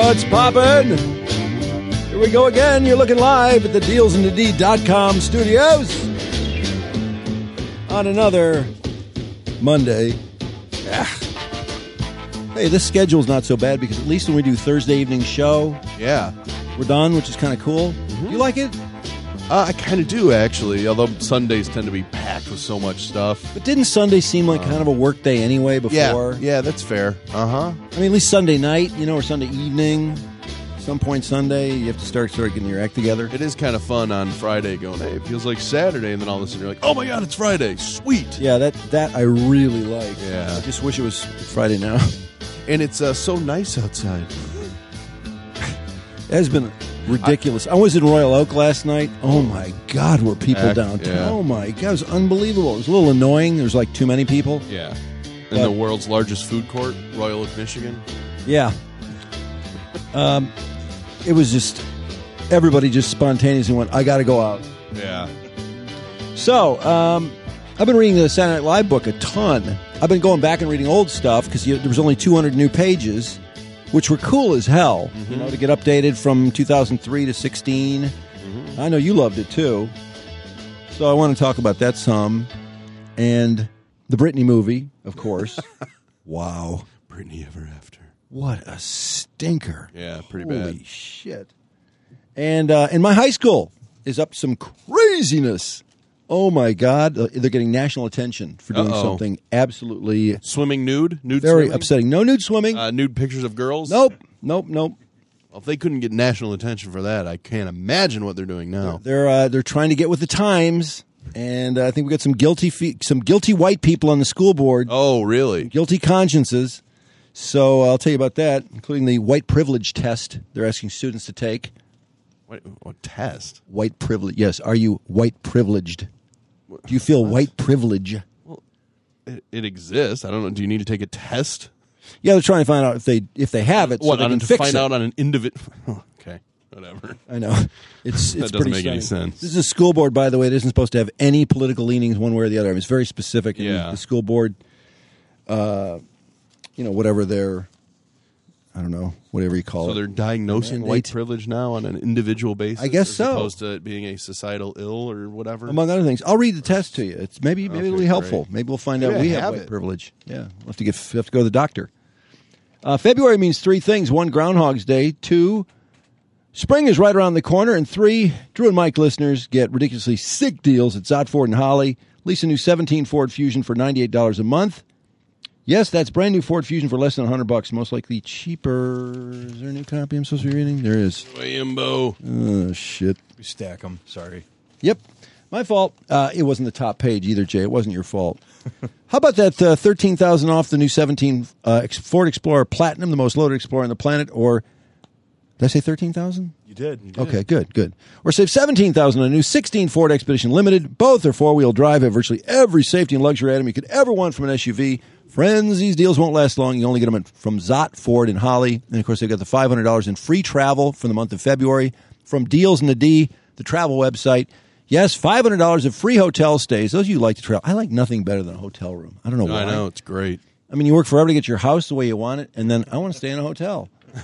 What's poppin'? Here we go again. You're looking live at the DealsInTheD.com studios on another Monday. Hey, this schedule's not so bad because at least when we do Thursday evening show, we're done, which is kind of cool. Mm-hmm. You like it? I kind of do, actually, although Sundays tend to be packed with so much stuff. But didn't Sunday seem like kind of a work day anyway before? Yeah, that's fair. Uh-huh. I mean, at least Sunday night, or Sunday evening. Some point Sunday, you have to start getting your act together. It is kind of fun on Friday going, hey, it feels like Saturday, and then all of a sudden you're like, oh my God, it's Friday. Sweet. Yeah, that I really like. Yeah. I just wish it was Friday now. And it's so nice outside. It has been ridiculous. I was in Royal Oak last night. Oh, my God, were people downtown. Yeah. Oh, my God, it was unbelievable. It was a little annoying. There's like too many people. Yeah. In the world's largest food court, Royal Oak, Michigan. Yeah. It was just, everybody just spontaneously went, I got to go out. Yeah. So, I've been reading the Saturday Night Live book a ton. I've been going back and reading old stuff because there was only 200 new pages, which were cool as hell, to get updated from 2003 to 16. Mm-hmm. I know you loved it, too. So I want to talk about that some. And the Britney movie, of course. Wow. Britney Ever After. What a stinker. Yeah, pretty bad. Holy shit. And my high school is up to some craziness. Oh, my God. They're getting national attention for doing something absolutely... Swimming nude? Nude very swimming? Upsetting. No nude swimming. Nude pictures of girls? Nope. Well, if they couldn't get national attention for that, I can't imagine what they're doing now. They're trying to get with the times, and I think we got some guilty white people on the school board. Oh, really? Guilty consciences. So I'll tell you about that, including the white privilege test they're asking students to take. What test? White privilege. Yes. Are you white privileged? Do you feel white privilege? Well, it exists. I don't know. Do you need to take a test? Yeah, they're trying to find out if they have it. So they can to fix find it. out on an individual. Okay, whatever. I know. It's that doesn't pretty make any stunning. sense. This is a school board, by the way. It isn't supposed to have any political leanings one way or the other. I mean, it's very specific. Yeah. The school board, whatever their, I don't know, whatever you call it. So they're diagnosing white privilege now on an individual basis? I guess as so. opposed to it being a societal ill or whatever? Among other things. I'll read the test to you. It's maybe it'll be helpful. Great. Maybe we'll find out Maybe we I have have white it. privilege. Yeah. We'll have to go to the doctor. February means three things. 1, Groundhog's Day. 2, spring is right around the corner. And 3, Drew and Mike listeners get ridiculously sick deals at Zott Ford and Holly. Lease a new 17 Ford Fusion for $98 a month. Yes, that's brand new Ford Fusion for less than $100. Most likely cheaper. Is there a new copy I'm supposed to be reading? There is. Wayimbo. Oh, shit. We stack them. Sorry. Yep. My fault. It wasn't the top page either, Jay. It wasn't your fault. How about that $13,000 off the new 17 Ford Explorer Platinum, the most loaded Explorer on the planet? Or did I say 13,000? You did. Okay, good. Or save $17,000 on a new 16 Ford Expedition Limited. Both are four-wheel drive, have virtually every safety and luxury item you could ever want from an SUV. Friends, these deals won't last long. You only get them from Zott Ford and Holly. And, of course, they've got the $500 in free travel for the month of February from Deals in the D, the travel website. Yes, $500 of free hotel stays. Those of you who like to travel, I like nothing better than a hotel room. I don't know why. I know, it's great. I mean, you work forever to get your house the way you want it, and then I want to stay in a hotel.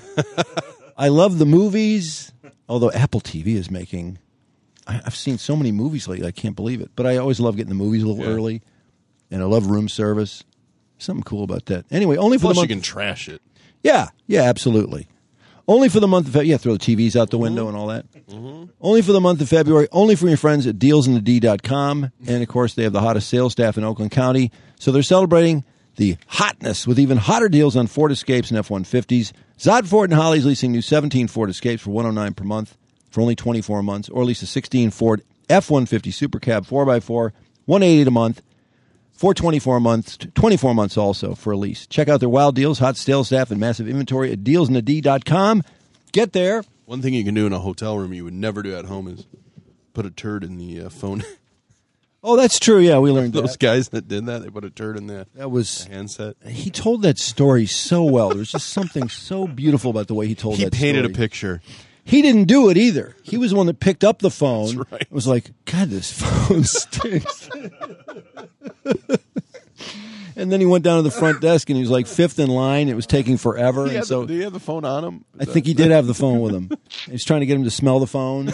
I love the movies, although Apple TV is making... I've seen so many movies lately, I can't believe it. But I always love getting the movies a little early, and I love room service. Something cool about that. Anyway, only for Plus the month... you can trash it. Yeah, absolutely. Only for the month of February. Yeah, throw the TVs out the window and all that. Mm-hmm. Only for the month of February. Only from your friends at DealsInTheD.com. And, of course, they have the hottest sales staff in Oakland County. So they're celebrating the hotness with even hotter deals on Ford Escapes and F-150s. Zott Ford and Holly's leasing new 17 Ford Escapes for $109 per month for only 24 months. Or lease a 16 Ford F-150 Super Cab 4x4, $188 a month. For 24 months, 24 months also for a lease. Check out their wild deals, hot sales staff, and massive inventory at DealsInTheD.com. Get there. One thing you can do in a hotel room you would never do at home is put a turd in the phone. Oh, that's true. Yeah, we learned Those that. guys that did that, they put a turd in the handset. He told that story so well. There was just something so beautiful about the way he told that story. He painted a picture. He didn't do it either. He was the one that picked up the phone. That's right. It was like, God, this phone stinks. And then he went down to the front desk, and he was like fifth in line. It was taking forever. And so, did he have the phone on him? I think he did have the phone with him. He was trying to get him to smell the phone.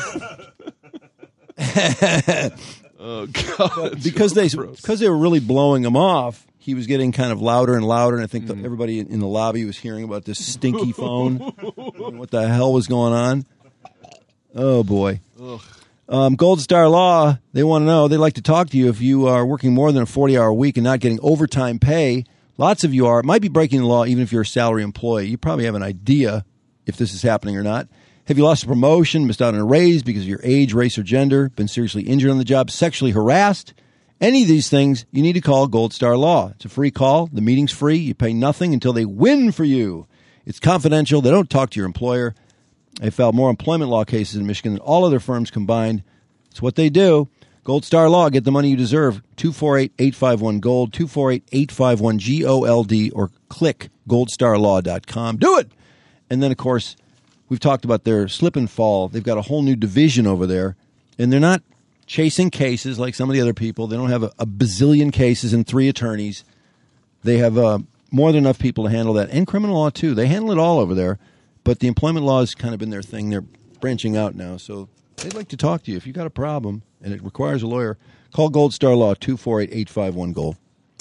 Oh God! Because they were really blowing him off, he was getting kind of louder and louder, and I think everybody in the lobby was hearing about this stinky phone. And what the hell was going on? Oh boy! Gold Star Law, they want to know. They'd like to talk to you if you are working more than a 40-hour week and not getting overtime pay. Lots of you are. It might be breaking the law even if you're a salary employee. You probably have an idea if this is happening or not. Have you lost a promotion, missed out on a raise because of your age, race, or gender, been seriously injured on the job, sexually harassed? Any of these things, you need to call Gold Star Law. It's a free call. The meeting's free. You pay nothing until they win for you. It's confidential. They don't talk to your employer. They filed more employment law cases in Michigan than all other firms combined. It's what they do. Gold Star Law. Get the money you deserve. 248-851-GOLD, 248-851-GOLD, or click goldstarlaw.com. Do it! And then, of course, we've talked about their slip and fall. They've got a whole new division over there, and they're not chasing cases like some of the other people. They don't have a bazillion cases and 3 attorneys. They have more than enough people to handle that, and criminal law, too. They handle it all over there, but the employment law has kind of been their thing. They're branching out now, so they'd like to talk to you. If you've got a problem and it requires a lawyer, call Gold Star Law, 248-851-GOLD.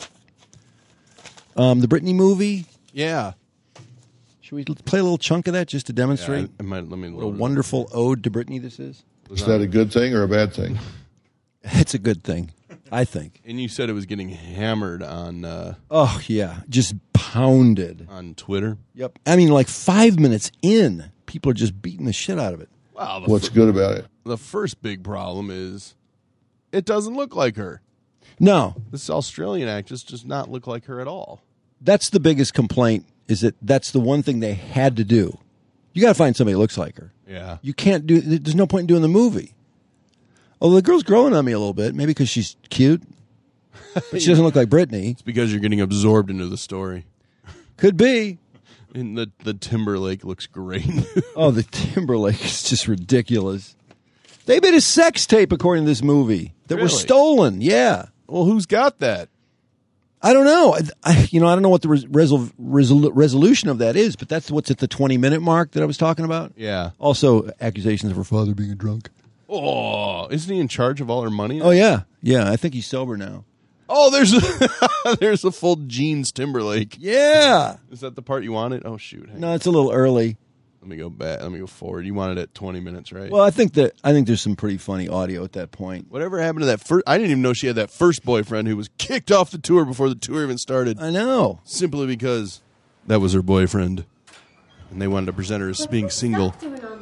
The Britney movie? Yeah. Should we play a little chunk of that just to demonstrate Let me what a wonderful ode to Britney this is? Is that a good thing or a bad thing? It's a good thing, I think. And you said it was getting hammered on Oh, yeah, just pounded. on Twitter. Yep. I mean, like 5 minutes in, people are just beating the shit out of it. Wow. What's good about it? The first big problem is it doesn't look like her. No, This Australian actress does not look like her at all. that's the biggest complaint, is that that's the one thing they had to do. You got to find somebody that looks like her. Yeah. You can't do, there's no point in doing the movie. Although the girl's growing on me a little bit, maybe because she's cute. But she doesn't look like Britney. It's because you're getting absorbed into the story. Could be. And the Timberlake looks great. Oh, the Timberlake is just ridiculous. They made a sex tape, according to this movie, that was Really? stolen. Yeah. Well, who's got that? I don't know. I don't know what the resolution of that is, but that's what's at the 20-minute mark that I was talking about. Yeah. Also, accusations of her father being a drunk. Oh, isn't he in charge of all her money? Oh, yeah. Yeah, I think he's sober now. Oh, there's a full Jeans Timberlake. Yeah. Is that the part you wanted? Oh, shoot. Hang on. No, it's a little early. Let me go back. Let me go forward. You wanted it at 20 minutes, right? Well, I think there's some pretty funny audio at that point. Whatever happened to that first? I didn't even know she had that first boyfriend who was kicked off the tour before the tour even started. I know. Simply because that was her boyfriend, and they wanted to present her as being single.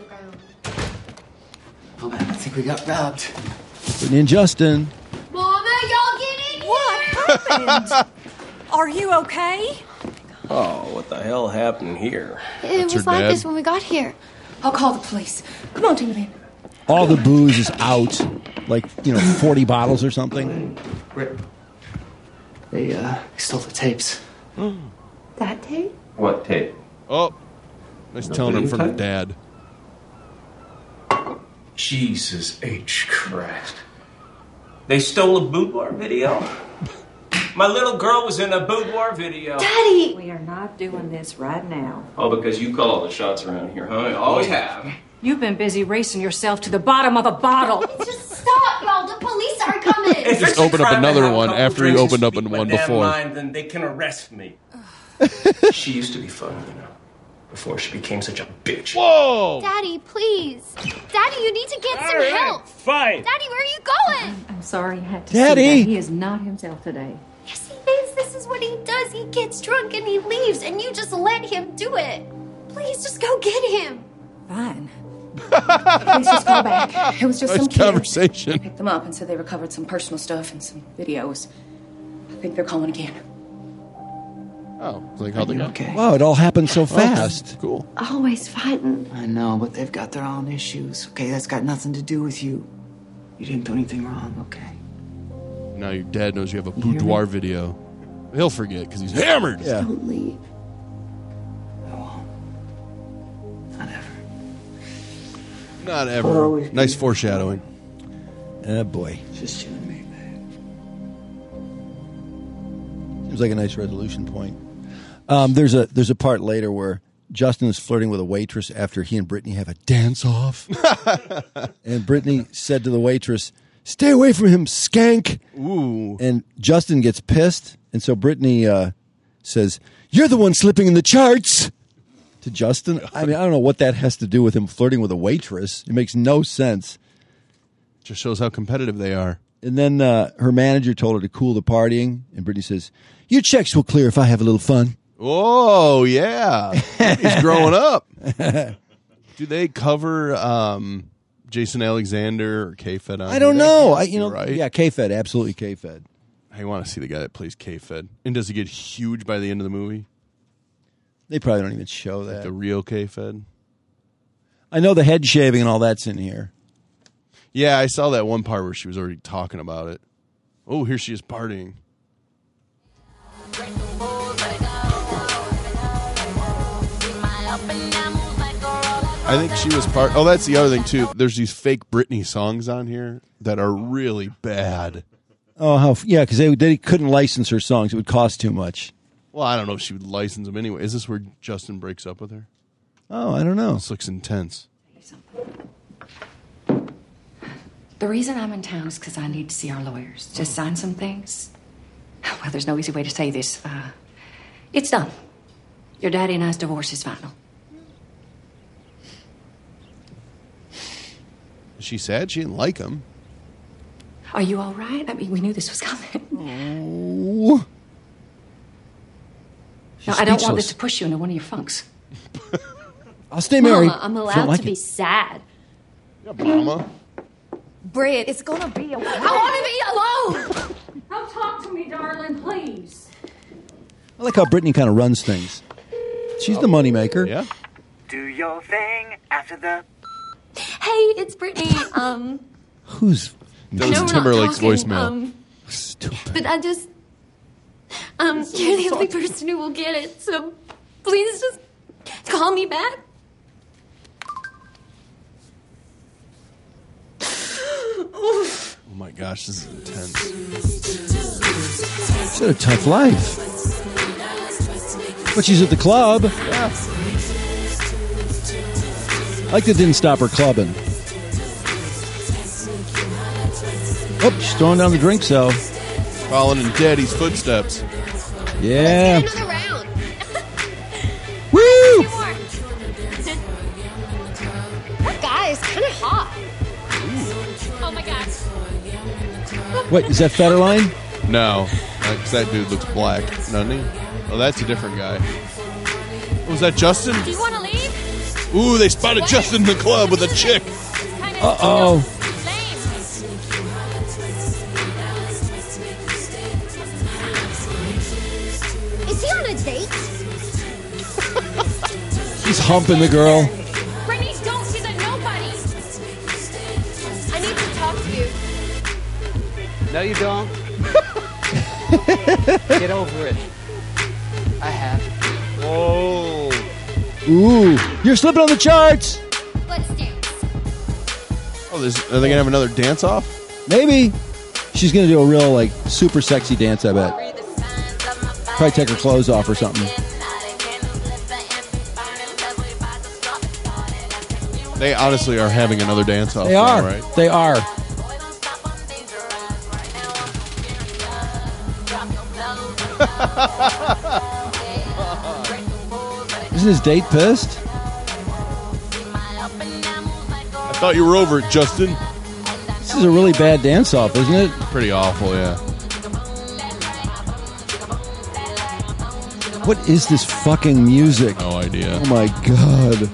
Oh man, I think we got robbed. Whitney and Justin. Mama, y'all get in here! What happened? Are you okay? Oh, what the hell happened here? It That's was her like dad? this when we got here. I'll call the police. Come on, Tina Baby. All the booze is out, like 40 bottles or something. Rip. They stole the tapes. That tape? What tape? Oh, nice telling him from her dad. Jesus H. Christ. They stole a boudoir video? My little girl was in a boudoir video. Daddy! We are not doing this right now. Oh, because you call all the shots around here, huh? You always have. You've been busy racing yourself to the bottom of a bottle. Just stop, y'all! The police are coming! If Just it's a open up crime to another have a one couple after he drinks opened and up speak in my one damn before. Mind, then they can arrest me. She used to be fun, before she became such a bitch. Whoa! Daddy, please! Daddy, you need to get some help! Fine. Daddy, where are you going? I'm sorry you had to Daddy! see that. He is not himself today. Yes, he is. This is what he does. He gets drunk and he leaves, and you just let him do it. Please, just go get him. Fine. Please just call back. It was just Nice some kids. conversation. Picked them up and said they recovered some personal stuff and some videos. I think they're calling again. Oh, it's like how they got. Okay. Wow, it all happened so fast. Cool. Always fighting. I know, but they've got their own issues. Okay, that's got nothing to do with you. You didn't do anything wrong, okay? Now your dad knows you have a hear me? boudoir video. He'll forget because he's hammered. Yeah. Don't leave. I won't. Not ever. Not I'll ever. always be Nice there. foreshadowing. Oh, boy. Just you and me, babe. Seems Seems like a nice resolution point. There's a part later where Justin is flirting with a waitress after he and Brittany have a dance-off. And Brittany said to the waitress, "Stay away from him, skank." Ooh. And Justin gets pissed, and so Brittany says, "You're the one slipping in the charts," to Justin. I mean, I don't know what that has to do with him flirting with a waitress. It makes no sense. Just shows how competitive they are. And then her manager told her to cool the partying, and Brittany says, "Your checks will clear if I have a little fun." Oh, yeah. He's growing up. Do they cover Jason Alexander or K-Fed on I don't here? know. Right? Yeah, K-Fed, absolutely K-Fed. I want to see the guy that plays K-Fed. And does he get huge by the end of the movie? They probably don't even show that. The real K-Fed? I know the head shaving and all that's in here. Yeah, I saw that one part where she was already talking about it. Oh, here she is partying. I think she was part... Oh, that's the other thing, too. There's these fake Britney songs on here that are really bad. Oh, yeah, because they couldn't license her songs. It would cost too much. Well, I don't know if she would license them anyway. Is this where Justin breaks up with her? Oh, I don't know. This looks intense. The reason I'm in town is because I need to see our lawyers. Just sign some things. Well, there's no easy way to say this. It's done. Your daddy and I's divorce is final. Is she sad? She didn't like him. Are you all right? I mean, we knew this was coming. Oh. No, I don't want this to push you into one of your funks. I'll stay married. Mama, I'm allowed to be sad. Yeah, Mama. Britt, it's gonna be a while. I want to be alone! Don't talk to me, darling, please. I like how Brittany kind of runs things. She's the moneymaker. Yeah. Do your thing after the... Hey, it's Brittany. Who's... That was Timberlake's voicemail. Stupid. But I just... you're the only person who will get it, so please just call me back. Oh my gosh, this is intense. She's had a tough life. But she's at the club. Yeah. I like that didn't stop her clubbing. Oh, she's throwing down the drink, so. Following in Daddy's footsteps. Yeah. Let's get another round. Woo! Two more. That guy is kind of hot. Oh my gosh. Wait, is that Federline? No, because that dude looks black, doesn't he? Oh, that's a different guy. Was that Justin? Do you want to leave? Ooh, they spotted Justin in the club with a chick. Uh-oh. Is he on a date? He's humping the girl. Brittany, don't. He's a nobody. I need to talk to you. No, you don't. Get over it. I have. Oh. Ooh, you're slipping on the charts. Let's dance. Oh, are they going to have another dance-off? Maybe. She's going to do a real, like, super sexy dance, I bet. Probably take her clothes off or something. They honestly are having another dance-off. They are. Now, right? They are. Isn't his date pissed? I thought you were over it, Justin. This is a really bad dance-off, isn't it? Pretty awful, yeah. What is this fucking music? No idea. Oh my god.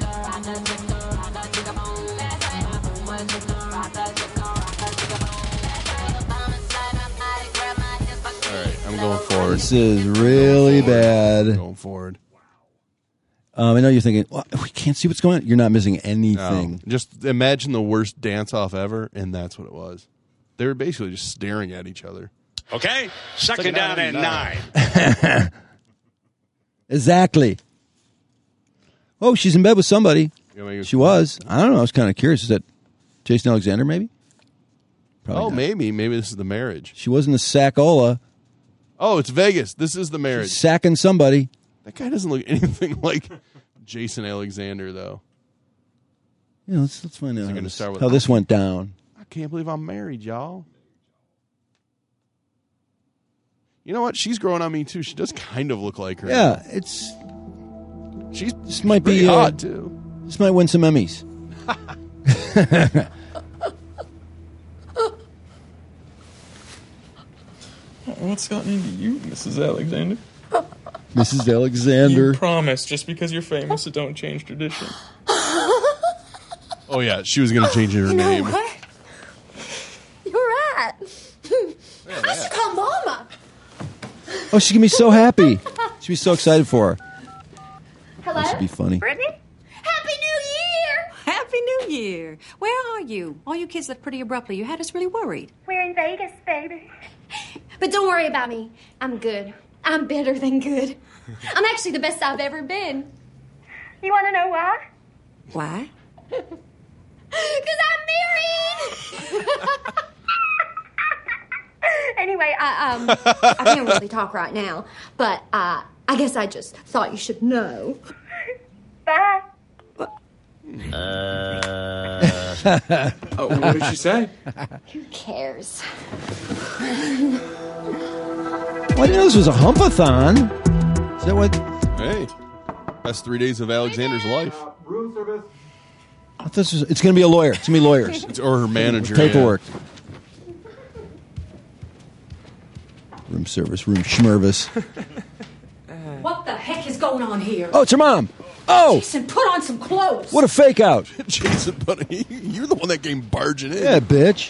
All right, I'm going forward. This is really bad. Going forward. I know you're thinking, well, we can't see what's going on. You're not missing anything. No. Just imagine the worst dance-off ever, and that's what it was. They were basically just staring at each other. Okay, second down and 9. Exactly. Oh, she's in bed with somebody. Yeah, She was. I don't know. I was kind of curious. Is that Jason Alexander, maybe? Probably not. Maybe. Maybe this is the marriage. She wasn't a Saccola. Oh, it's Vegas. This is the marriage. She's sacking somebody. That guy doesn't look anything like Jason Alexander, though. Yeah, let's find out Gonna start with how this went down. I can't believe I'm married, y'all. You know what? She's growing on me too. She does kind of look like her. Yeah, She's might pretty be hot too. This might win some Emmys. What's gotten into you, Mrs. Alexander? Mrs. Alexander. You promise, just because you're famous, it don't change tradition. Oh yeah, she was going to change her name. What? You're right. I should call Mama. Oh, she's going to be so happy. She'll be so excited for her. Hello? This would be funny. Brittany? Happy New Year! Happy New Year. Where are you? All you kids left pretty abruptly. You had us really worried. We're in Vegas, baby. But don't worry about me. I'm good. I'm better than good. I'm actually the best I've ever been. You want to know why? Why? Because I'm married! Anyway, I can't really talk right now, but I guess I just thought you should know. Bye. Oh, what did she say? Who cares? Well, I didn't know this was a humpathon. Is that what? Hey, that's 3 days of Alexander's life. Room service. I thought this was, it's going to be a lawyer. It's going to be lawyers. Or her manager. Paperwork. Room service, room schmervis. What the heck is going on here? Oh, it's her mom. Oh, Jason, put on some clothes. what a fake out. Jason, but you're the one that came barging in. Yeah, bitch.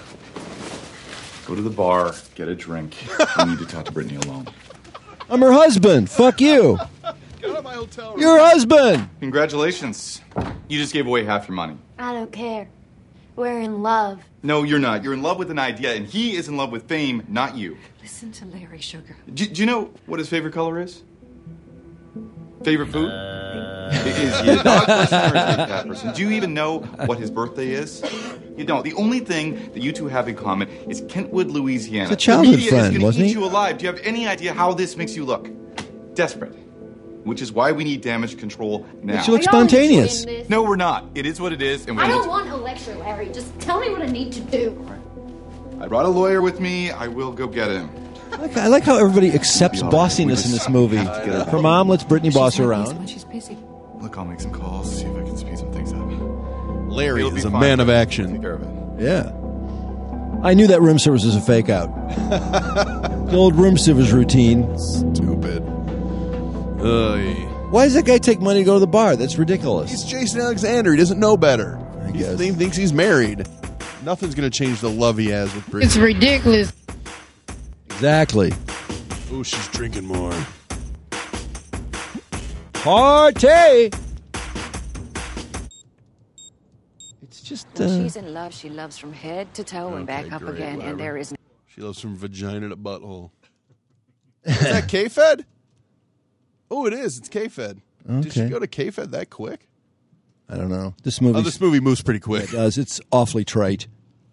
Go to the bar, get a drink. I need to talk to Brittany alone. I'm her husband. Fuck you. Get out of my hotel room. You're her husband. Congratulations. You just gave away half your money. I don't care. We're in love. No, you're not. You're in love with an idea, and he is in love with fame, not you. Listen to Larry, sugar. Do you know what his favorite color is? Favorite food? Is he a dog person or is he a cat person? Do you even know what his birthday is? You don't. The only thing that you two have in common is Kentwood, Louisiana. It's a childhood the media friend, is going to wasn't eat he? you alive. Do you have any idea how this makes you look? Desperate. Which is why we need damage control now. Makes you look spontaneous. No, we're not. It is what it is. And I don't want a lecture, Larry. Just tell me what I need to do. I brought a lawyer with me. I will go get him. I like how everybody accepts bossiness in this movie. Her mom lets Brittany boss her around. She's busy. Look, I'll make some calls, see if I can speed some things up. Larry It'll be is a fine. man of Take action. care of it. Yeah. I knew that room service was a fake out. The old room service routine. Stupid. Why does that guy take money to go to the bar? That's ridiculous. He's Jason Alexander. He doesn't know better. I guess. He thinks he's married. Nothing's going to change the love he has with Brittany. It's ridiculous. Exactly. Oh, she's drinking more. Party! It's just... When she's in love, she loves from head to toe and Okay, back up great, again, whatever. and there is She loves from vagina to butthole. Is that K-Fed? Oh, it is. It's K-Fed. Did she Okay. go to K-Fed that quick? I don't know. This movie... Oh, this movie moves pretty quick. It does. It's awfully trite.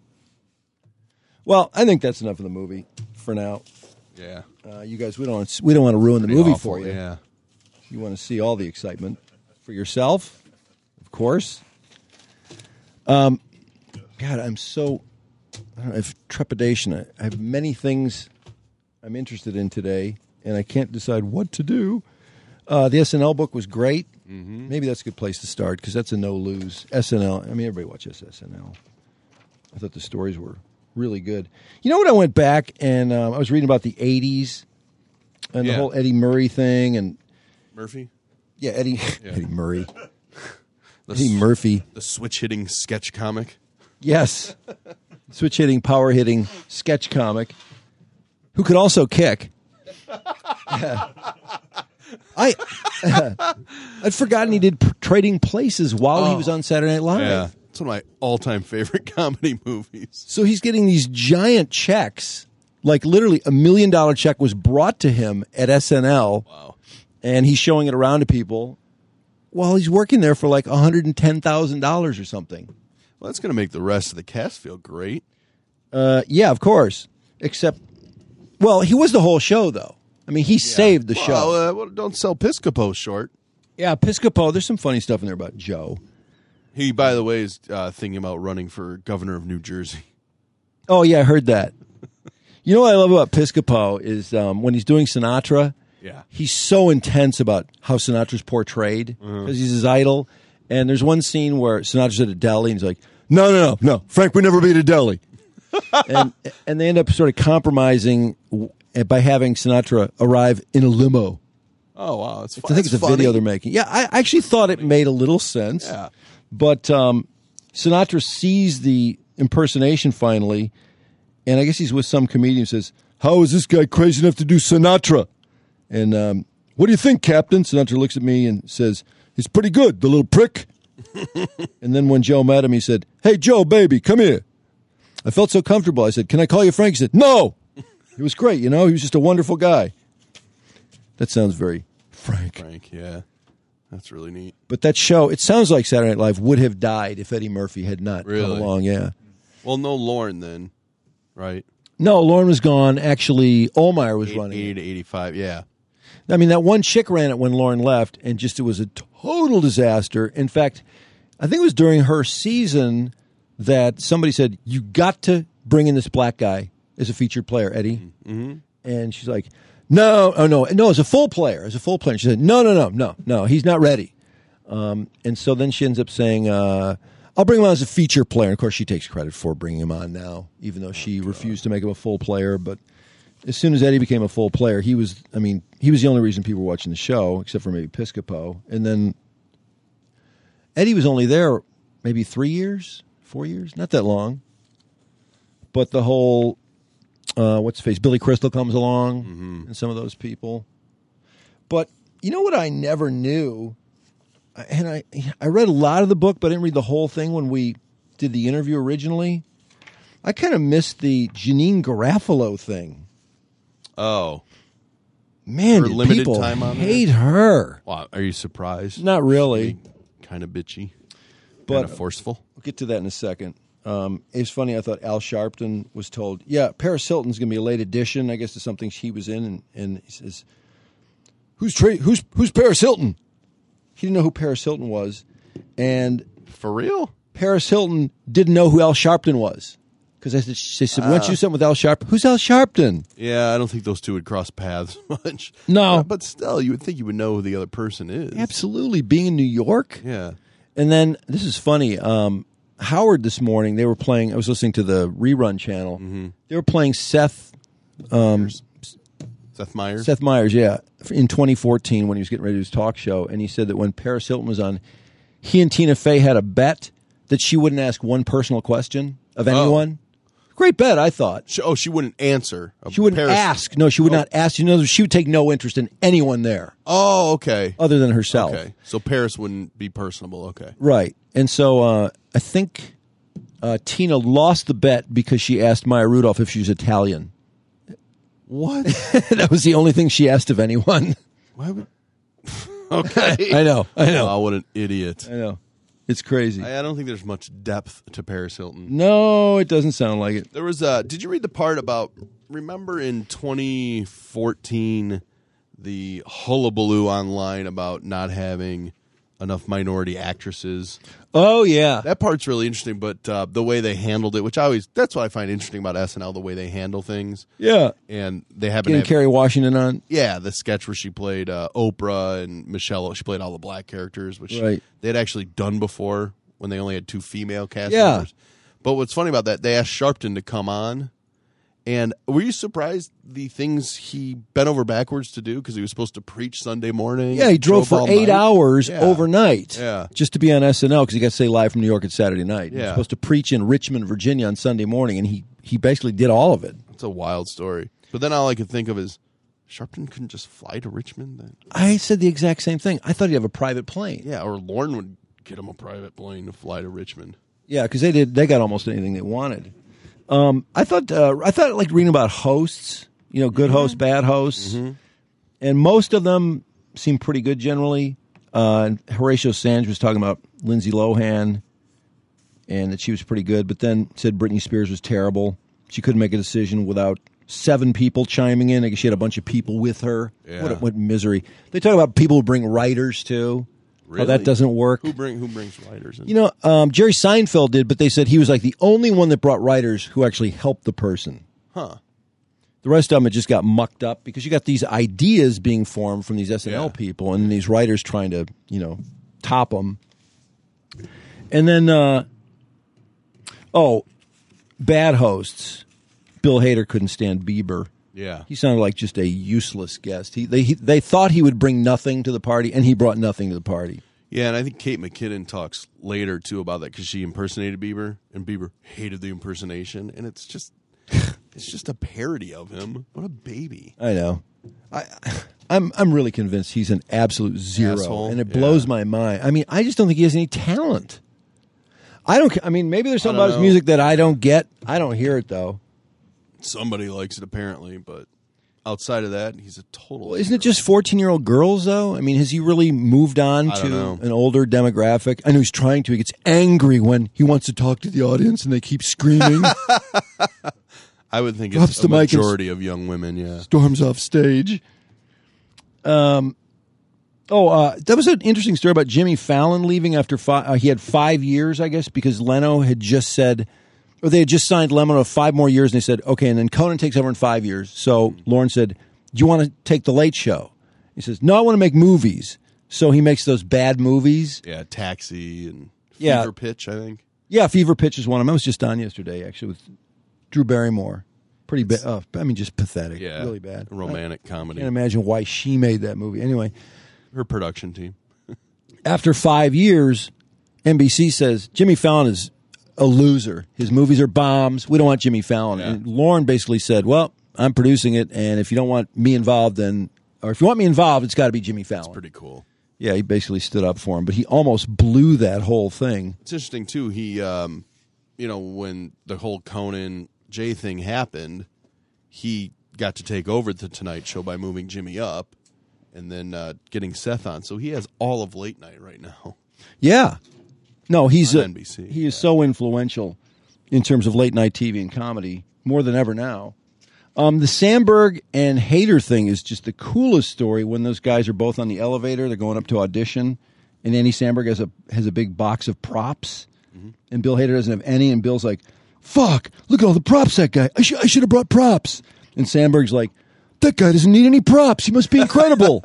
Well, I think that's enough of the movie for now. Yeah. You guys, we don't want to ruin the Pretty movie awful, for you. Yeah. You want to see all the excitement for yourself, of course. God, I'm so... I don't know, I have trepidation. I have many things I'm interested in today, and I can't decide what to do. The SNL book was great. Mm-hmm. Maybe that's a good place to start, because that's a no-lose. SNL, I mean, everybody watches SNL. I thought the stories were really good. You know what? I went back, and I was reading about the 80s, and the Yeah. whole Eddie Murray thing, and... Murphy? Yeah, Eddie Murray. The Eddie Murphy. The switch-hitting sketch comic. Yes. Switch-hitting, power-hitting sketch comic who could also kick. I'd forgotten he did Trading Places while he was on Saturday Night Live. Yeah. It's one of my all-time favorite comedy movies. So he's getting these giant checks. Like literally $1 million check was brought to him at SNL. Wow. And he's showing it around to people while he's working there for like $110,000 or something. Well, that's going to make the rest of the cast feel great. Yeah, of course. Except Well, he was the whole show, though. I mean, he saved the show. Well, don't sell Piscopo short. Yeah, Piscopo. There's some funny stuff in there about Joe. He, by the way, is thinking about running for governor of New Jersey. Oh, yeah, I heard that. You know what I love about Piscopo is when he's doing Sinatra, he's so intense about how Sinatra's portrayed because he's his idol. And there's one scene where Sinatra's at a deli and he's like, no, Frank would never be at a deli. and they end up sort of compromising by having Sinatra arrive in a limo. Oh, wow. It's I think it's a video they're making. Yeah, I actually thought it made a little sense. Yeah. But Sinatra sees the impersonation finally, and I guess he's with some comedian who says, how is this guy crazy enough to do Sinatra? And what do you think, Captain? Sinatra looks at me and says, he's pretty good, the little prick. And then when Joe met him, he said, hey, Joe, baby, come here. I felt so comfortable. I said, can I call you Frank? He said, no. It was great, you know. He was just a wonderful guy. That sounds very Frank. Frank, yeah. That's really neat. But that show, it sounds like Saturday Night Live would have died if Eddie Murphy had not come along, yeah. Well, no Lorne then, right? No, Lorne was gone. Actually, Ohlmeyer was running. 80 to 85, yeah. I mean, that one chick ran it when Lorne left, and just it was a total disaster. In fact, I think it was during her season that somebody said, you got to bring in this black guy as a featured player, Eddie. Mm-hmm. And she's like, no, as a full player. As a full player. She said, no, he's not ready. And so then she ends up saying, I'll bring him on as a feature player. And of course, she takes credit for bringing him on now, even though she refused to make him a full player. But as soon as Eddie became a full player, he was the only reason people were watching the show, except for maybe Piscopo. And then Eddie was only there maybe 4 years, not that long. But the whole, what's his face, Billy Crystal comes along, and some of those people. But you know what I never knew? And I read a lot of the book, but I didn't read the whole thing when we did the interview originally. I kind of missed the Janine Garofalo thing. Oh. Man, For did limited people time on hate there? her. Wow, are you surprised? Not really. Kind of bitchy. But kind of forceful. We'll get to that in a second. It's funny, I thought Al Sharpton was told, yeah, Paris Hilton's going to be a late addition, I guess, to something he was in. And he says, who's Paris Hilton? He didn't know who Paris Hilton was. And for real? Paris Hilton didn't know who Al Sharpton was. Because they said, why don't you do something with Al Sharpton? Who's Al Sharpton? Yeah, I don't think those two would cross paths much. No. But still, you would think you would know who the other person is. Absolutely. Being in New York. Yeah. And then, this is funny, Howard this morning, they were playing, I was listening to the rerun channel. Mm-hmm. They were playing Seth Meyers? Seth Meyers, yeah, in 2014 when he was getting ready to do his talk show. And he said that when Paris Hilton was on, he and Tina Fey had a bet that she wouldn't ask one personal question of anyone. Great bet, I thought. She wouldn't answer. She wouldn't ask. No, she would not ask. You know, she would take no interest in anyone there. Oh, okay. Other than herself. Okay. So Paris wouldn't be personable. Okay. Right. And so I think Tina lost the bet because she asked Maya Rudolph if she was Italian. What? That was the only thing she asked of anyone. Why would... Okay. I know. Oh, what an idiot. I know. It's crazy. I don't think there's much depth to Paris Hilton. No, it doesn't sound like it. There was did you read the part about, remember in 2014, the hullabaloo online about not having enough minority actresses? Oh, yeah. That part's really interesting, but the way they handled it, that's what I find interesting about SNL, the way they handle things. Yeah. And they haven't Getting Kerry Washington on. Yeah, the sketch where she played Oprah and Michelle. She played all the black characters, which right. they had actually done before when they only had 2 female cast Yeah. members. But what's funny about that, they asked Sharpton to come on. And were you surprised the things he bent over backwards to do because he was supposed to preach Sunday morning? Yeah, he drove for 8 hours overnight Yeah. just to be on SNL because he got to stay live from New York at Saturday night. He was Yeah. supposed to preach in Richmond, Virginia on Sunday morning, and he basically did all of it. It's a wild story. But then all I could think of is, Sharpton couldn't just fly to Richmond then? I said the exact same thing. I thought he'd have a private plane. Yeah, or Lorne would get him a private plane to fly to Richmond. Yeah, because they got almost anything they wanted. I thought I liked reading about hosts, good hosts, bad hosts, and most of them seem pretty good generally. And Horatio Sands was talking about Lindsay Lohan, and that she was pretty good, but then said Britney Spears was terrible. She couldn't make a decision without 7 people chiming in. I guess she had a bunch of people with her. Yeah. What misery. They talk about people who bring writers, too. Really? How that doesn't work. Who brings writers in? You know, Jerry Seinfeld did, but they said he was like the only one that brought writers who actually helped the person. Huh. The rest of them, it just got mucked up because you got these ideas being formed from these SNL people and these writers trying to, top them. And then, bad hosts. Bill Hader couldn't stand Bieber. Yeah. He sounded like just a useless guest. They thought he would bring nothing to the party, and he brought nothing to the party. Yeah, and I think Kate McKinnon talks later, too, about that because she impersonated Bieber, and Bieber hated the impersonation, and it's just a parody of him. What a baby. I know. I'm really convinced he's an absolute zero, Asshole. and it blows my mind. I mean, I just don't think he has any talent. Maybe there's something about his music that I don't get. I don't hear it, though. Somebody likes it, apparently, but outside of that, he's a total... Well, isn't it just 14-year-old girls, though? I mean, has he really moved on to an older demographic? I know he's trying to. He gets angry when he wants to talk to the audience and they keep screaming. I would think Drops it's the a mic and majority of young women, yeah. Storms off stage. That was an interesting story about Jimmy Fallon leaving after he had 5 years, I guess, because Leno had just said... Or they had just signed Leno to 5 more years, and they said, okay, and then Conan takes over in 5 years. So Lorne said, do you want to take The Late Show? He says, no, I want to make movies. So he makes those bad movies. Yeah, Taxi and Fever Pitch, I think. Yeah, Fever Pitch is one of them. I was just on yesterday, actually, with Drew Barrymore. Pretty bad. Just pathetic. Yeah, really bad. Romantic comedy. I can't imagine why she made that movie. Anyway. Her production team. After 5 years, NBC says, Jimmy Fallon is a loser. His movies are bombs. We don't want Jimmy Fallon. Yeah. And Lorne basically said, well, I'm producing it, and if you don't want me involved, if you want me involved, it's got to be Jimmy Fallon. That's pretty cool. Yeah, he basically stood up for him, but he almost blew that whole thing. It's interesting, too. He, when the whole Conan Jay thing happened, he got to take over the Tonight Show by moving Jimmy up and then getting Seth on. So he has all of late night right now. Yeah. No, he's NBC. He is so influential in terms of late night TV and comedy, more than ever now. The Samberg and Hader thing is just the coolest story. When those guys are both on the elevator, they're going up to audition, and Andy Samberg has a big box of props, and Bill Hader doesn't have any, and Bill's like, "Fuck! Look at all the props that guy. I should have brought props." And Samberg's like, "That guy doesn't need any props. He must be incredible."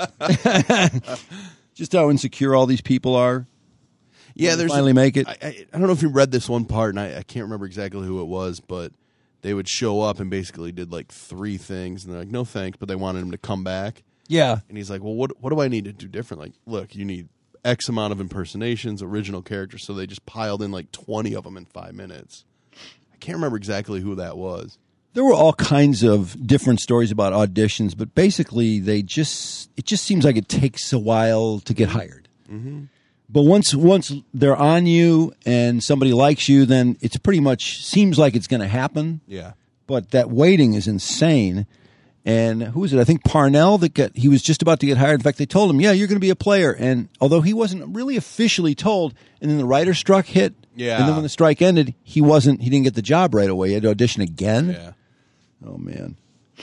Just how insecure all these people are. Yeah, there's finally make it. I don't know if you read this one part, and I can't remember exactly who it was, but they would show up and basically did like 3 things, and they're like, "No thanks," but they wanted him to come back. Yeah, and he's like, "Well, what do I need to do different?" Like, look, you need X amount of impersonations, original characters. So they just piled in like 20 of them in 5 minutes. I can't remember exactly who that was. There were all kinds of different stories about auditions, but basically it just seems like it takes a while to get hired. Mm-hmm. But once they're on you and somebody likes you, then it's pretty much seems like it's going to happen. Yeah. But that waiting is insane. And who was it? I think Parnell he was just about to get hired. In fact, they told him, "Yeah, you're going to be a player." And although he wasn't really officially told, and then the writer's strike hit, yeah. And then when the strike ended, he didn't get the job right away. He had to audition again. Yeah. Oh man.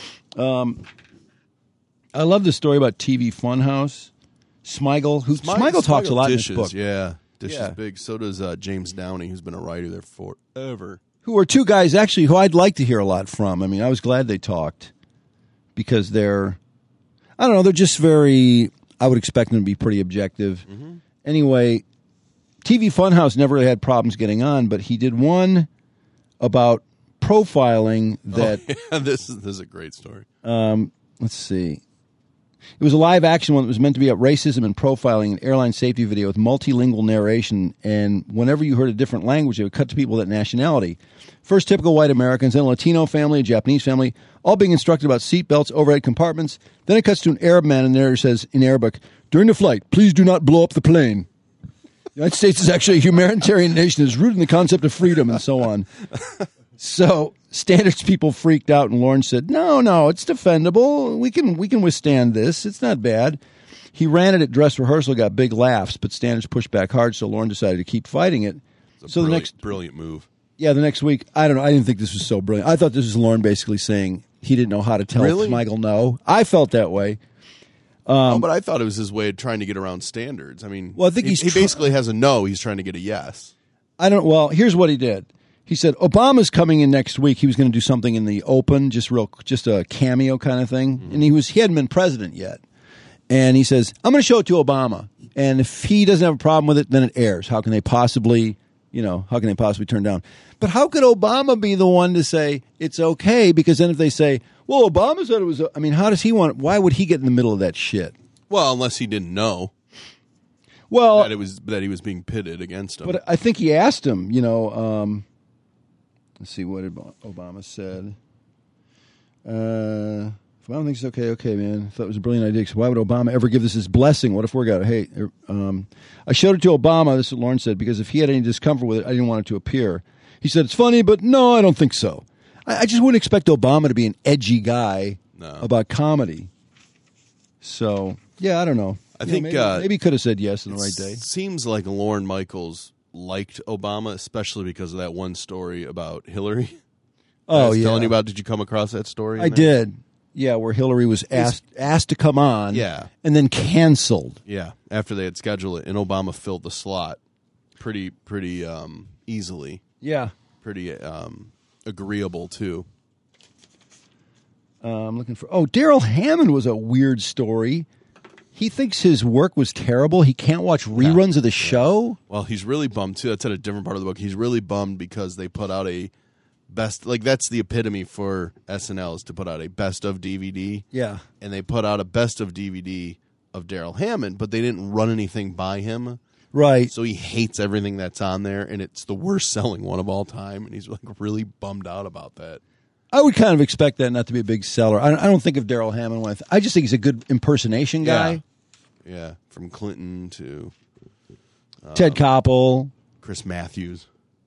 I love the story about TV Funhouse. Smigel talks a lot dishes, in this book. Yeah, Dishes big. So does James Downey, who's been a writer there forever. Who are 2 guys actually who I'd like to hear a lot from. I mean, I was glad they talked because they're just very. I would expect them to be pretty objective. Mm-hmm. Anyway, TV Funhouse never really had problems getting on, but he did one about profiling that. Oh, yeah, this is a great story. Let's see. It was a live action one that was meant to be about racism and profiling, an airline safety video with multilingual narration. And whenever you heard a different language, it would cut to people with that nationality. First, typical white Americans, then a Latino family, a Japanese family, all being instructed about seatbelts, overhead compartments. Then it cuts to an Arab man, and the narrator says in Arabic, "During the flight, please do not blow up the plane. The United States is actually a humanitarian nation that is rooted in the concept of freedom," and so on. So Standards people freaked out, and Lorne said, No, it's defendable. We can withstand this. It's not bad. He ran it at dress rehearsal, got big laughs, but Standards pushed back hard, so Lorne decided to keep fighting it. It's a brilliant move. Yeah, the next week, I don't know. I didn't think this was so brilliant. I thought this was Lorne basically saying, he didn't know how to tell Really? Michael no. I felt that way. But I thought it was his way of trying to get around standards. I mean, Well, I think he he's basically has a no. He's trying to get a yes. Well, here's what he did. He said, Obama's coming in next week. He was going to do something in the open, just a cameo kind of thing. And he hadn't been president yet. And he says, I'm going to show it to Obama. And if he doesn't have a problem with it, then it airs. How can they possibly turn down? But how could Obama be the one to say it's okay? Because then if they say, well, Obama said it was, how does he want it? Why would he get in the middle of that shit? Well, unless he didn't know. Well, that he was being pitted against him. But I think he asked him, let's see what Obama said. If I don't think it's okay, man. I thought it was a brilliant idea. So why would Obama ever give this his blessing? What if we're going, hey, I showed it to Obama, this is what Lawrence said, because if he had any discomfort with it, I didn't want it to appear. He said, it's funny, but no, I don't think so. I just wouldn't expect Obama to be an edgy guy about comedy. So, yeah, I don't know. I think maybe he could have said yes on the right day. Seems like Lorne Michaels liked Obama, especially because of that one story about Hillary. Oh, I was yeah. telling you about. Did you come across that story? I did. Yeah, where Hillary was asked to come on. Yeah. And then canceled. Yeah, after they had scheduled it, and Obama filled the slot pretty easily. Yeah. Pretty agreeable too. I'm looking for. Daryl Hammond was a weird story. He thinks his work was terrible. He can't watch reruns of the show. Well, he's really bummed too. That's at a different part of the book. He's really bummed because they put out a best, like that's the epitome for SNL is to put out a best of DVD. Yeah. And they put out a best of DVD of Daryl Hammond, but they didn't run anything by him. Right. So he hates everything that's on there, and it's the worst selling one of all time, and he's like really bummed out about that. I would kind of expect that not to be a big seller. I don't think of Daryl Hammond when I just think he's a good impersonation guy. Yeah, from Clinton to Ted Koppel, Chris Matthews.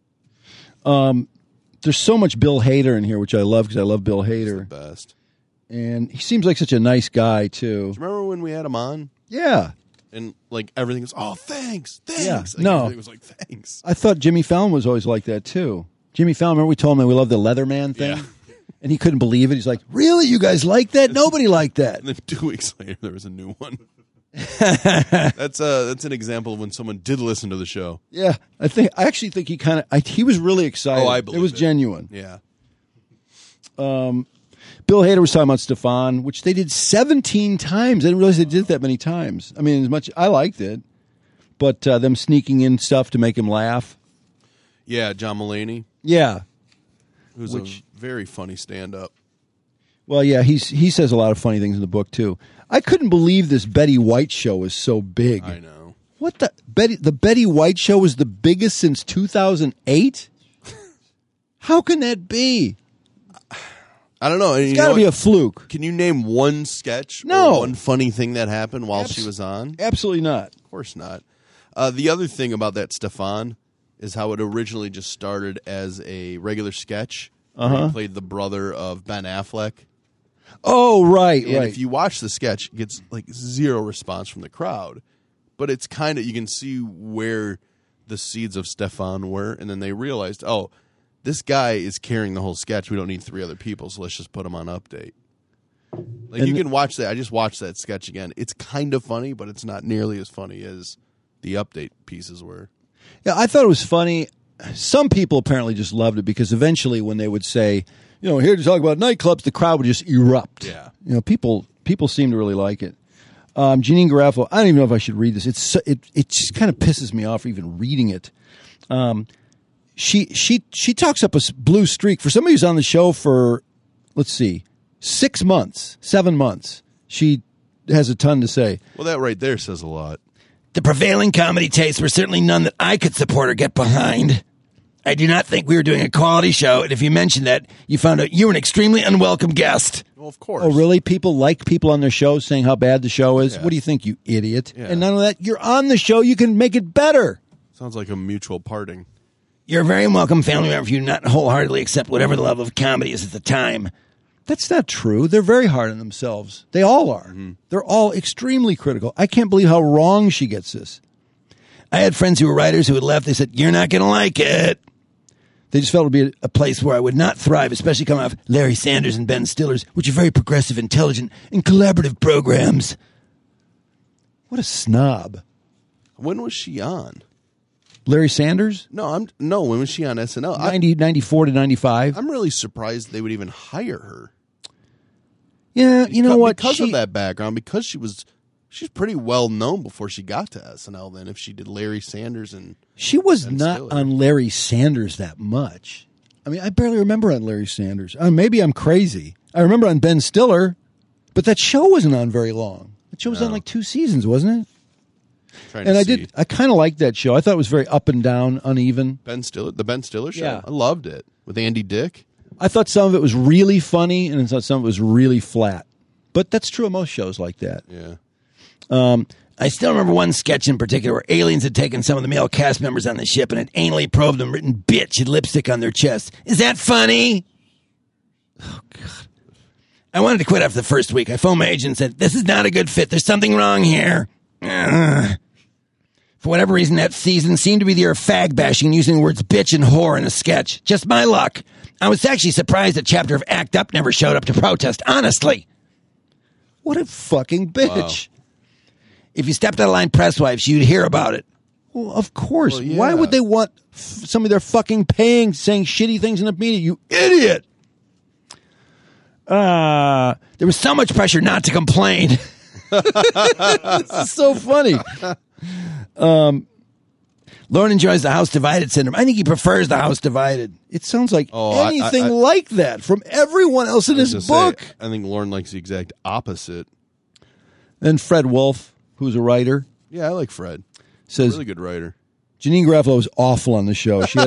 There's so much Bill Hader in here, which I love because I love Bill Hader. He's the best. And he seems like such a nice guy, too. Do you remember when we had him on? Yeah. And like everything was, thanks. Yeah. Like, no. Everything was like, thanks. I thought Jimmy Fallon was always like that, too. Jimmy Fallon, remember we told him that we love the Leatherman thing? Yeah. And he couldn't believe it. He's like, really? You guys like that? Nobody liked that. And then 2 weeks later, there was a new one. That's an example of when someone did listen to the show. Yeah. I actually think he was really excited. Oh, I believe it was genuine. Yeah. Bill Hader was talking about Stefan, which they did 17 times. I didn't realize they did it that many times. I mean, I liked it, but them sneaking in stuff to make him laugh. Yeah, John Mulaney. Yeah. Who's a very funny stand-up. Well, yeah, he says a lot of funny things in the book, too. I couldn't believe this Betty White show was so big. I know. What the Betty White show was the biggest since 2008? How can that be? I don't know. It's got to be a fluke. Can you name one sketch No. or one funny thing that happened while she was on? Absolutely not. Of course not. The other thing about that Stefan is how it originally just started as a regular sketch. Where he played the brother of Ben Affleck. Oh, right, and right. if you watch the sketch, it gets like zero response from the crowd. But it's kind of, you can see where the seeds of Stefan were. And then they realized, oh, this guy is carrying the whole sketch. We don't need 3 other people, so let's just put him on Update. Like, and you can watch that. I just watched that sketch again. It's kind of funny, but it's not nearly as funny as the Update pieces were. Yeah, I thought it was funny. Some people apparently just loved it because eventually when they would say, here to talk about nightclubs, the crowd would just erupt. Yeah. People seem to really like it. Janine Garofalo, I don't even know if I should read this. It just kind of pisses me off even reading it. She talks up a blue streak for somebody who's on the show for, let's see, 6 months, 7 months. She has a ton to say. Well, that right there says a lot. The prevailing comedy tastes were certainly none that I could support or get behind. I do not think we were doing a quality show, and if you mentioned that, you found out you were an extremely unwelcome guest. Well, of course. Oh, really? People like people on their show saying how bad the show is? Yeah. What do you think, you idiot? Yeah. And none of that. You're on the show. You can make it better. Sounds like a mutual parting. You're a very welcome family member if you not wholeheartedly accept whatever the level of comedy is at the time. That's not true. They're very hard on themselves. They all are. Mm-hmm. They're all extremely critical. I can't believe how wrong she gets this. I had friends who were writers who had left. They said, you're not going to like it. They just felt it would be a place where I would not thrive, especially coming off Larry Sanders and Ben Stiller's, which are very progressive, intelligent, and collaborative programs. What a snob. When was she on? Larry Sanders? No, when was she on SNL? 94 to 95. I'm really surprised they would even hire her. Yeah, you know what? Because of that background, because she's pretty well known before she got to SNL then, if she did Larry Sanders and she was Ben not Stiller. on Larry Sanders that much. I mean, I barely remember on Larry Sanders. Maybe I'm crazy. I remember on Ben Stiller, but that show wasn't on very long. That show was on like 2 seasons, wasn't it? I kind of liked that show. I thought it was very up and down, uneven. The Ben Stiller show? Yeah. I loved it. With Andy Dick. I thought some of it was really funny, and I thought some of it was really flat. But that's true of most shows like that. Yeah. I still remember one sketch in particular where aliens had taken some of the male cast members on the ship and had anally probed them, written bitch and lipstick on their chest. Is that funny? Oh, God. I wanted to quit after the first week. I phoned my agent and said, this is not a good fit. There's something wrong here. For whatever reason, that season seemed to be the year of fag bashing and using the words bitch and whore in a sketch. Just my luck. I was actually surprised that chapter of Act Up never showed up to protest, honestly. What a fucking bitch. Wow. If you stepped out of line press-wise, you'd hear about it. Well, of course. Well, yeah. Why would they want somebody they're fucking paying saying shitty things in the media? You idiot. There was so much pressure not to complain. This is so funny. Lauren enjoys the House Divided syndrome. I think he prefers the House Divided. It sounds like anything I- like that from everyone else in his book. I think Lauren likes the exact opposite. Then Fred Wolf, who's a writer, Yeah, I like Fred. says Really good writer. Janine Garofalo was awful on the show. She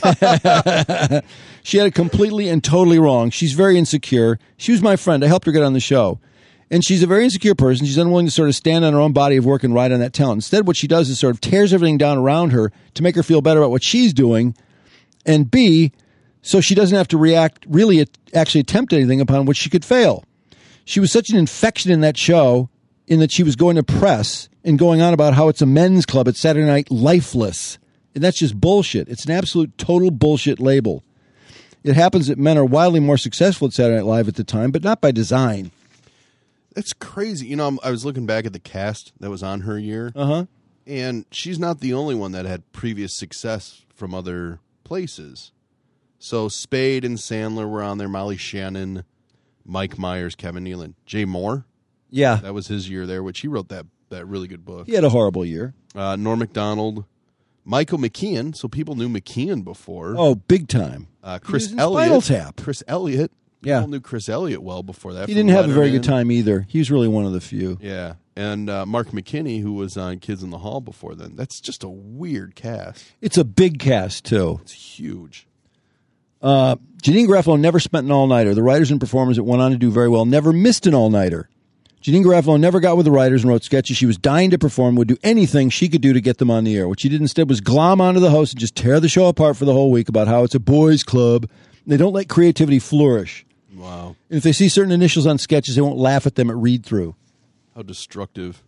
had, she had it completely and totally wrong. She's very insecure. She was my friend. I helped her get on the show. And she's a very insecure person. She's unwilling to sort of stand on her own body of work and ride on that talent. Instead, what she does is sort of tears everything down around her to make her feel better about what she's doing. And B, so she doesn't have to actually attempt anything upon which she could fail. She was such an infection in that show in that she was going to press and going on about how it's a men's club at Saturday Night Lifeless. And that's just bullshit. It's an absolute total bullshit label. It happens that men are wildly more successful at Saturday Night Live at the time, but not by design. It's crazy. You know, I was looking back at the cast that was on her year. Uh-huh. And she's not the only one that had previous success from other places. So Spade and Sandler were on there. Molly Shannon, Mike Myers, Kevin Nealon. Jay Moore. Yeah. That was his year there, which he wrote that really good book. He had a horrible year. Norm Macdonald. Michael McKeon. So people knew McKeon before. Oh, big time. Chris He was in Elliott. Spinal Tap. Chris Elliott. Yeah. People knew Chris Elliott well before that. He from didn't have a very Letterman. good time either. He was really one of the few. Yeah. And Mark McKinney, who was on Kids in the Hall before then. That's just a weird cast. It's a big cast, too. It's huge. Janine Garofalo never spent an all-nighter. The writers and performers that went on to do very well never missed an all-nighter. Janine Garofalo never got with the writers and wrote sketches. She was dying to perform, would do anything she could do to get them on the air. What she did instead was glom onto the host and just tear the show apart for the whole week about how it's a boys' club. They don't let creativity flourish. Wow. And if they see certain initials on sketches, they won't laugh at them at read-through. How destructive.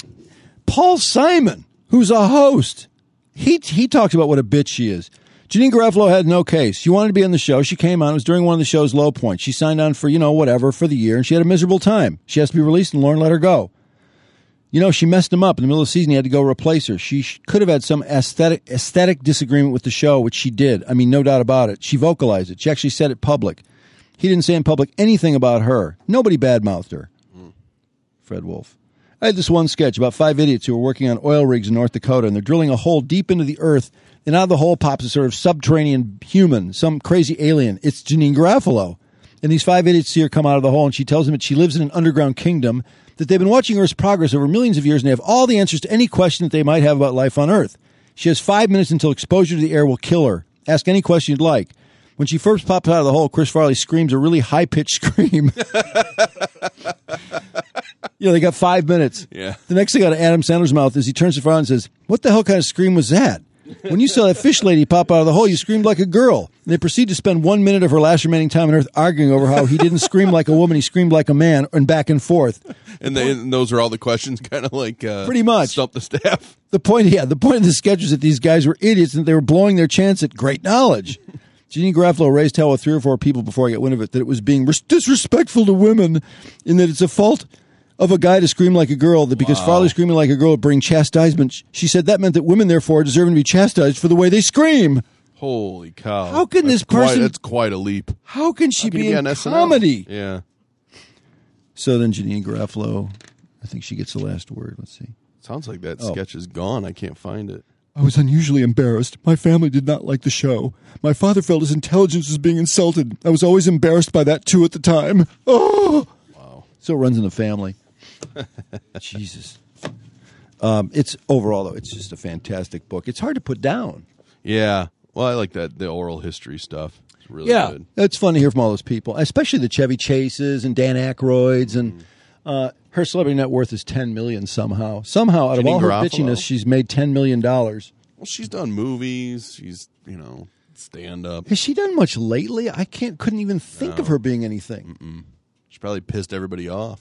Paul Simon, who's a host, he talks about what a bitch she is. Janine Garofalo had no case. She wanted to be on the show. She came on. It was during one of the show's low points. She signed on for, whatever, for the year, and she had a miserable time. She has to be released, and Lauren let her go. She messed him up. In the middle of the season, he had to go replace her. She could have had some aesthetic disagreement with the show, which she did. I mean, no doubt about it. She vocalized it. She actually said it public. He didn't say in public anything about her. Nobody badmouthed her. Fred Wolf. I had this one sketch about 5 idiots who were working on oil rigs in North Dakota, and they're drilling a hole deep into the earth, and out of the hole pops a sort of subterranean human, some crazy alien. It's Janine Garofalo. And these 5 idiots see her come out of the hole, and she tells them that she lives in an underground kingdom, that they've been watching Earth's progress over millions of years, and they have all the answers to any question that they might have about life on Earth. She has 5 minutes until exposure to the air will kill her. Ask any question you'd like. When she first pops out of the hole, Chris Farley screams a really high-pitched scream. They got 5 minutes. Yeah. The next thing out of Adam Sandler's mouth is he turns to Farley and says, "What the hell kind of scream was that? When you saw that fish lady pop out of the hole, you screamed like a girl." And they proceed to spend 1 minute of her last remaining time on Earth arguing over how he didn't scream like a woman, he screamed like a man, and back and forth. And those are all the questions, kind of like pretty much stump the staff. The point of the sketch was that these guys were idiots and they were blowing their chance at great knowledge. Jeannie Garofalo raised hell with 3 or 4 people before I got wind of it, that it was being disrespectful to women, in that it's a fault of a guy to scream like a girl, that because Farley screaming like a girl would bring chastisement. She said that meant that women, therefore, are deserving to be chastised for the way they scream. Holy cow. How can this person... That's quite a leap. How can she be in SNL? comedy? Yeah. So then Jeanine Garofalo, I think she gets the last word. Let's see. Sounds like that sketch is gone. I can't find it. I was unusually embarrassed. My family did not like the show. My father felt his intelligence was being insulted. I was always embarrassed by that, too, at the time. Oh! Wow. So it runs in the family. Jesus. It's overall, though, it's just a fantastic book. It's hard to put down. Yeah. Well, I like that, the oral history stuff. It's really good. It's fun to hear from all those people, especially the Chevy Chases and Dan Aykroyds. And her celebrity net worth is $10 million somehow. Somehow, out of all her bitchiness, she's made $10 million. Well, she's done movies. She's, stand-up. Has she done much lately? I couldn't even think of her being anything. Mm-mm. She probably pissed everybody off.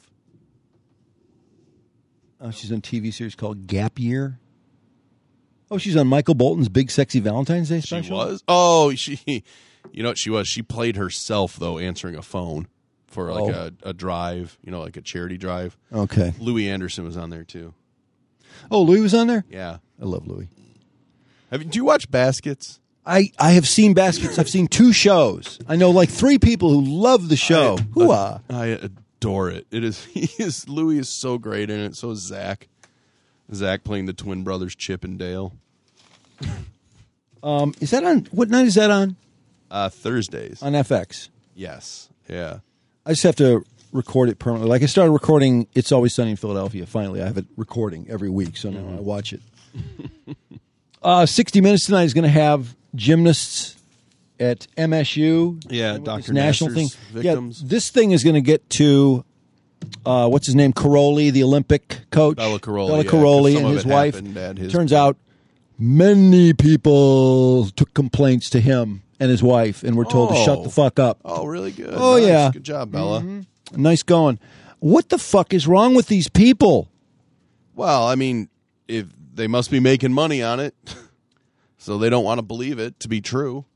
She's on a TV series called Gap Year. Oh, she's on Michael Bolton's Big Sexy Valentine's Day special? She was? Oh, you know what she was? She played herself, though, answering a phone for a drive, like a charity drive. Okay. Louis Anderson was on there, too. Oh, Louis was on there? Yeah. I love Louis. Do you watch Baskets? I have seen Baskets. I've seen 2 shows. I know 3 people who love the show. I adore it. Louis is so great in it. So is Zach. Zach playing the twin brothers Chip and Dale. Is that on? What night is that on? Thursdays. On FX. Yes. Yeah. I just have to record it permanently. I started recording It's Always Sunny in Philadelphia. Finally, I have it recording every week, so now I watch it. 60 Minutes tonight is going to have gymnasts at MSU. Yeah, Dr. National Nasser's thing. victims. Yeah, this thing is going to get to what's his name? Caroli, the Olympic coach. Bella Caroli. Bella Caroli and his wife. Turns out many people took complaints to him and his wife and were told to shut the fuck up. Oh, really good. Oh, nice. yeah. Good job, Bella. Mm-hmm. Nice going. What the fuck is wrong with these people? Well, I mean, if they must be making money on it, so they don't want to believe it to be true.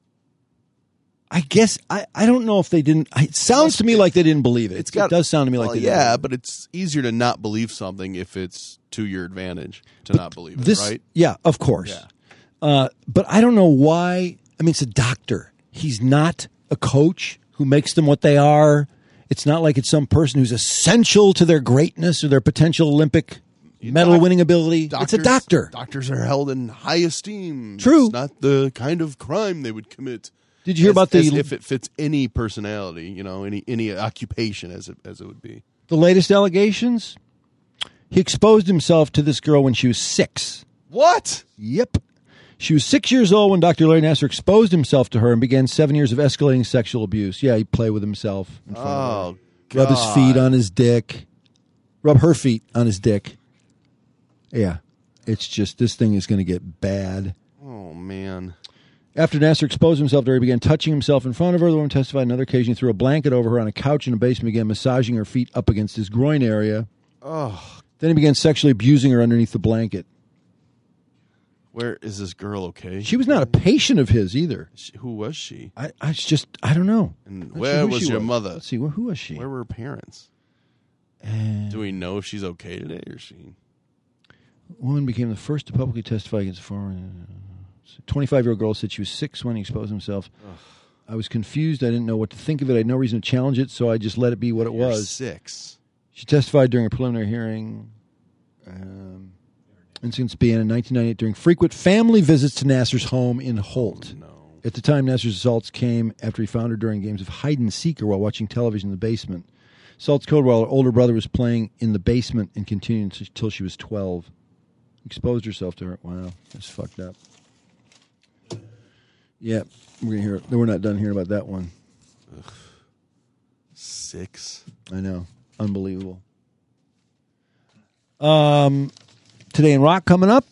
I guess I don't know if they didn't. It sounds to me like they didn't believe it. It does sound to me like they didn't. Yeah, but it's easier to not believe something if it's to your advantage to not believe it, right? Yeah, of course. Yeah. But I don't know why. I mean, it's a doctor. He's not a coach who makes them what they are. It's not like it's some person who's essential to their greatness or their potential Olympic medal winning ability. It's a doctor. Doctors are held in high esteem. True. It's not the kind of crime they would commit. Did you hear about the... if it fits any personality, any occupation as it would be. The latest allegations? He exposed himself to this girl when she was 6. What? Yep. She was 6 years old when Dr. Larry Nasser exposed himself to her and began 7 years of escalating sexual abuse. Yeah, he'd play with himself. In front of her. God. Rub his feet on his dick. Rub her feet on his dick. Yeah. It's just, this thing is going to get bad. Oh, man. After Nasser exposed himself to her, he began touching himself in front of her. The woman testified on another occasion. He threw a blanket over her on a couch in the basement and began massaging her feet up against his groin area. Oh. Then he began sexually abusing her underneath the blanket. Where is this girl okay? She was not a patient of his either. Who was she? I don't know. And where was your mother? Let's see, who was she? Where were her parents? Do we know if she's okay today or she? Woman became the first to publicly testify against a former 25-year-old girl said she was 6 when he exposed himself. Ugh. I was confused. I didn't know what to think of it. I had no reason to challenge it, so I just let it be what it was. 6. She testified during a preliminary hearing. Incidents began in 1998 during frequent family visits to Nasser's home in Holt. Oh, no. At the time, Nasser's assaults came after he found her during games of hide-and-seeker while watching television in the basement. Assaults occurred while her older brother was playing in the basement and continued until she was 12. Exposed herself to her. Wow, that's fucked up. Yeah, we're gonna hear. We're not done hearing about that one. Ugh. 6. I know, unbelievable. Today in Rock coming up.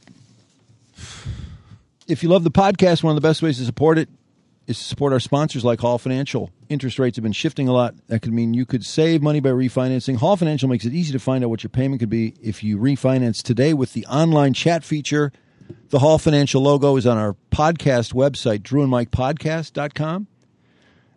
If you love the podcast, one of the best ways to support it is to support our sponsors like Hall Financial. Interest rates have been shifting a lot. That could mean you could save money by refinancing. Hall Financial makes it easy to find out what your payment could be if you refinance today with the online chat feature. The Hall Financial logo is on our podcast website, drewandmikepodcast.com.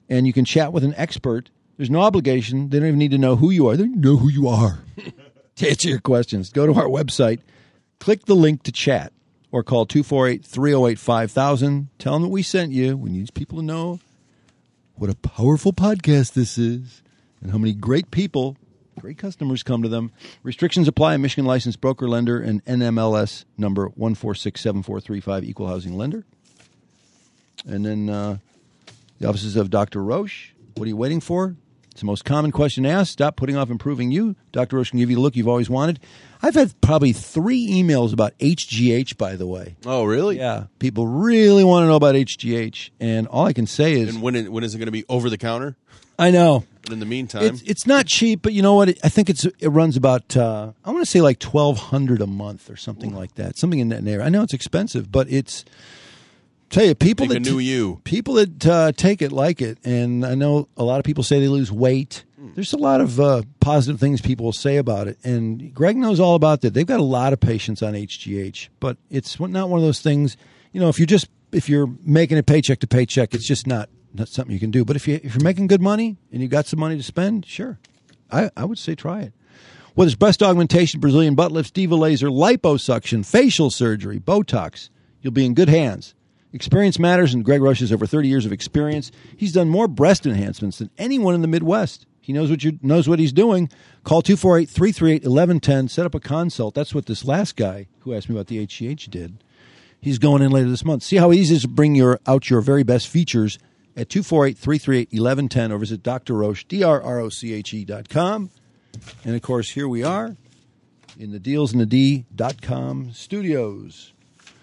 and you can chat with an expert. There's no obligation. They don't even need to know who you are. They know who you are to answer your questions. Go to our website, click the link to chat, or call 248-308-5000. Tell them that we sent you. We need people to know what a powerful podcast this is and how many great people, great customers come to them. Restrictions apply. A Michigan licensed broker lender and NMLS number 1467435, equal housing lender. And then the offices of Dr. Roche. What are you waiting for? It's the most common question asked. Stop putting off improving you. Dr. Roche can give you the look you've always wanted. I've had probably 3 emails about HGH, by the way. Oh, really? Yeah. People really want to know about HGH. And all I can say is... And when is it going to be over the counter? I know. But in the meantime... It's not cheap, but you know what? I think it runs about, I want to say like $1,200 a month or something like that. Something in that neighborhood. I know it's expensive, but it's... Tell you, people Think that a new you. People that take it like it, and I know a lot of people say they lose weight. There's a lot of positive things people will say about it, and Greg knows all about that. They've got a lot of patients on HGH, but it's not one of those things. You know, if you're making it paycheck to paycheck, it's just not something you can do. But if you're making good money and you've got some money to spend, sure, I would say try it. Whether it's breast augmentation, Brazilian butt lifts, Diva laser, liposuction, facial surgery, Botox, you'll be in good hands. Experience matters, and Greg Rush has over 30 years of experience. He's done more breast enhancements than anyone in the Midwest. He knows what he's doing. Call 248-338-1110. Set up a consult. That's what this last guy who asked me about the HGH did. He's going in later this month. See how easy it is to bring out your very best features at 248-338-1110 or visit Dr. Roche, DrRoche.com. And, of course, here we are in the DealsInTheD.com studios.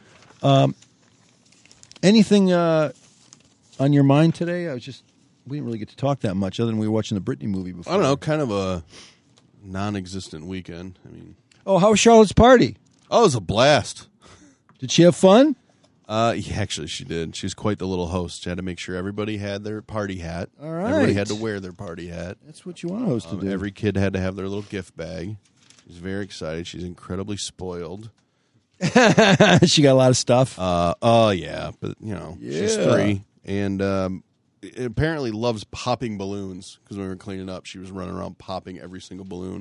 Anything on your mind today? We didn't really get to talk that much other than we were watching the Britney movie before. I don't know, kind of a non-existent weekend. I mean, how was Charlotte's party? Oh, it was a blast. Did she have fun? Yeah, actually, she did. She was quite the little host. She had to make sure everybody had their party hat. All right. Everybody had to wear their party hat. That's what you want a host to do. Every kid had to have their little gift bag. She's very excited. She's incredibly spoiled. She got a lot of stuff. Oh yeah, but she's 3 and apparently loves popping balloons because when we were cleaning up, she was running around popping every single balloon.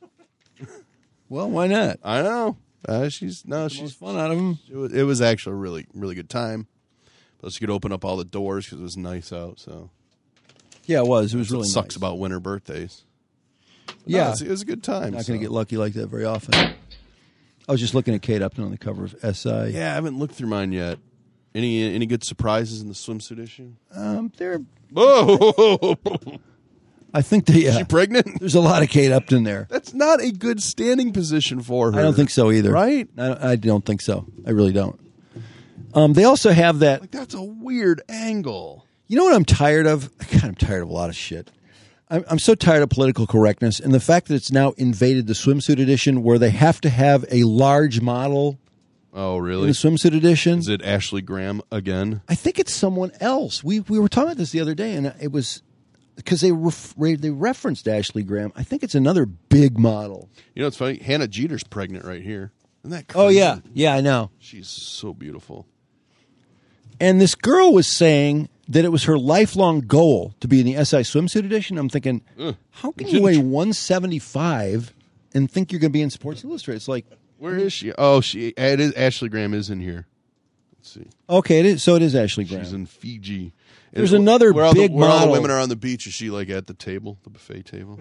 Well, why not? I know. She's fun out of them. It was actually a really, really good time. Plus, you could open up all the doors because it was nice out. So yeah, it was. It was really nice. Sucks about winter birthdays. But yeah, it was a good time. Not going to get lucky like that very often. I was just looking at Kate Upton on the cover of SI. Yeah, I haven't looked through mine yet. Any good surprises in the swimsuit issue? They're. Whoa! I think they. Is she pregnant? There's a lot of Kate Upton there. That's not a good standing position for her. I don't think so either. Right? I don't think so. I really don't. They also have that. Like, that's a weird angle. You know what I'm tired of? I'm tired of a lot of shit. I'm so tired of political correctness and the fact that it's now invaded the swimsuit edition where they have to have a large model. Oh, really? In the swimsuit edition. Is it Ashley Graham again? I think it's someone else. We were talking about this the other day, and it was because they referenced Ashley Graham. I think it's another big model. You know, it's funny. Hannah Jeter's pregnant right here. Isn't that crazy? Oh, yeah. Yeah, I know. She's so beautiful. And this girl was saying that it was her lifelong goal to be in the SI swimsuit edition. I'm thinking, how can you weigh 175 and think you're going to be in Sports Illustrated? It's like, where is she? Oh, it is Ashley Graham is in here. Let's see. Okay, it is. So it is Ashley Graham. She's in Fiji. There's another big model. Where all the women are on the beach. Is she like at the table, the buffet table?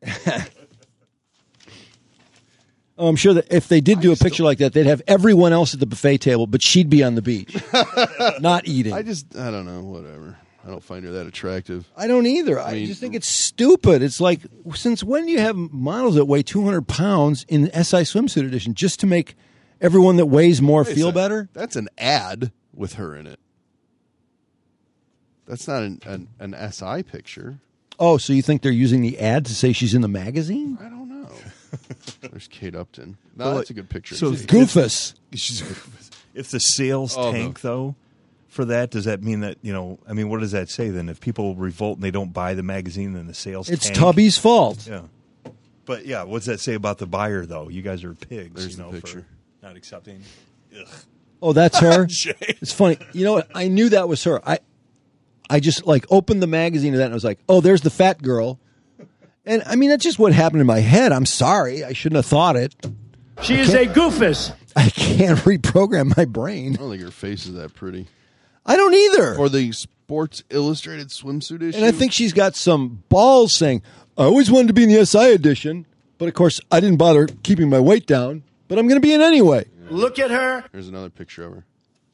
Oh, I'm sure that if they did do a picture like that, they'd have everyone else at the buffet table, but she'd be on the beach, not eating. I don't know, whatever. I don't find her that attractive. I don't either. I just think it's stupid. It's like, since when do you have models that weigh 200 pounds in the SI swimsuit edition just to make everyone that weighs more feel better? That's an ad with her in it. That's not an SI picture. Oh, so you think they're using the ad to say she's in the magazine? I don't know. There's Kate Upton. No, that's a good picture. So Goofus. She's Goofus. If the sales tank, though, for that, does that mean that, what does that say then? If people revolt and they don't buy the magazine, then the sales tank? It's Tubby's fault. Yeah. But, yeah, what's that say about the buyer, though? You guys are pigs, There's the picture. For not accepting. Ugh. Oh, that's her? It's funny. You know what? I knew that was her. I just like opened the magazine of that and I was like, oh, there's the fat girl. And I mean, that's just what happened in my head. I'm sorry. I shouldn't have thought it. She is a goofus. I can't reprogram my brain. I don't think her face is that pretty. I don't either. Or the Sports Illustrated swimsuit issue. And I think she's got some balls saying, I always wanted to be in the SI edition, but of course I didn't bother keeping my weight down, but I'm going to be in anyway. Look at her. Here's another picture of her.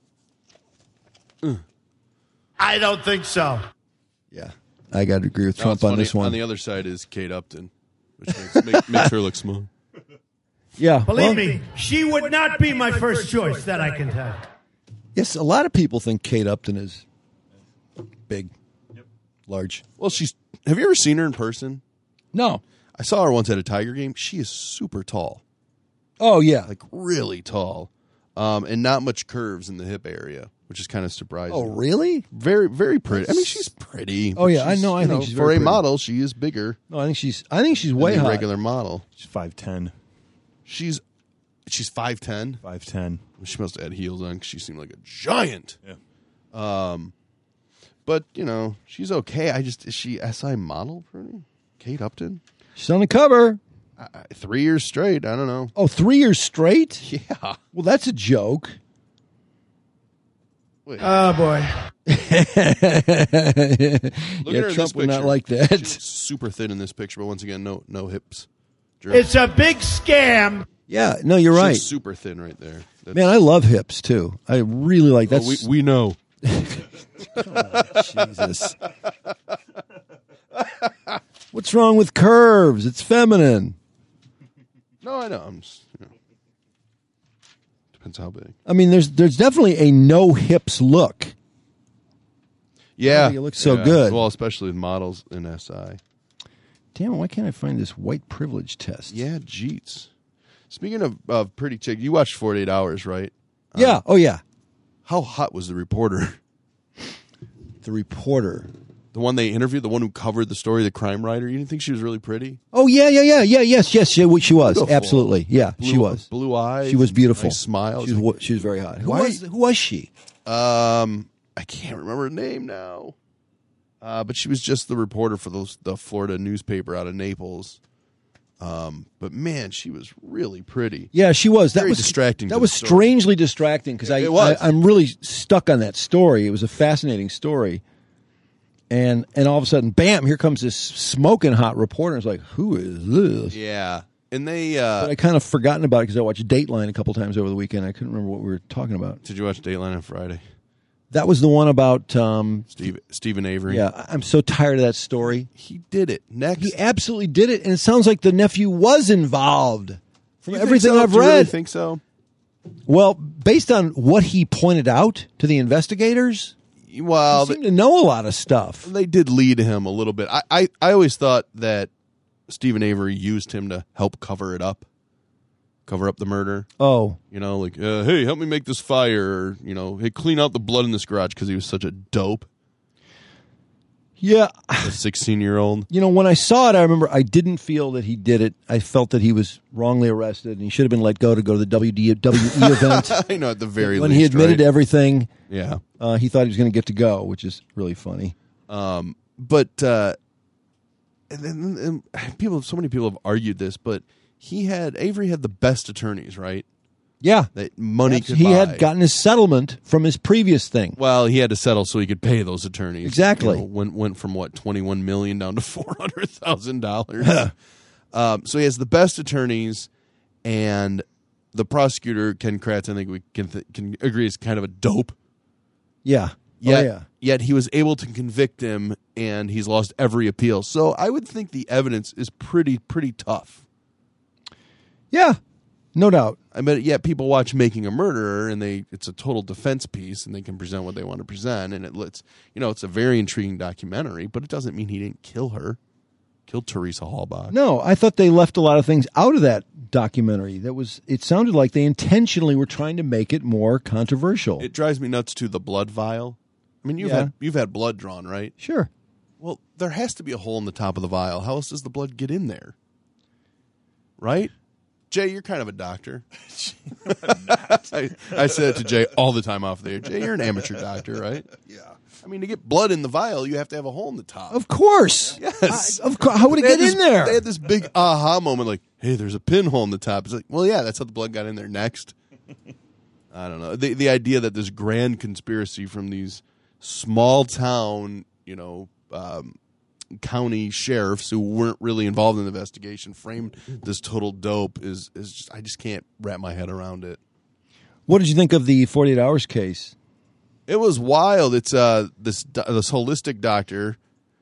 I don't think so. Yeah. I got to agree with Trump it's on funny. this one. On the other side is Kate Upton, which makes her look small. Yeah. Believe me, she would not be my first choice, that I can tell. Yes, a lot of people think Kate Upton is big, large. Well, have you ever seen her in person? No. I saw her once at a Tiger game. She is super tall. Oh, yeah. Like really tall. And not much curves in the hip area, which is kind of surprising. Oh, really? Very, very pretty. I mean, she's pretty. Oh, yeah, I know. I think she's for very a pretty. model, she is bigger. No, I think she's way than a hot. regular model. She's 5'10". She's 5'10". 5'10". She must have had heels on because she seemed like a giant. Yeah. But she's okay. Is she SI model pretty? Kate Upton. She's on the cover. 3 years straight. I don't know. Oh, 3 years straight? Yeah. Well, that's a joke. Wait. Oh, boy. Look at her in Trump this would not picture. like that. She's super thin in this picture, but once again, no hips. It's a big scam. Yeah, no, you're right. She's super thin right there. Man, I love hips, too. I really like that. We know. Jesus. What's wrong with curves? It's feminine. No, I know. I'm just, depends how big. I mean, there's definitely a no hips look. Yeah. You look so good. Well, especially with models in SI. Damn it, why can't I find this white privilege test? Yeah, jeez. Speaking of pretty chick, you watched 48 Hours, right? Yeah. Oh, yeah. How hot was the reporter? The reporter. The one they interviewed, the one who covered the story, the crime writer. You didn't think she was really pretty? Oh, yeah. Yes, she was. Beautiful. Absolutely. Yeah, she was. Blue eyes. She was beautiful. Nice smile. She was very hot. Who was she? I can't remember her name now. But she was just the reporter for the Florida newspaper out of Naples. But man, she was really pretty. Yeah, she was. That Very was distracting. That was strangely distracting because I'm really stuck on that story. It was a fascinating story. And all of a sudden, bam! Here comes this smoking hot reporter. It's like, who is this? Yeah, and they. But I kind of forgotten about it because I watched Dateline a couple times over the weekend. I couldn't remember what we were talking about. Did you watch Dateline on Friday? That was the one about Stephen Avery. Yeah, I'm so tired of that story. He did it. Next, he absolutely did it, and it sounds like the nephew was involved. From everything I've Do you read, really think so? Well, based on what he pointed out to the investigators. Well, they seem to know a lot of stuff. They did lead him a little bit. I always thought that Stephen Avery used him to help cover the murder. Oh. Like, hey, help me make this fire. Or, hey, clean out the blood in this garage because he was such a dope. Yeah. A 16-year-old. When I saw it, I remember I didn't feel that he did it. I felt that he was wrongly arrested and he should have been let go to the WWE event. I know, at the very least. When he admitted to everything, yeah, he thought he was going to get to go, which is really funny. And then so many people have argued this, but Avery had the best attorneys, right? Yeah. That money could he buy. had gotten his settlement from his previous thing. Well, he had to settle so he could pay those attorneys. Exactly. Went from $21 million down to $400,000. So he has the best attorneys, and the prosecutor, Ken Kratz, I think we can agree is kind of a dope. Yeah. Yet he was able to convict him, and he's lost every appeal. So I would think the evidence is pretty tough. Yeah. No doubt. I mean, yet people watch Making a Murderer, and it's a total defense piece, and they can present what they want to present, and it's a very intriguing documentary, but it doesn't mean he didn't kill her, killed Teresa Halbach. No, I thought they left a lot of things out of that documentary. It sounded like they intentionally were trying to make it more controversial. It drives me nuts too, the blood vial. I mean, you've had blood drawn, right? Sure. Well, there has to be a hole in the top of the vial. How else does the blood get in there? Right? Jay, you're kind of a doctor. I say it to Jay all the time off the air. Jay, you're an amateur doctor, right? Yeah. enough. I mean, to get blood in the vial, you have to have a hole in the top. Of course. Yes. Of course. How would it get in there? They had this big aha moment, like, hey, there's a pinhole in the top. It's like, well, yeah, that's how the blood got in there next. I don't know. The idea that this grand conspiracy from these small town, county sheriffs who weren't really involved in the investigation framed this total dope is just, I just can't wrap my head around it. What did you think of the 48 Hours case? It was wild. It's this holistic doctor,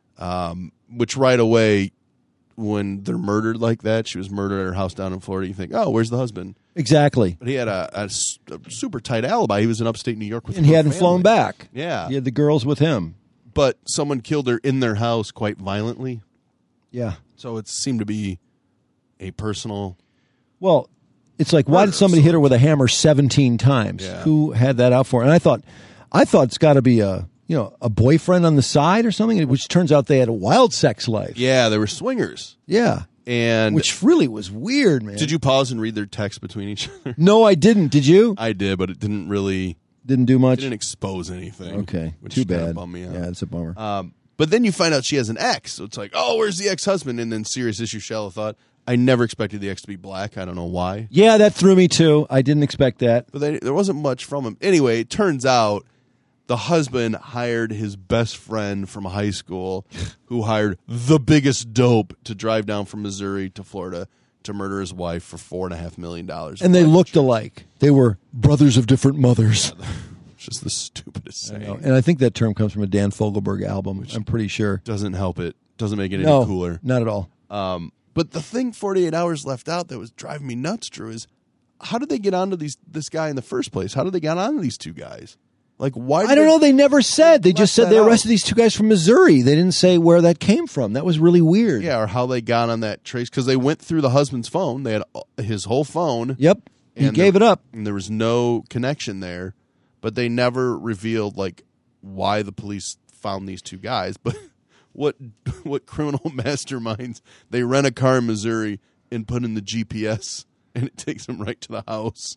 which right away, when they're murdered like that, she was murdered at her house down in Florida, you think, oh, where's the husband? Exactly. But he had a super tight alibi. He was in upstate New York with and he hadn't family. flown back. Yeah. He had the girls with him. But someone killed her in their house quite violently. Yeah. So it seemed to be a personal... Well, it's like, why did somebody hit her with a hammer 17 times? Yeah. Who had that out for her? And I thought it's got to be a boyfriend on the side or something, which turns out they had a wild sex life. Yeah, they were swingers. Yeah. And which really was weird, man. Did you pause and read their text between each other? No, I didn't. Did you? I did, but it didn't really... Didn't do much? Didn't expose anything. Okay. Which Too kinda bad. bummed me out. Yeah, it's a bummer. But then you find out she has an ex. So it's like, oh, where's the ex-husband? And then Serious Issue Shallow thought, I never expected the ex to be black. I don't know why. Yeah, that threw me too. I didn't expect that. But there wasn't much from him. Anyway, it turns out the husband hired his best friend from high school who hired the biggest dope to drive down from Missouri to Florida to murder his wife for $4.5 million. And they looked alike. They were brothers of different mothers. It's just the stupidest saying. And I think that term comes from a Dan Fogelberg album. I'm pretty sure. Doesn't help it. Doesn't make it any cooler. Not at all. But the thing 48 Hours left out that was driving me nuts, Drew, is how did they get onto this guy in the first place? How did they get onto these two guys? Like, why? I don't know. They never said. They just said they arrested these two guys from Missouri. They didn't say where that came from. That was really weird. Yeah, or how they got on that trace. Because they went through the husband's phone. They had his whole phone. Yep. He gave it up. And there was no connection there. But they never revealed, like, why the police found these two guys. But what criminal masterminds, they rent a car in Missouri and put in the GPS, and it takes them right to the house.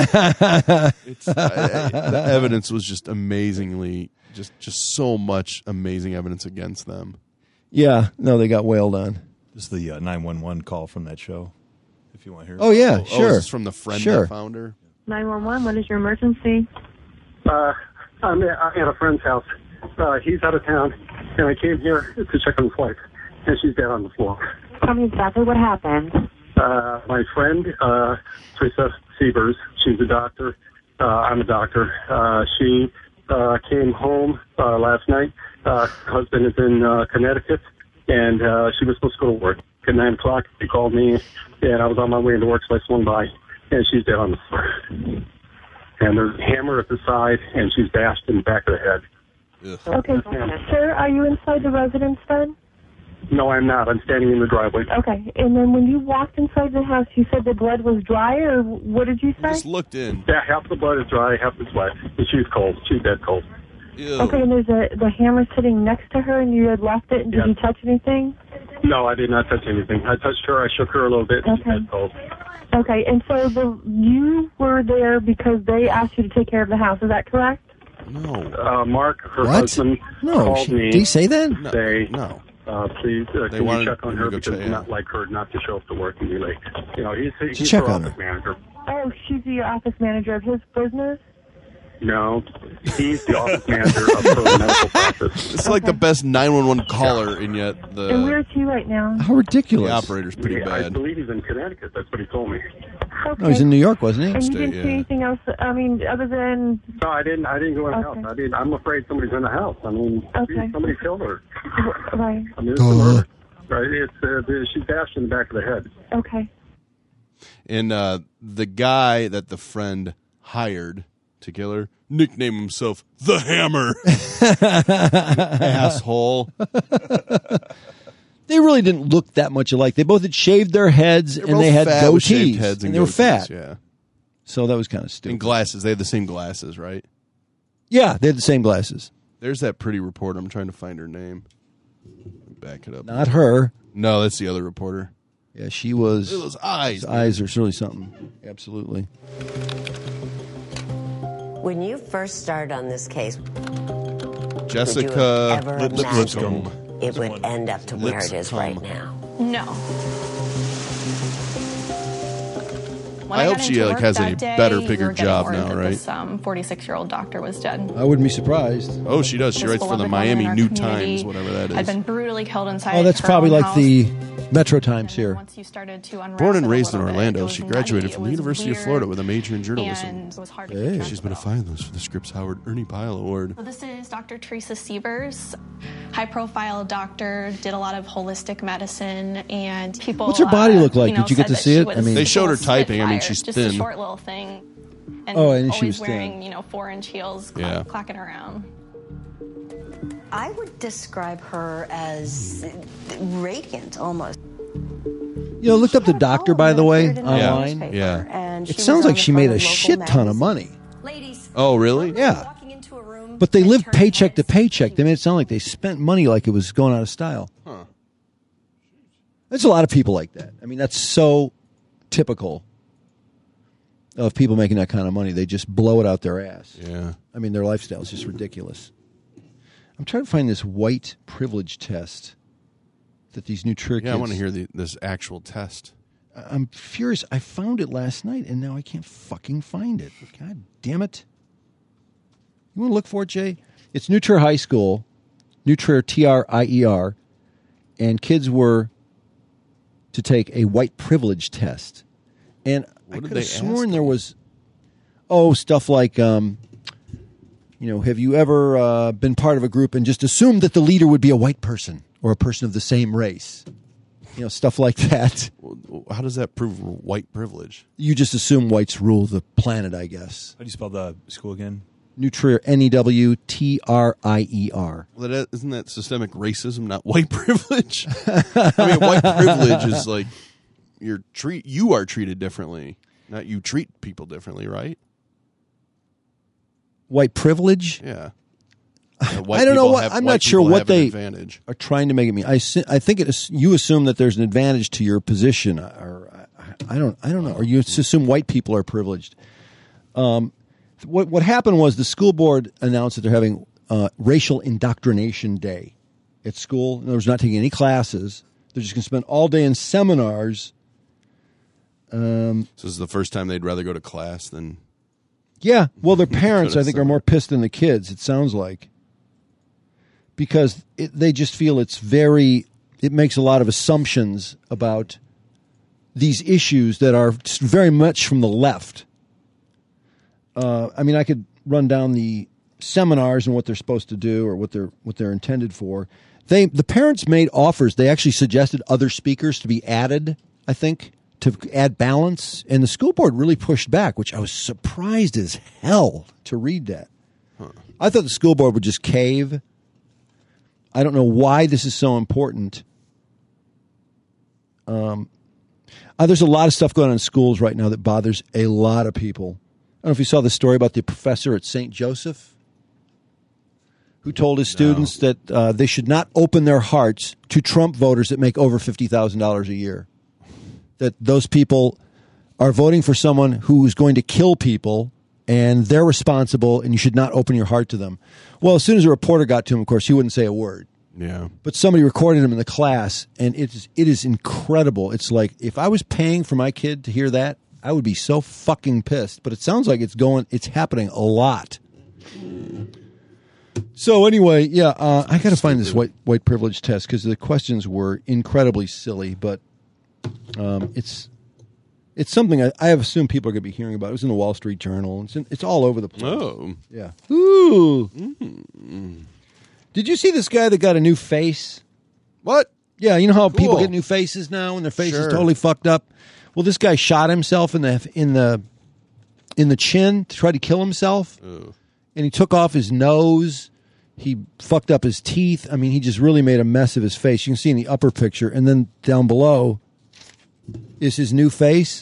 The evidence was just amazingly, just so much amazing evidence against them. Yeah, no, they got wailed on. This is the 911 call from that show, if you want to hear it. Oh, yeah, sure. Is this from the friend that found her? 911, what is your emergency? I'm at a friend's house. He's out of town, and I came here to check on his wife, and she's dead on the floor. Tell me exactly what happened. My friend, Teresa Sievers, she's a doctor. I'm a doctor. She came home last night. Her husband is in Connecticut, and she was supposed to go to work. At 9 o'clock, she called me, and I was on my way into work, so I swung by, and she's dead on the floor. And there's a hammer at the side, and she's bashed in the back of the head. Okay, sir, are you inside the residence then? No, I'm not. I'm standing in the driveway. Okay, and then when you walked inside the house, you said the blood was dry, or what did you say? Just looked in. Yeah, half the blood is dry, half is wet. And she's cold. She's dead cold. Ew. Okay, and there's the hammer sitting next to her, and you had left it, and did you touch anything? No, I did not touch anything. I touched her. I shook her a little bit. And she's dead cold. Okay, and so you were there because they asked you to take care of the house. Is that correct? No. Mark, her What? husband, No, called me. did he say that? No. Please, They can wanted you check on him her to go because check, it's not like her not to show up to work and be late. You know, he's check her on office manager. Oh, she's the office manager of his business? No, he's the office manager of her medical practice. It's like the best 911 caller, and yet And where's he right now? How ridiculous. The operator's pretty I bad. believe he's in Connecticut. That's what he told me. Okay. No, he's in New York, wasn't he? And you didn't see anything else, I mean, other than... No, I didn't go in the house. I'm afraid somebody's in the house. I mean, somebody killed her. Right. I mean, it's a murder. Right? She's bashed in the back of the head. Okay. And the guy that the friend hired to kill her nicknamed himself the Hammer. Asshole. They really didn't look that much alike. They both had shaved their heads, and they had fat with shaved goatees. heads and they were goatees, fat. Yeah. So that was kind of stupid. And glasses. They had the same glasses, right? Yeah, they had the same glasses. There's that pretty reporter. I'm trying to find her name. Back it up. Not her. No, that's the other reporter. Yeah, she was. Look at those eyes. Those eyes are really something. Absolutely. When you first started on this case, Jessica Would you have ever Lipscomb. imagined it would end up to where it is right now? No. When I hope got she into like work has that a day, better, we bigger were getting job word now, that right? This 46-year-old doctor was dead. I wouldn't be surprised. Oh, she does. She This writes for the beloved woman Miami in our New community Times, whatever that Had is. been brutally killed inside. Oh, that's her probably own like house. the Metro Times here. Once you started to unwrap Born and it a raised in little bit, Orlando, it was she nutty, graduated it from the was University of weird, Florida with a major in journalism. And it was hard to Hey. keep track She's been a finalist for the Scripps Howard Ernie Pyle Award. So this is Dr. Teresa Sievers, high-profile doctor, did a lot of holistic medicine, and people. What's her body look like? You know, Did you get said to see that it? she I was mean- They showed her a typing. I mean, spitfire, she's just thin. a short little thing. And Oh, and always she was wearing, thin. 4-inch heels, Yeah. clacking around. I would describe her as radiant, almost. You know, looked up the doctor, by the way, online. Yeah. And It sounds like she made a shit ton of money. Oh, really? Yeah. But they lived paycheck to paycheck. They made it sound like they spent money like it was going out of style. Huh. There's a lot of people like that. I mean, that's so typical of people making that kind of money. They just blow it out their ass. Yeah. I mean, their lifestyle is just ridiculous. I'm trying to find this white privilege test that these new trick Yeah, I kids- want to hear this actual test. I'm furious. I found it last night, and now I can't fucking find it. God damn it. You want to look for it, Jay? It's New Trier High School, New Trier, Trier, and kids were to take a white privilege test. And I What did could they have sworn ask there was, stuff like, have you ever been part of a group and just assumed that the leader would be a white person or a person of the same race? You know, stuff like that. How does that prove white privilege? You just assume whites rule the planet, I guess. How do you spell the school again? New Trier, Newtrier. Well, isn't that systemic racism, not white privilege? I mean, white privilege is like you are treated differently, not you treat people differently, right? White privilege? Yeah. I don't know what. I'm not sure what they advantage. are trying to make it mean. I think it is, you assume that there's an advantage to your position, or I don't know. Or you assume white people are privileged. What happened was the school board announced that they're having racial indoctrination day at school. In other words, not taking any classes. They're just going to spend all day in seminars. So this is the first time they'd rather go to class than. Yeah, well, their parents, I think, are more pissed than the kids, it sounds like. Because they just feel it makes a lot of assumptions about these issues that are very much from the left. I mean, I could run down the seminars and what they're supposed to do or what they're intended for. The parents made offers. They actually suggested other speakers to be added, I think, to add balance. And the school board really pushed back, which I was surprised as hell to read that. Huh. I thought the school board would just cave. I don't know why this is so important. There's a lot of stuff going on in schools right now that bothers a lot of people. I don't know if you saw the story about the professor at St. Joseph who told his students that they should not open their hearts to Trump voters that make over $50,000 a year. That those people are voting for someone who is going to kill people and they're responsible and you should not open your heart to them. Well, as soon as a reporter got to him, of course, he wouldn't say a word. Yeah. But somebody recorded him in the class, and it is incredible. It's like, if I was paying for my kid to hear that, I would be so fucking pissed. But it sounds like it's happening a lot. So anyway, yeah, I got to find this white privilege test because the questions were incredibly silly, but it's something I have assumed people are going to be hearing about. It was in the Wall Street Journal. It's all over the place. Oh. Yeah. Ooh. Mm. Did you see this guy that got a new face? What? Yeah, you know how people Cool. get new faces now and their face is Sure. totally fucked up? Well, this guy shot himself in the chin to try to kill himself. Ooh. And he took off his nose. He fucked up his teeth. I mean, he just really made a mess of his face. You can see in the upper picture. And then down below is his new face.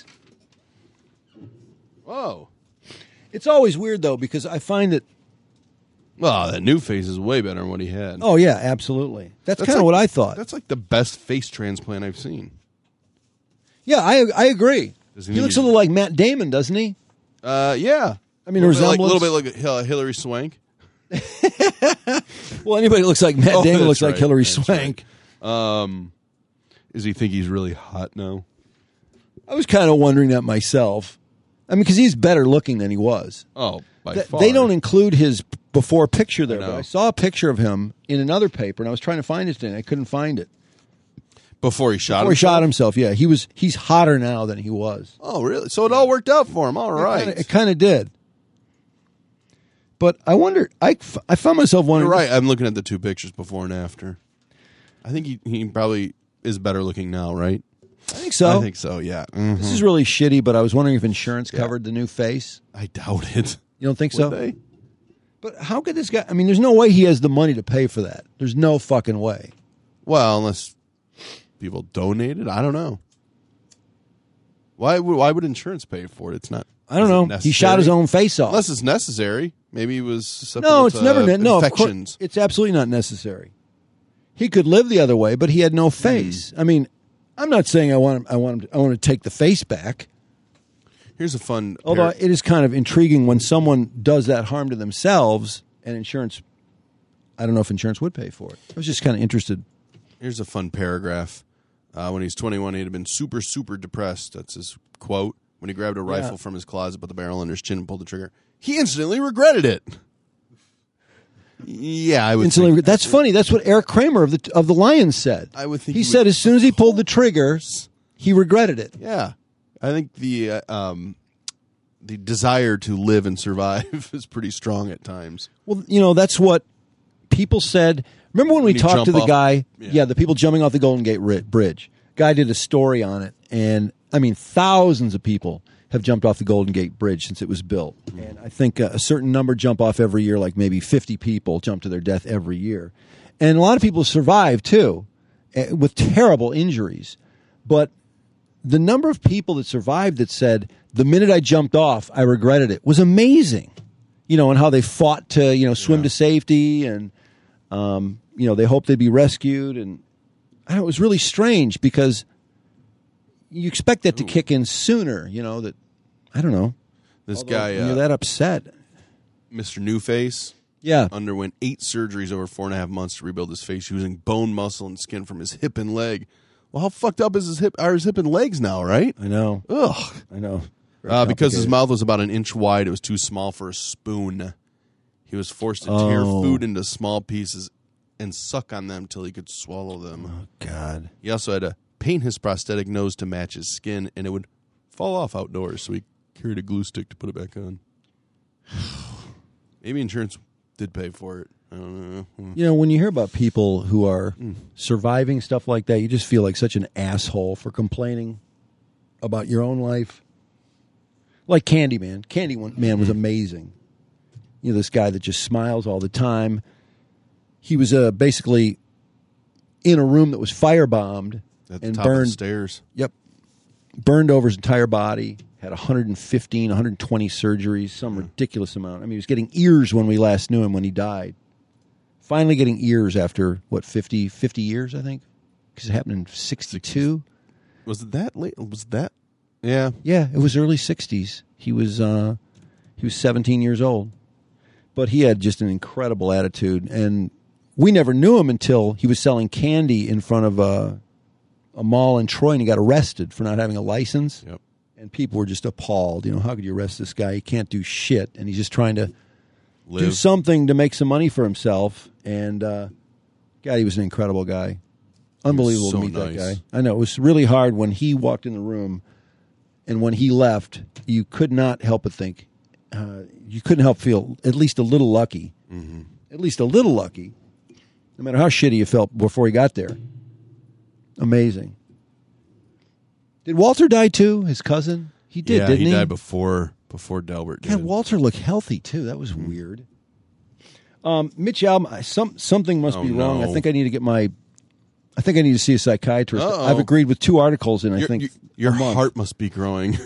Whoa. It's always weird, though, because I find that... Well, that new face is way better than what he had. Oh, yeah, absolutely. That's kind of like- what I thought. That's like the best face transplant I've seen. Yeah, I agree. Does He he looks need- a little like Matt Damon, doesn't he? Yeah. I mean, a resemblance. little bit like Hillary Swank. Well, anybody who looks like Matt Damon looks like Hillary That's Swank. Right. Does he think he's really hot now? I was kind of wondering that myself. I mean, because he's better looking than he was. Oh, by far. They don't include his before picture there. But I saw a picture of him in another paper, and I was trying to find it today. I couldn't find it. Before he shot himself? Before he shot himself, yeah. He's hotter now than he was. Oh, really? So it all worked out for him. All right. It kind of did. But I wonder, I found myself wondering. You're right. I'm looking at the two pictures before and after. I think he probably is better looking now, right? I think so. I think so, yeah. Mm-hmm. This is really shitty, but I was wondering if insurance covered the new face. I doubt it. You don't think Would so? they? But how could this guy? I mean, there's no way he has the money to pay for that. There's no fucking way. Well, unless people donate it. I don't know. Why would insurance pay for it? It's not. I don't know. He shot his own face off. Unless it's necessary. Maybe he was susceptible No, it's to never. No, of infections. course, it's absolutely not necessary. He could live the other way, but he had no face. I mean, I'm not saying I want to take the face back. Here's a fun. Although it is kind of intriguing when someone does that harm to themselves and insurance. I don't know if insurance would pay for it. I was just kind of interested. Here's a fun paragraph. When he's 21, he'd have been super, super depressed. That's his quote. When he grabbed a rifle from his closet, put the barrel under his chin, and pulled the trigger, he instantly regretted it. Yeah, I would. Instantly, that's funny. That's what Eric Kramer of the Lions said. I would think he said as soon as he pulled the trigger, he regretted it. Yeah, I think the desire to live and survive is pretty strong at times. Well, that's what people said. Remember when we talked to the guy? Yeah, the people jumping off the Golden Gate Bridge. Guy did a story on it, and I mean, thousands of people have jumped off the Golden Gate Bridge since it was built. And I think a certain number jump off every year, like maybe 50 people jump to their death every year. And a lot of people survive, too, with terrible injuries. But the number of people that survived that said, the minute I jumped off, I regretted it, was amazing. And how they fought to, swim to safety, and, they hoped they'd be rescued. And I don't know, it was really strange because you expect that to kick in sooner, that, I don't know. This guy, when you're that upset. Mr. Newface, underwent 8 surgeries over 4.5 months to rebuild his face using bone, muscle, and skin from his hip and leg. Well, how fucked up is his hip and legs now, right? I know. Ugh. I know. Because his mouth was about an inch wide, it was too small for a spoon. He was forced to tear food into small pieces and suck on them till he could swallow them. Oh, God. He also had to paint his prosthetic nose to match his skin, and it would fall off outdoors, so he carried a glue stick to put it back on. Maybe insurance did pay for it. I don't know. When you hear about people who are surviving stuff like that, you just feel like such an asshole for complaining about your own life. Like Candyman. Candyman was amazing. This guy that just smiles all the time. He was basically in a room that was firebombed and top burned of the stairs. Yep. Burned over his entire body. Had 120 surgeries, some ridiculous amount. I mean, he was getting ears when we last knew him when he died. Finally getting ears after, 50 years, I think? Because it happened in 62. Was it that late? Was that? Yeah. Yeah, it was early 60s. He was 17 years old. But he had just an incredible attitude. And we never knew him until he was selling candy in front of a mall in Troy, and he got arrested for not having a license. Yep. And people were just appalled. How could you arrest this guy? He can't do shit. And he's just trying to do something to make some money for himself. And, God, he was an incredible guy. Unbelievable to meet that guy. I know. It was really hard when he walked in the room, and when he left, you could not help but think, you couldn't help feel at least a little lucky. Mm-hmm. At least a little lucky. No matter how shitty you felt before he got there. Amazing. Did Walter die too? His cousin? He did, didn't he? He died before Delbert did. God, Walter looked healthy too. That was weird. Mitch Albom, something must be wrong. I think I need to see a psychiatrist. I've agreed with 2 articles in your heart must be growing.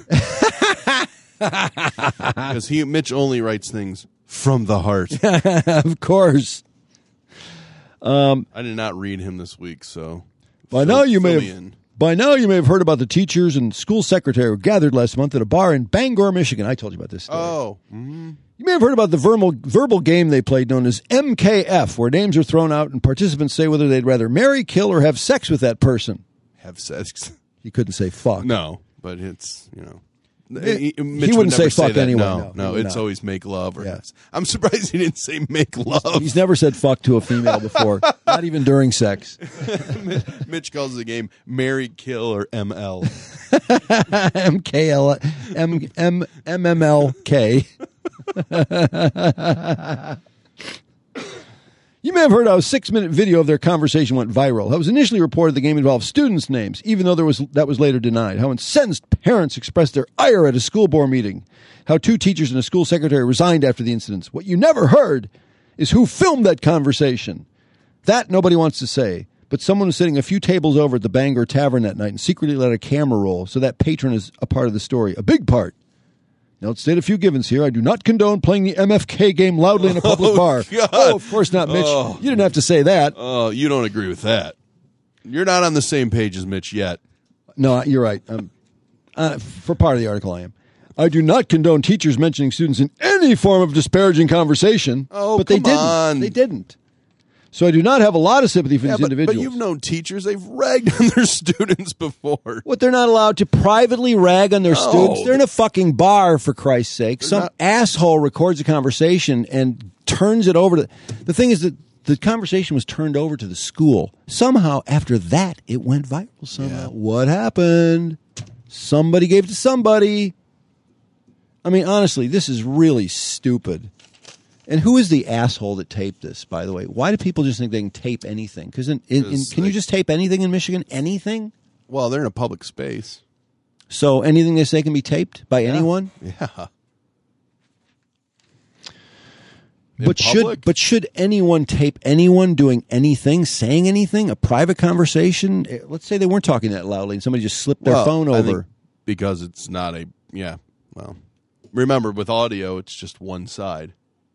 Because Mitch only writes things from the heart. Of course. I did not read him this week, so by now you may have heard about the teachers and school secretary who gathered last month at a bar in Bangor, Michigan. I told you about this story. Oh. Mm-hmm. You may have heard about the verbal game they played known as MKF, where names are thrown out and participants say whether they'd rather marry, kill, or have sex with that person. Have sex. You couldn't say fuck. No, but it's, you know. He Mitch wouldn't say fuck that. anyway. No, he it's would always make love. Or Yeah. I'm surprised he didn't say make love. He's never said fuck to a female before, not even during sex. Mitch calls the game marry, kill, or ML. MKL, MMLK. You may have heard how a 6-minute video of their conversation went viral. How it was initially reported the game involved students' names, even though that was later denied. How incensed parents expressed their ire at a school board meeting. How 2 teachers and a school secretary resigned after the incidents. What you never heard is who filmed that conversation. That nobody wants to say. But someone was sitting a few tables over at the Bangor Tavern that night and secretly let a camera roll, so that patron is a part of the story, a big part. Now, let's state a few givens here. I do not condone playing the MFK game loudly in a public bar. God. Oh, of course not, Mitch. Oh. You didn't have to say that. Oh, you don't agree with that. You're not on the same page as Mitch yet. No, you're right. For part of the article, I am. I do not condone teachers mentioning students in any form of disparaging conversation. Oh, but come they didn't. on. They didn't. So I do not have a lot of sympathy for these individuals. But you've known teachers, they've ragged on their students before. What, they're not allowed to privately rag on their students? They're in a fucking bar, for Christ's sake. Some asshole records a conversation and turns it over to... The thing is that the conversation was turned over to the school. Somehow, after that, it went viral somehow. Yeah. What happened? Somebody gave it to somebody. I mean, honestly, this is really stupid. And who is the asshole that taped this, by the way? Why do people just think they can tape anything? Because can you just tape anything in Michigan? Anything? Well, they're in a public space. So anything they say can be taped by anyone? Yeah. But should anyone tape anyone doing anything, saying anything, a private conversation? Let's say they weren't talking that loudly and somebody just slipped their phone over. I think because it's not a... Yeah, well... Remember, with audio, it's just one side.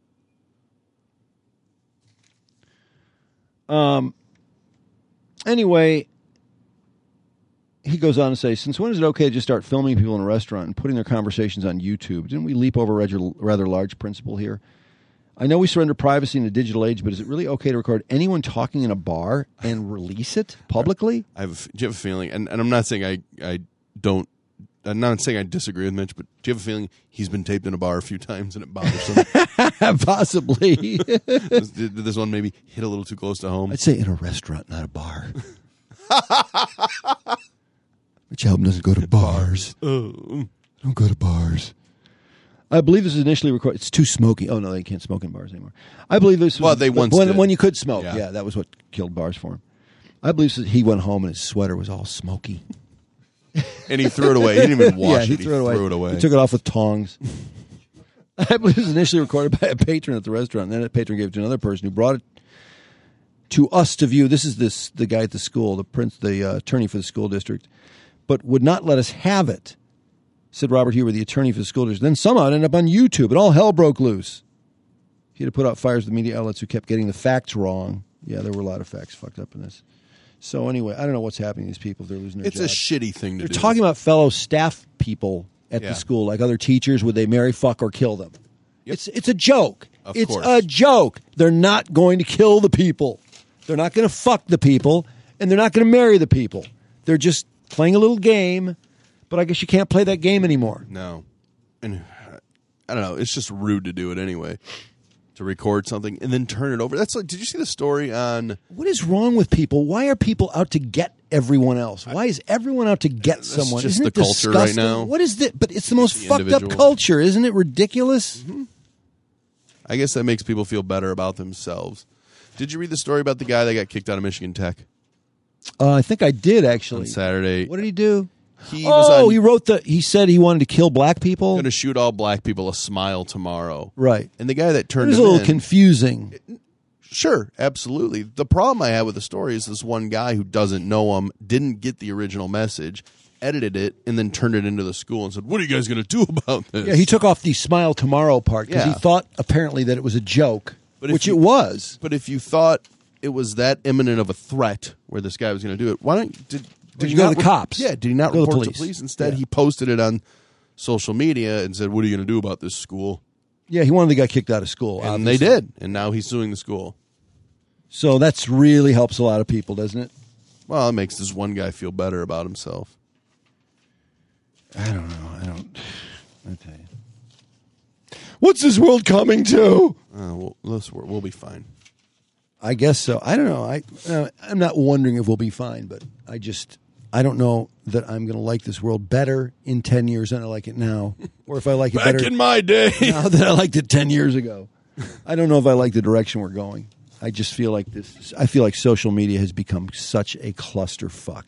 Anyway, he goes on to say, since when is it okay to just start filming people in a restaurant and putting their conversations on YouTube? Didn't we leap over a rather large principle here? I know we surrender privacy in the digital age, but is it really okay to record anyone talking in a bar and release it publicly? Do you have a feeling, and I'm not saying I'm not saying I disagree with Mitch, but do you have a feeling he's been taped in a bar a few times and it bothers him? Possibly. Did this one maybe hit a little too close to home? I'd say in a restaurant, not a bar. Mitch Albom doesn't go to bars. Don't go to bars. I believe this was initially recorded. It's too smoky. Oh, no, they can't smoke in bars anymore. I believe this was... Well, they once did. When you could smoke. Yeah. Yeah, that was what killed bars for him. I believe he went home and his sweater was all smoky. And he threw it away. He didn't even wash it. He threw it away. He took it off with tongs. I believe it was initially recorded by a patron at the restaurant. And then that patron gave it to another person who brought it to us to view. This is the guy at the school, the attorney for the school district, but would not let us have it, said Robert Huber, the attorney for the school district. Then somehow it ended up on YouTube, and all hell broke loose. He had to put out fires with the media outlets who kept getting the facts wrong. Yeah, there were a lot of facts fucked up in this. So anyway, I don't know what's happening to these people. They're losing their jobs. It's a shitty thing to do. They're talking about fellow staff people at the school, like other teachers. Would they marry, fuck, or kill them? Yep. It's a joke. It's a joke. They're not going to kill the people. They're not going to fuck the people, and they're not going to marry the people. They're just playing a little game, but I guess you can't play that game anymore. No. And I don't know. It's just rude to do it anyway. To record something and then turn it over. That's like, did you see the story on... What is wrong with people? Why are people out to get everyone else? Why is everyone out to get someone? Just Isn't the it culture disgusting? right now. What is that? But it's the most fucked up culture. Isn't it ridiculous? Mm-hmm. I guess that makes people feel better about themselves. Did you read the story about the guy that got kicked out of Michigan Tech? I think I did, actually. On Saturday. What did he do? He wrote he said he wanted to kill black people. Going to shoot all black people a smile tomorrow. Right. And the guy that turned it was a little confusing. Sure, absolutely. The problem I have with the story is this one guy who doesn't know him, didn't get the original message, edited it, and then turned it into the school and said, what are you guys going to do about this? Yeah, he took off the smile tomorrow part because he thought apparently that it was a joke, which it was. But if you thought it was that imminent of a threat where this guy was going to do it, why don't Did you go to the cops? Yeah, did he not report to police? Instead, he posted it on social media and said, what are you going to do about this school? Yeah, he wanted the guy kicked out of school. And obviously. they did. And now he's suing the school. So that's really helps a lot of people, doesn't it? Well, it makes this one guy feel better about himself. I don't know. I'll tell you. What's this world coming to? We'll be fine. I guess so. I don't know. I'm not wondering if we'll be fine, but I don't know that I'm going to like this world better in 10 years than I like it now, or if I like it Back better in my day now than I liked it 10 years ago. I don't know if I like the direction we're going. I just feel like I feel like social media has become such a clusterfuck.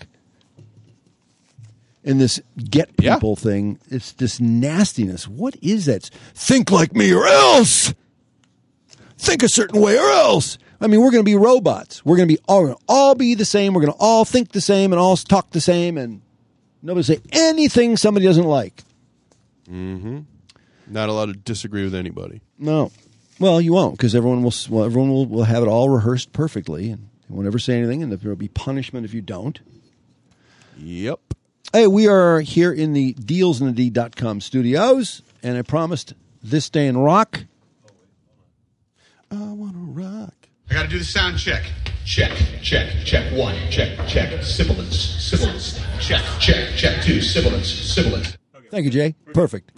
And this get people thing, it's this nastiness. What is that? Think like me or else. Think a certain way or else. I mean, we're going to be robots. We're going to all be the same. We're going to all think the same and all talk the same, and nobody say anything somebody doesn't like. Mm-hmm. Not allowed to disagree with anybody. No. Well, you won't, because everyone will have it all rehearsed perfectly, and they won't ever say anything, and there will be punishment if you don't. Yep. Hey, we are here in the DealsInTheD.com studios, and I promised this day in rock. I want to rock. I got to do the sound check. Check. 1. Check. Sibilance. Check. 2. Sibilance. Thank you, Jay. Perfect.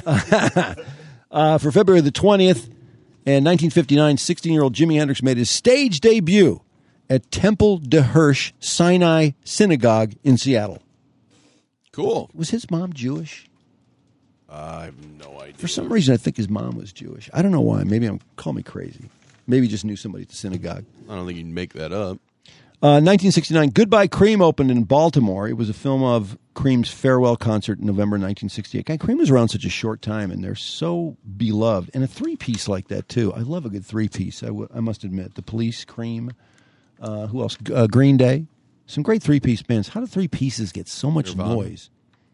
For February the 20th, in 1959, 16-year-old Jimi Hendrix made his stage debut at Temple de Hirsch Sinai Synagogue in Seattle. Cool. Was his mom Jewish? I have no idea. For some reason, I think his mom was Jewish. I don't know why. Maybe call me crazy. Maybe he just knew somebody at the synagogue. I don't think you'd make that up. 1969, Goodbye Cream opened in Baltimore. It was a film of Cream's farewell concert in November 1968. God, Cream was around such a short time, and they're so beloved. And a three-piece like that, too. I love a good three-piece, I must admit. The Police, Cream, who else? Green Day. Some great three-piece bands. How do three pieces get so much noise?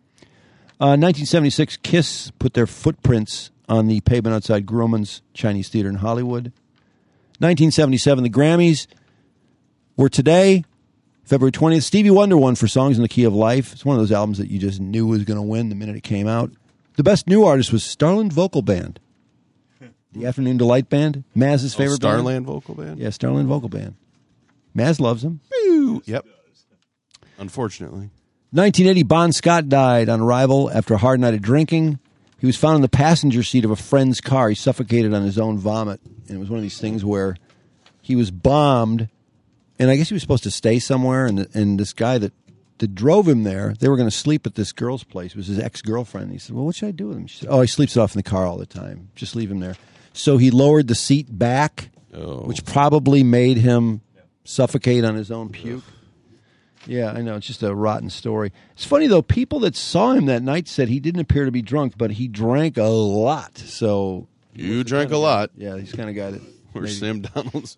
1976, Kiss put their footprints on the pavement outside Grauman's Chinese Theater in Hollywood. 1977, the Grammys were today, February 20th. Stevie Wonder won for Songs in the Key of Life. It's one of those albums that you just knew was going to win the minute it came out. The best new artist was Starland Vocal Band. The Afternoon Delight Band, Maz's favorite band. Starland Vocal Band? Yeah, Starland Vocal Band. Maz loves them. Yep. Unfortunately. 1980, Bon Scott died on arrival after a hard night of drinking. He was found in the passenger seat of a friend's car. He suffocated on his own vomit. And it was one of these things where he was bombed, and I guess he was supposed to stay somewhere, and this guy that drove him there, they were going to sleep at this girl's place. It was his ex-girlfriend. He said, well, what should I do with him? She said, oh, he sleeps it off in the car all the time. Just leave him there. So he lowered the seat back, which probably made him suffocate on his own puke. Yeah, I know. It's just a rotten story. It's funny, though. People that saw him that night said he didn't appear to be drunk, but he drank a lot. So you drank a lot. Yeah, he's the kind of guy that... Where's Sam Donald's?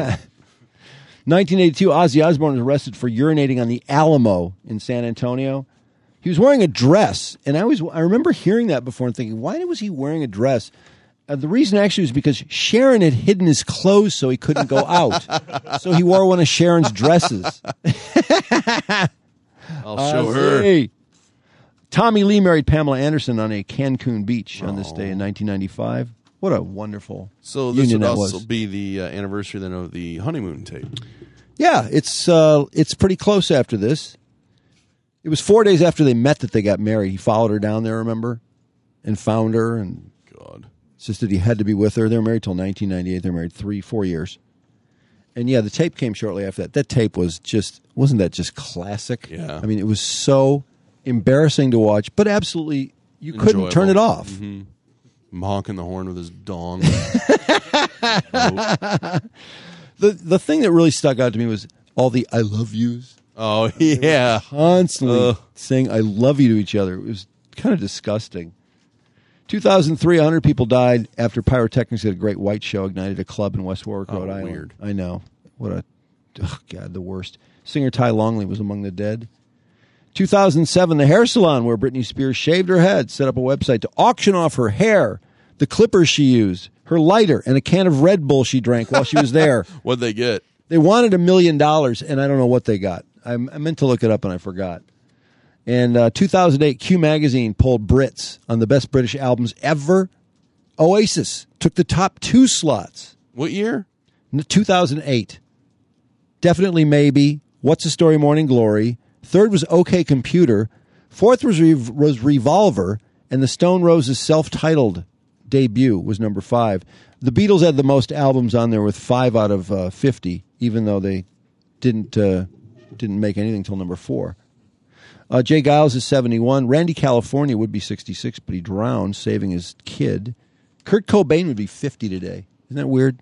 1982, Ozzy Osbourne was arrested for urinating on the Alamo in San Antonio. He was wearing a dress, and I remember hearing that before and thinking, why was he wearing a dress? The reason actually was because Sharon had hidden his clothes so he couldn't go out. So he wore one of Sharon's dresses. I'll show her. Tommy Lee married Pamela Anderson on a Cancun beach on this day in 1995. What a wonderful So this union would that also was. be the anniversary then of the honeymoon tape. Yeah, it's pretty close after this. It was 4 days after they met that they got married. He followed her down there, remember? And found her, and insisted he had to be with her. They were married till 1998. They were married 4 years. And yeah, the tape came shortly after that. That tape was wasn't that just classic? Yeah. I mean, it was so embarrassing to watch, but absolutely, you couldn't turn it off. Mm-hmm. I'm honking the horn with his dong. The thing that really stuck out to me was all the I love yous. Oh, yeah. Constantly saying I love you to each other. It was kind of disgusting. 2003, 100 people died after pyrotechnics at a Great White Show ignited a club in West Warwick, Rhode Island. Weird. I know. God, the worst. Singer Ty Longley was among the dead. 2007, the hair salon where Britney Spears shaved her head set up a website to auction off her hair, the clippers she used, her lighter, and a can of Red Bull she drank while she was there. What'd they get? They wanted $1 million, and I don't know what they got. I meant to look it up, and I forgot. And 2008, Q Magazine polled Brits on the best British albums ever. Oasis took the top 2 slots. What year? 2008. Definitely Maybe. What's the Story? Morning Glory. Third was OK Computer. Fourth was Revolver. And the Stone Roses' self-titled debut was number 5. The Beatles had the most albums on there with 5 out of 50, even though they didn't make anything till number 4. Jay Giles is 71. Randy California would be 66, but he drowned, saving his kid. Kurt Cobain would be 50 today. Isn't that weird?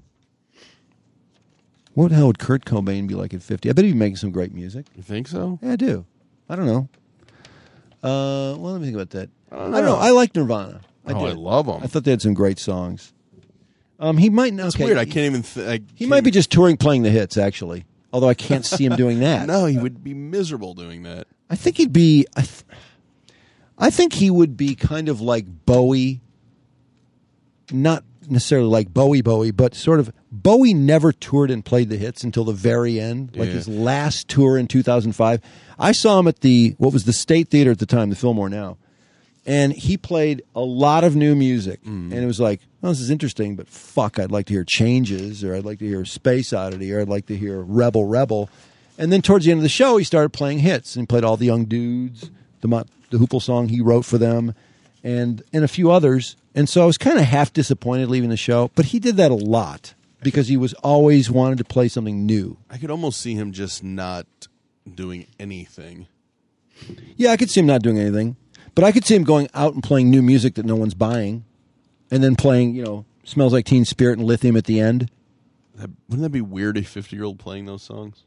What the hell would Kurt Cobain be like at 50? I bet he'd be making some great music. You think so? Yeah, I do. I don't know. Well, let me think about that. I don't know. I like Nirvana. I love them. I thought they had some great songs. He might not. It's weird. I can't even. He might be just touring, playing the hits. Actually, although I can't see him doing that. No, he would be miserable doing that. I think he'd be. I think he would be kind of like Bowie. Not necessarily like Bowie, but sort of. Bowie never toured and played the hits until the very end, like his last tour in 2005. I saw him at the State Theater at the time, the Fillmore now. And he played a lot of new music. And it was like, oh, this is interesting, but fuck, I'd like to hear Changes, or I'd like to hear Space Oddity, or I'd like to hear Rebel Rebel. And then towards the end of the show, he started playing hits. And he played All the Young Dudes, the Hoople song he wrote for them, and a few others. And so I was kind of half disappointed leaving the show. But he did that a lot because he was always wanted to play something new. I could almost see him just not doing anything. Yeah, I could see him not doing anything. But I could see him going out and playing new music that no one's buying, and then playing, Smells Like Teen Spirit and Lithium at the end. Wouldn't that be weird, a 50-year-old playing those songs?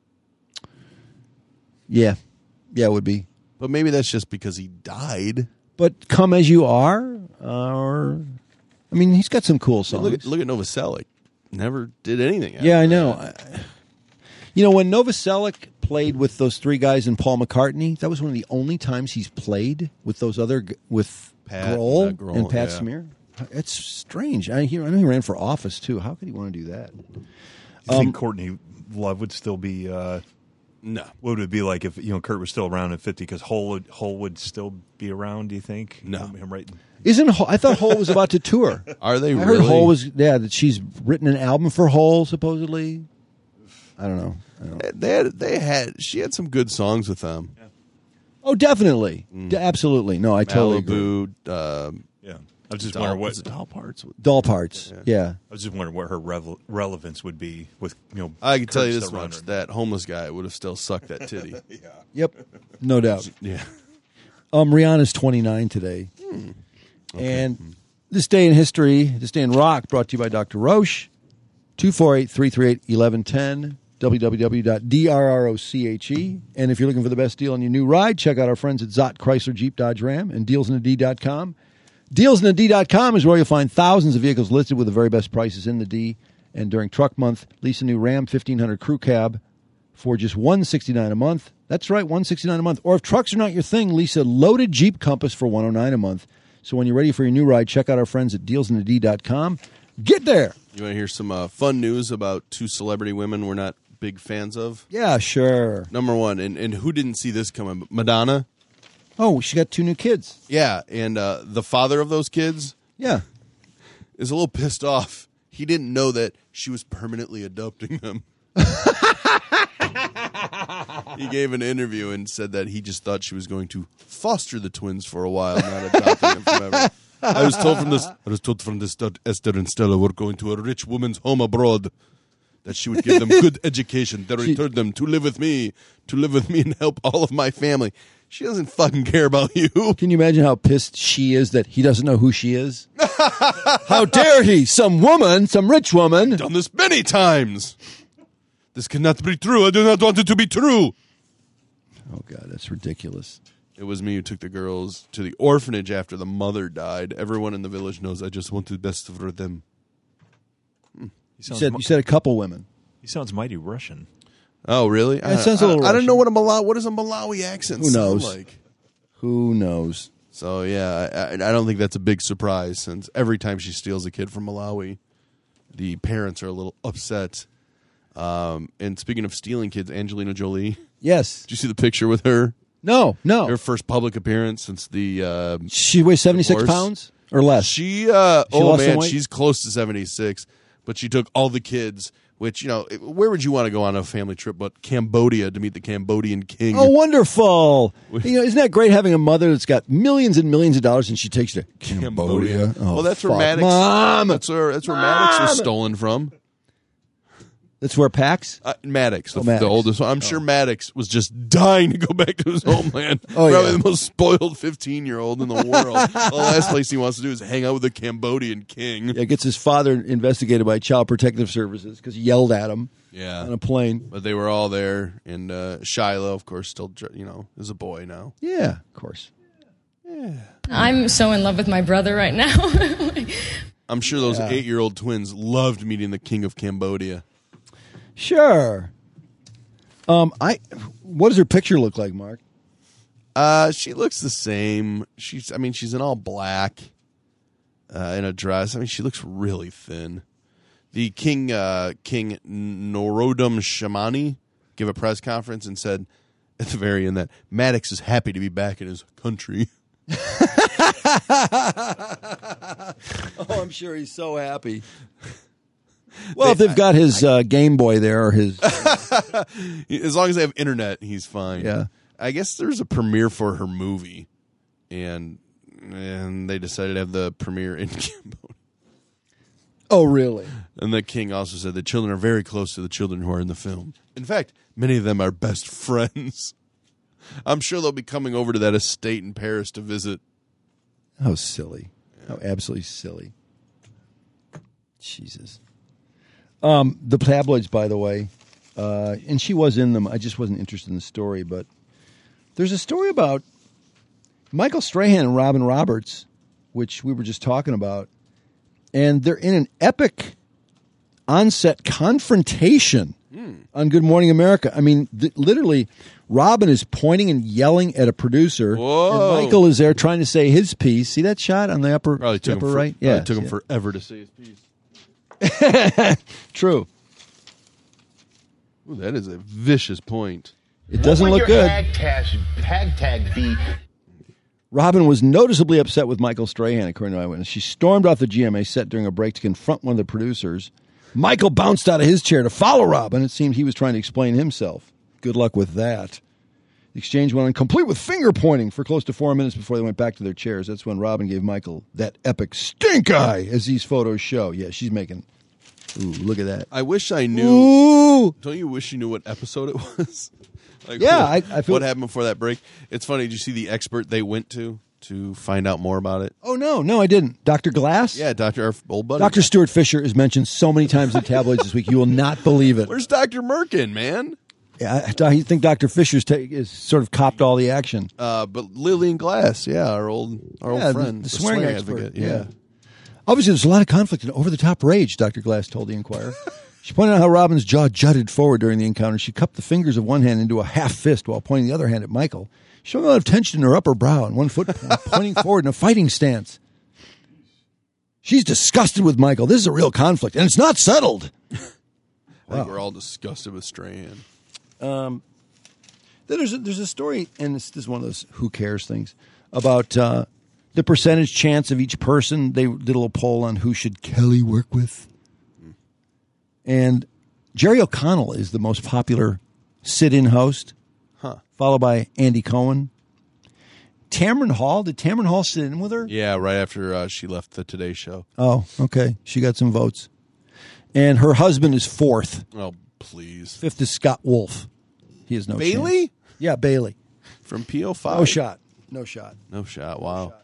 Yeah. Yeah, it would be. But maybe that's just because he died. But Come As You Are, he's got some cool songs. Look at Novoselic. Never did anything. Yeah, I know. When Novoselic played with those 3 guys and Paul McCartney, that was one of the only times he's played with those with Grohl and Pat Smear. It's strange. I know he ran for office too. How could he want to do that? You think Courtney Love would still be? No. What would it be like if Kurt was still around at 50? Because Hole would still be around. Do you think? No. Him right. I thought Hole was about to tour. Are they? I heard Hole was. Yeah, that she's written an album for Hole supposedly. I don't know. She had some good songs with them. Yeah. Oh, definitely. Absolutely. No, I totally agree. Yeah. I was just wondering what Doll Parts. Doll Parts. Yeah. I was just wondering what her relevance would be with I can tell you this much: that homeless guy would have still sucked that titty. Yeah. Yep. No doubt. Yeah. Rihanna's 29 today. Okay. And this day in history, this day in rock, brought to you by Dr. Roche. 248-338-1110. www.drroche. And if you're looking for the best deal on your new ride, check out our friends at Zott Chrysler Jeep Dodge Ram and dealsinthed.com. Dealsinthed.com is where you'll find thousands of vehicles listed with the very best prices in the D. And during truck month, lease a new Ram 1500 Crew Cab for just $169 a month. That's right, $169 a month. Or if trucks are not your thing, lease a loaded Jeep Compass for $109 a month. So when you're ready for your new ride, check out our friends at dealsinthed.com. Get there. You want to hear some fun news about 2 celebrity women we're not big fans of? Yeah, sure. Number 1, and who didn't see this coming? Madonna. Oh, she got 2 new kids. Yeah, and the father of those kids is a little pissed off. He didn't know that she was permanently adopting them. He gave an interview and said that he just thought she was going to foster the twins for a while, not adopting them forever. I was told from this that Esther and Stella were going to a rich woman's home abroad, that she would give them good education, that return them to live with me and help all of my family. She doesn't fucking care about you. Can you imagine how pissed she is that he doesn't know who she is? How dare he? Some rich woman. I've done this many times. This cannot be true. I do not want it to be true. Oh, God, that's ridiculous. It was me who took the girls to the orphanage after the mother died. Everyone in the village knows I just want the best for them. You said a couple women. He sounds mighty Russian. Oh, really? It sounds a little I don't know what does a Malawi accent sound like? Who knows? So, yeah, I don't think that's a big surprise, since every time she steals a kid from Malawi, the parents are a little upset. And speaking of stealing kids, Angelina Jolie. Yes. Did you see the picture with her? No. Her first public appearance since the she weighs 76 divorce. pounds? or less? She lost some man, weight? she's close to 76, but she took all the kids. Which, you know, where would you want to go on a family trip but Cambodia to meet the Cambodian king? Oh, wonderful! You know, isn't that great having a mother that's got millions and millions of dollars and she takes you to Cambodia? Oh, well, that's where fuck. Maddox. Mom! That's where Maddox was stolen from. That's where Pax? Maddox, Maddox. the oldest one. I'm sure Maddox was just dying to go back to his homeland. Oh, Probably yeah. the most spoiled 15-year-old in the world. The last place he wants to do is hang out with the Cambodian king. Yeah, gets his father investigated by Child Protective Services because he yelled at him on a plane. But they were all there, and Shiloh, of course, still, you know, is a boy now. Yeah, of course. I'm so in love with my brother right now. I'm sure those 8-year-old twins loved meeting the king of Cambodia. Sure. What does her picture look like, Mark? She looks the same. She's in all black, in a dress. I mean, she looks really thin. The King Norodom Shamani gave a press conference and said at the very end that Maddox is happy to be back in his country. Oh, I'm sure he's so happy. Well, if they've got his Game Boy there or his... As long as they have internet, he's fine. Yeah. I guess there's a premiere for her movie, and they decided to have the premiere in Cambodia. Oh, really? And the king also said the children are very close to the children who are in the film. In fact, many of them are best friends. I'm sure they'll be coming over to that estate in Paris to visit. How silly. How absolutely silly. Jesus. The tabloids, by the way, and she was in them. I just wasn't interested in the story, but there's a story about Michael Strahan and Robin Roberts, which we were just talking about, and they're in an epic on-set confrontation on Good Morning America. I mean, literally, Robin is pointing and yelling at a producer, Whoa. and Michael is there trying to say his piece. See that shot on the upper, Probably took upper him right? It took him forever to say his piece. True. Ooh, that is a vicious point. It doesn't look good. Hashtag beat. Robin was noticeably upset with Michael Strahan, according to Eyewitness. She stormed off the GMA set during a break to confront one of the producers. Michael bounced out of his chair to follow Robin. It seemed he was trying to explain himself. Good luck with that. The exchange went on, complete with finger pointing, for close to 4 minutes before they went back to their chairs. That's when Robin gave Michael that epic stink eye, as these photos show. Yeah, she's making... Ooh, look at that. I wish I knew. Ooh. Don't you wish you knew what episode it was? Like, Yeah, what, I feel... what happened before that break? It's funny. Did you see the expert they went to find out more about it? Oh, no, I didn't. Dr. Glass? Yeah, our old buddy. Dr. Stuart Fisher is mentioned so many times in the tabloids this week, you will not believe it. Where's Dr. Merkin, man? Yeah, I think Dr. Fisher's is sort of copped all the action. But Lillian Glass, yeah, our old friend, the swearing expert. advocate. Yeah. Obviously, there's a lot of conflict and over-the-top rage, Dr. Glass told the Inquirer. She pointed out how Robin's jaw jutted forward during the encounter. She cupped the fingers of one hand into a half fist while pointing the other hand at Michael, showing a lot of tension in her upper brow and one foot pointing forward in a fighting stance. She's disgusted with Michael. This is a real conflict, and it's not settled. I think we're all disgusted with Strahan. Then there's a story, and this is one of those who cares things, about the percentage chance of each person. They did a little poll on who should Kelly work with. And Jerry O'Connell is the most popular sit-in host, followed by Andy Cohen. Tamron Hall, did Tamron Hall sit in with her? Yeah, right after she left the Today Show. Oh, okay. She got some votes. And her husband is fourth. Oh, please. Fifth is Scott Wolf. He has no chance. Bailey? Yeah, Bailey. From PO5? No shot. No shot. No shot. Wow.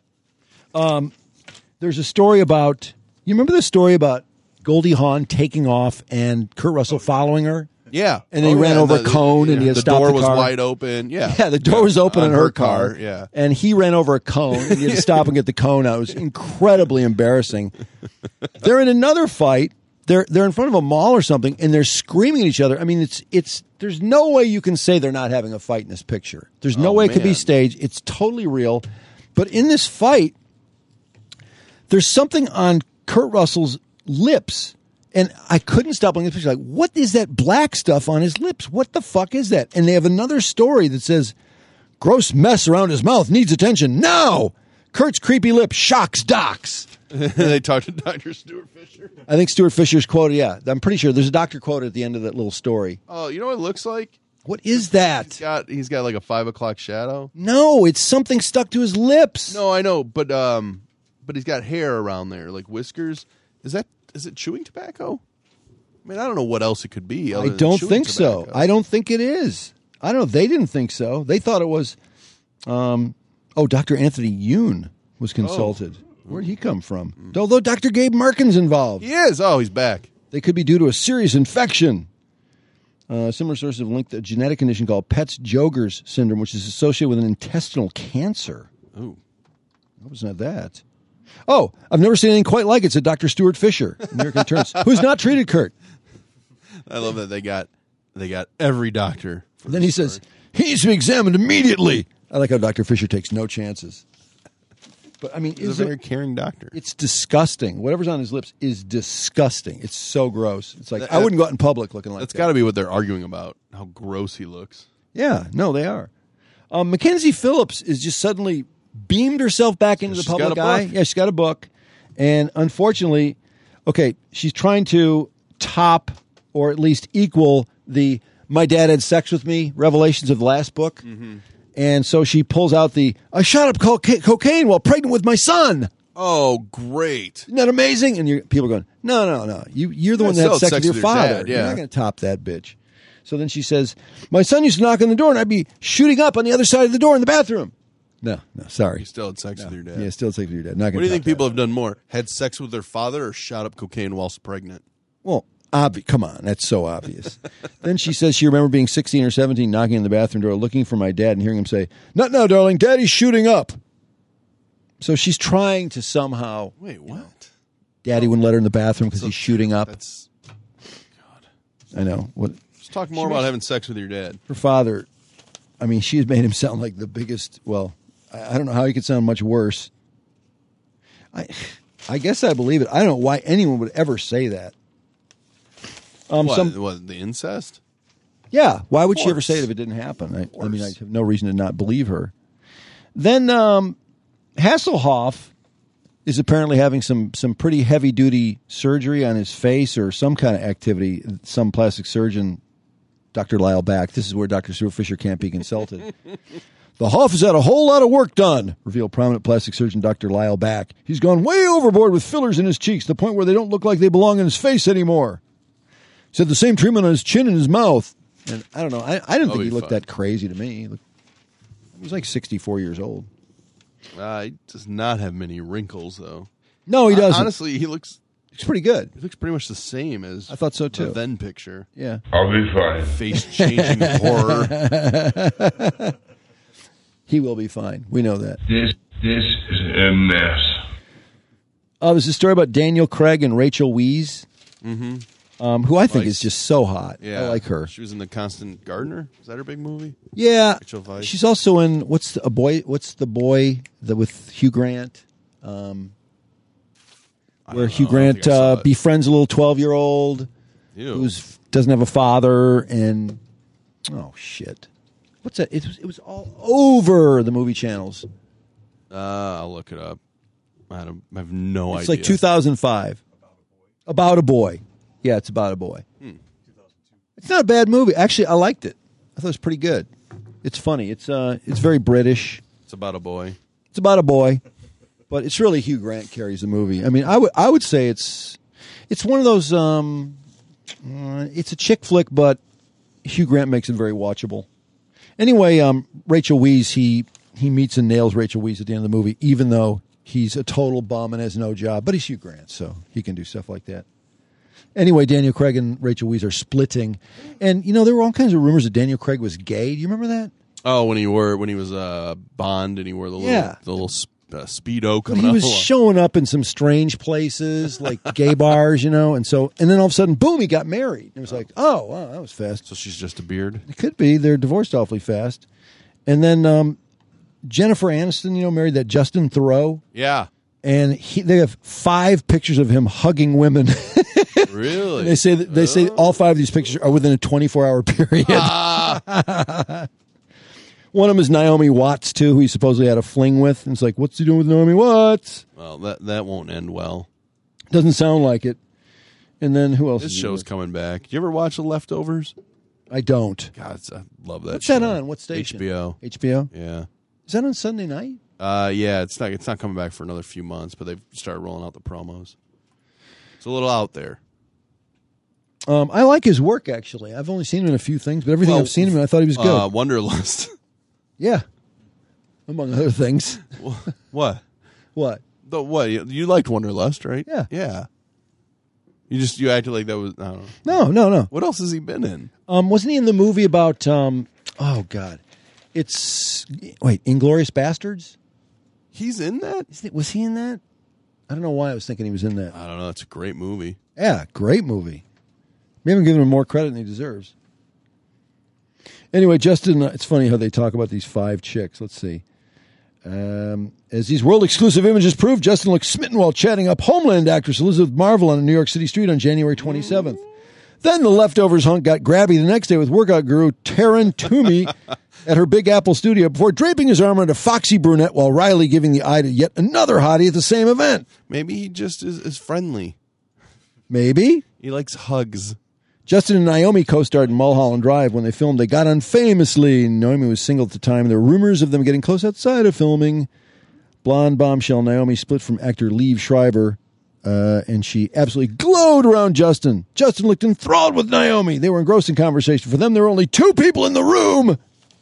There's a story about, you remember the story about Goldie Hawn taking off and Kurt Russell following her? Yeah. And they ran over a cone and he had to stop the car. The door was wide open. Yeah. Yeah, the door was open on her car. Yeah. And he ran over a cone and he had to stop and get the cone out. It was incredibly embarrassing. They're in another fight. They're in front of a mall or something and they're screaming at each other. I mean, it's there's no way you can say they're not having a fight in this picture. There's no way it could be staged. It's totally real. But in this fight, there's something on Kurt Russell's lips. And I couldn't stop looking at this picture. Like, what is that black stuff on his lips? What the fuck is that? And they have another story that says, gross mess around his mouth needs attention now. Kurt's creepy lip shocks docs. They talked to Dr. Stuart Fisher. I think Stuart Fisher's quoted, yeah. I'm pretty sure. There's a doctor quote at the end of that little story. Oh, you know what it looks like? What is that? He's got like a 5 o'clock shadow. No, it's something stuck to his lips. No, I know, but he's got hair around there, like whiskers. Is it chewing tobacco? I mean, I don't know what else it could be. I don't think so. I don't think it is. I don't know. They didn't think so. They thought it was. Dr. Anthony Yoon was consulted. Where'd he come from? Although Dr. Gabe Markin's involved. He is. Oh, he's back. They could be due to a serious infection. Similar sources have linked a genetic condition called Petz-Joger's syndrome, which is associated with an intestinal cancer. Oh. What was not that? Oh, I've never seen anything quite like it, said Dr. Stuart Fisher, American Interns, who's not treated Kurt. I love that they got every doctor. Then he says, he needs to be examined immediately. I like how Dr. Fisher takes no chances. But I mean, he's a very caring doctor. It's disgusting. Whatever's on his lips is disgusting. It's so gross. It's like I wouldn't go out in public looking like that. That's got to be what they're arguing about. How gross he looks. Yeah, no, they are. Mackenzie Phillips is just suddenly beamed herself back into the public eye. Yeah, she's got a book, and unfortunately, she's trying to top or at least equal the "My Dad Had Sex with Me" revelations of the last book. Mm-hmm. And so she pulls out I shot up cocaine while pregnant with my son. Oh, great. Isn't that amazing? And people are going, no. You're the one that had sex with your father. Dad, yeah. You're not going to top that bitch. So then she says, my son used to knock on the door and I'd be shooting up on the other side of the door in the bathroom. No, sorry. You still had sex with your dad. Yeah, still had sex with your dad. Not what do you think people have done more? Had sex with their father or shot up cocaine whilst pregnant? Well, come on, that's so obvious. Then she says she remembered being 16 or 17, knocking on the bathroom door, looking for my dad and hearing him say, "Not now, darling, Daddy's shooting up." So she's trying to somehow... Wait, what? Daddy wouldn't let her in the bathroom because he's shooting up. That's... God. I know. Let's talk more about having sex with your dad. Her father, I mean, she has made him sound like the biggest... Well, I don't know how he could sound much worse. I guess I believe it. I don't know why anyone would ever say that. What, the incest? Yeah. Why would she ever say it if it didn't happen? I mean, I have no reason to not believe her. Then Hasselhoff is apparently having some pretty heavy-duty surgery on his face or some kind of activity. Some plastic surgeon, Dr. Lyle Back. This is where Dr. Stuart Fisher can't be consulted. The Hoff has had a whole lot of work done, revealed prominent plastic surgeon Dr. Lyle Back. He's gone way overboard with fillers in his cheeks, to the point where they don't look like they belong in his face anymore. He said the same treatment on his chin and his mouth. And I don't know. I didn't think he looked that crazy to me. He was like 64 years old. He does not have many wrinkles, though. No, he doesn't. Honestly, he looks pretty good. He looks pretty much the same as I thought so too. The then picture. Yeah. I'll be fine. Face-changing horror. He will be fine. We know that. This is a mess. There's a story about Daniel Craig and Rachel Weisz, who I think is just so hot. Yeah. I like her. She was in The Constant Gardener. Is that her big movie? Yeah. Rachel Weisz. She's also in What's the boy that with Hugh Grant? Where Hugh Grant befriends a little 12-year-old who doesn't have a father, and oh shit. What's that? It was all over the movie channels. I'll look it up. I have no idea. It's like 2005. About a boy. Yeah, it's about a boy. It's not a bad movie. Actually, I liked it. I thought it was pretty good. It's funny. It's very British. It's about a boy. It's about a boy, but it's really Hugh Grant carries the movie. I mean, I would say it's one of those. It's a chick flick, but Hugh Grant makes it very watchable. Anyway, Rachel Weisz, he meets and nails Rachel Weisz at the end of the movie, even though he's a total bum and has no job. But he's Hugh Grant, so he can do stuff like that. Anyway, Daniel Craig and Rachel Weisz are splitting. And, there were all kinds of rumors that Daniel Craig was gay. Do you remember that? Oh, when he was Bond and he wore the little Speedo coming He out. was showing up in some strange places, like gay bars, and then all of a sudden, boom, he got married. It was like, oh, wow, that was fast. So she's just a beard? It could be. They're divorced awfully fast. And then Jennifer Aniston, married that Justin Theroux. Yeah. And they have 5 pictures of him hugging women. Really? They say all 5 of these pictures are within a 24-hour period. One of them is Naomi Watts, too, who he supposedly had a fling with. And it's like, what's he doing with Naomi Watts? Well, that won't end well. Doesn't sound like it. And then who else? This show's coming back. You ever watch The Leftovers? I don't. God, I love that What's show. that on? What station? HBO. HBO? Yeah. Is that on Sunday night? Yeah, it's not coming back for another few months, but they've started rolling out the promos. It's a little out there. I like his work, actually. I've only seen him in a few things, but everything I've seen him in, I thought he was good. Wanderlust. Yeah. Among other things. What? What? What? You liked Wanderlust, right? Yeah. Yeah. You acted like that was... I don't know. No. What else has he been in? Wasn't he in the movie about... oh, God. It's... Wait, Inglourious Bastards? He's in that? Was he in that? I don't know why I was thinking he was in that. I don't know. It's a great movie. Yeah, great movie. We haven't given him more credit than he deserves. Anyway, Justin, it's funny how they talk about these 5 chicks. Let's see. As these world-exclusive images prove, Justin looked smitten while chatting up Homeland actress Elizabeth Marvel on a New York City street on January 27th. Then the Leftovers hunk got grabby the next day with workout guru Taryn Toomey at her Big Apple studio before draping his arm around a foxy brunette while Riley giving the eye to yet another hottie at the same event. Maybe he just is friendly. Maybe. He likes hugs. Justin and Naomi co-starred in Mulholland Drive. When they filmed, they got on famously. Naomi was single at the time. There were rumors of them getting close outside of filming. Blonde bombshell Naomi split from actor Liev Schreiber, and she absolutely glowed around Justin. Justin looked enthralled with Naomi. They were engrossed in conversation. For them, there were only 2 people in the room.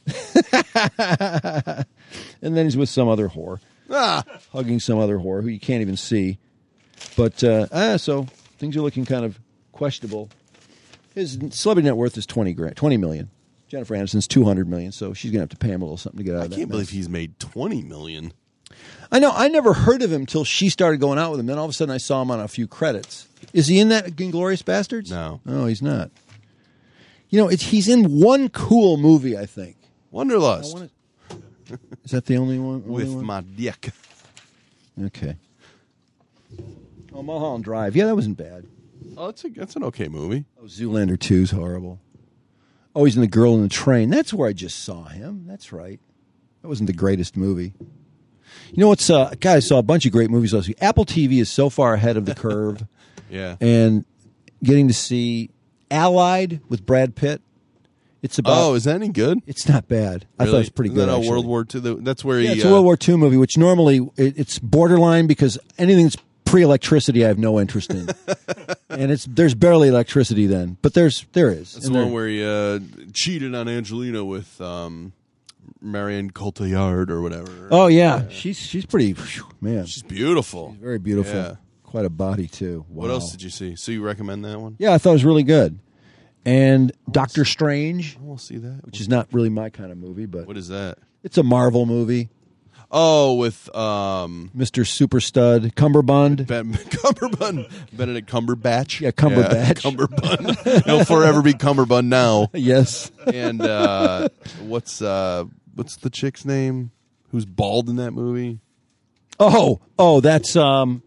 And then he's with some other whore. Hugging some other whore who you can't even see. But, so things are looking kind of questionable. His celebrity net worth is $20 million. Jennifer Aniston's $200 million, so she's going to have to pay him a little something to get out of that. I can't believe he's made $20 million. I know. I never heard of him till she started going out with him. Then all of a sudden I saw him on a few credits. Is he in that Inglourious Bastards? No. No, he's not. You know, he's in one cool movie, I think. Wanderlust. Is that the only one? With my dick. Okay. Oh, Mulholland Drive. Yeah, that wasn't bad. Oh, that's an okay movie. Oh, Zoolander 2 is horrible. Oh, he's in The Girl in the Train. That's where I just saw him. That's right. That wasn't the greatest movie. You know what's... God, I saw a bunch of great movies last week. Apple TV is so far ahead of the curve. Yeah. And getting to see Allied with Brad Pitt. It's about... Oh, is that any good? It's not bad. I thought it was pretty good, Is that a actually. World War II? That's where he... it's a World War II movie, which normally it's borderline because anything that's pre-electricity I have no interest in. And there's barely electricity then. But there is. That's the one where he cheated on Angelina with Marion Cotillard or whatever. Oh, yeah. She's pretty... man. She's beautiful. She's very beautiful. Yeah. Quite a body, too. Wow. What else did you see? So you recommend that one? Yeah, I thought it was really good. And Doctor Strange. I will see that. Which is not really my kind of movie, but... What is that? It's a Marvel movie. Oh, with... Mr. Super Stud, Cumberbund. Cumberbund. Benedict Cumberbatch. Yeah, Cumberbatch. Yeah, Cumberbund. He'll forever be Cumberbund now. Yes. And what's the chick's name? Who's bald in that movie? Oh, that's... oh,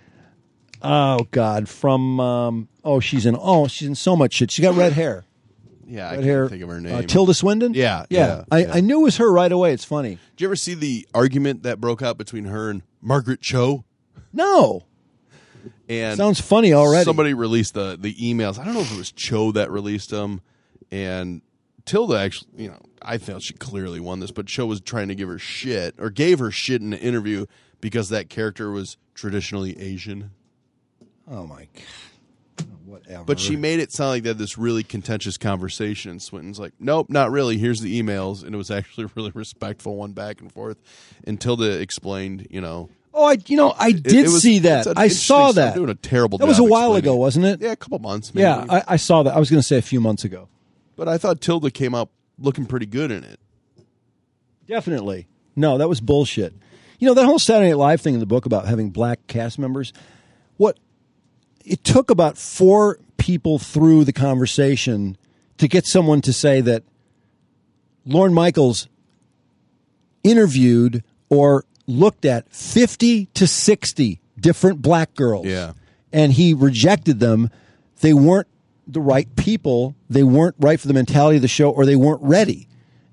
God. From... she's in so much shit. She got red hair. Yeah, I red hair. can't think of her name. Tilda Swinton? Yeah. I knew it was her right away. It's funny. Did you ever see the argument that broke out between her and Margaret Cho? No. And sounds funny already. Somebody released the emails. I don't know if it was Cho that released them. And Tilda actually, I felt she clearly won this, but Cho was trying to give her shit, or gave her shit in an interview because that character was traditionally Asian. Oh, my God. Whatever. But she made it sound like they had this really contentious conversation, and Swinton's like, nope, not really. Here's the emails. And it was actually a really respectful one back and forth. And Tilda explained, Oh, I did see that. I saw that. I'm doing a terrible job. That was a while ago, wasn't it? Yeah, a couple months, maybe. Yeah, I saw that. I was going to say a few months ago. But I thought Tilda came out looking pretty good in it. Definitely. No, that was bullshit. That whole Saturday Night Live thing in the book about having black cast members, it took about 4 people through the conversation to get someone to say that Lorne Michaels interviewed or looked at 50 to 60 different black girls. Yeah. And he rejected them. They weren't the right people. They weren't right for the mentality of the show, or they weren't ready.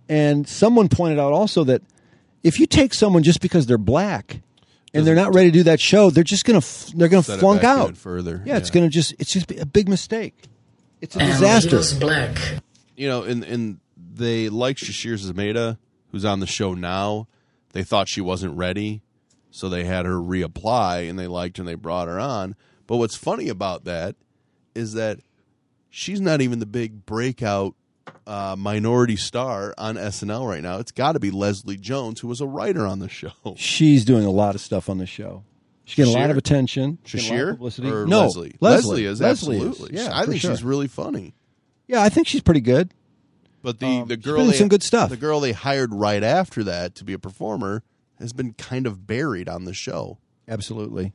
And someone pointed out also that if you take someone just because they're black and they're not ready to do that show, they're just going to flunk out even further. Yeah, it's just a big mistake. It's a disaster. He was black. You know, and they liked Shashir Zameda, who's on the show now. They thought she wasn't ready, so they had her reapply, and they liked her and they brought her on. But what's funny about that is that she's not even the big breakout minority star on SNL right now. It's got to be Leslie Jones, who was a writer on the show. She's doing a lot of stuff on the show. She's getting a lot of attention. Shashir? Publicity. Or No, Leslie? Leslie is Leslie absolutely. is. Yeah, I for think sure. she's really funny. Yeah, I think she's pretty good. But the she's girl been in they, some good stuff. The girl they hired right after that to be a performer has been kind of buried on the show. Absolutely.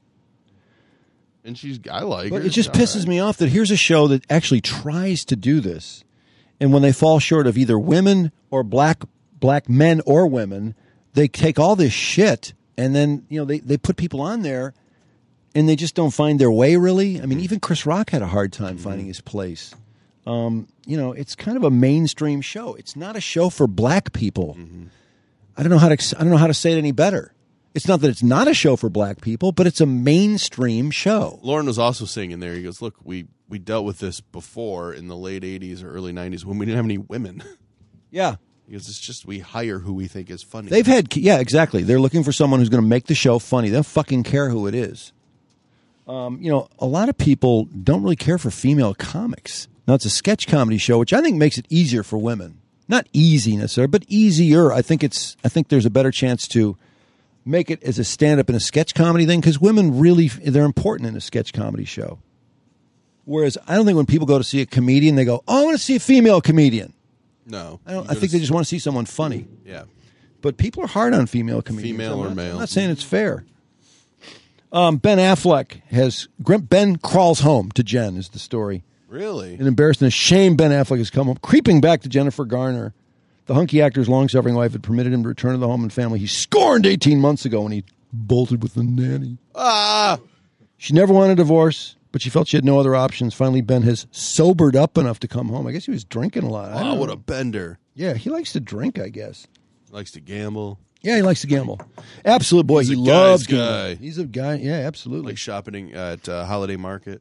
And I like her. But it just pisses me off that here's a show that actually tries to do this. And when they fall short of either women or black men or women, they take all this shit and then, they put people on there and they just don't find their way, really. I mean, even Chris Rock had a hard time finding his place. It's kind of a mainstream show. It's not a show for black people. I don't know how to say it any better. It's not that it's not a show for black people, but it's a mainstream show. Lauren was also saying in there, he goes, look, we dealt with this before in the late 80s or early 90s when we didn't have any women. Yeah. Because it's just we hire who we think is funny. Yeah, exactly. They're looking for someone who's going to make the show funny. They don't fucking care who it is. A lot of people don't really care for female comics. Now, it's a sketch comedy show, which I think makes it easier for women. Not easy necessarily, but easier. I think there's a better chance to make it as a stand-up and a sketch comedy thing because women really, they're important in a sketch comedy show. Whereas I don't think when people go to see a comedian, they go, oh, I want to see a female comedian. No. I think they just want to see someone funny. Yeah. But people are hard on female comedians. Female or male. I'm not saying it's fair. Ben Affleck Ben crawls home to Jen is the story. Really? An embarrassment, a shame Ben Affleck has come home, creeping back to Jennifer Garner. The hunky actor's long-suffering wife had permitted him to return to the home and family he scorned 18 months ago when he bolted with the nanny. She never wanted a divorce, but she felt she had no other options. Finally, Ben has sobered up enough to come home. I guess he was drinking a lot. Oh, what a bender. Yeah, he likes to drink, I guess. Likes to gamble. Yeah, he likes to gamble. Absolute boy. He loves gambling. He's a guy. Yeah, absolutely. Like shopping at Holiday Market.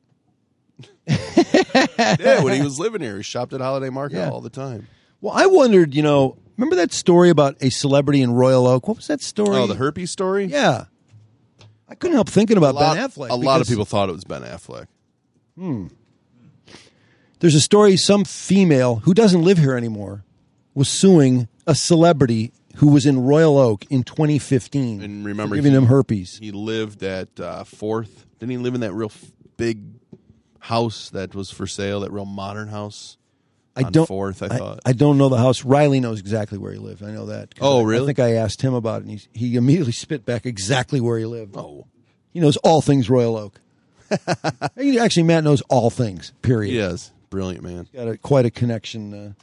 Yeah, when he was living here, he shopped at Holiday Market all the time. Well, I wondered, remember that story about a celebrity in Royal Oak? What was that story? Oh, the herpes story? Yeah. I couldn't help thinking about Ben Affleck. A lot of people thought it was Ben Affleck. There's a story, some female who doesn't live here anymore was suing a celebrity who was in Royal Oak in 2015 and remember, for giving him herpes. He lived at 4th. Didn't he live in that real big house that was for sale, that real modern house? On 4th, I thought. I don't know the house. Riley knows exactly where he lived. I know that. Oh, really? I think I asked him about it, and he immediately spit back exactly where he lived. Oh. He knows all things Royal Oak. Actually, Matt knows all things, period. He does. Brilliant, man. He's got quite a connection.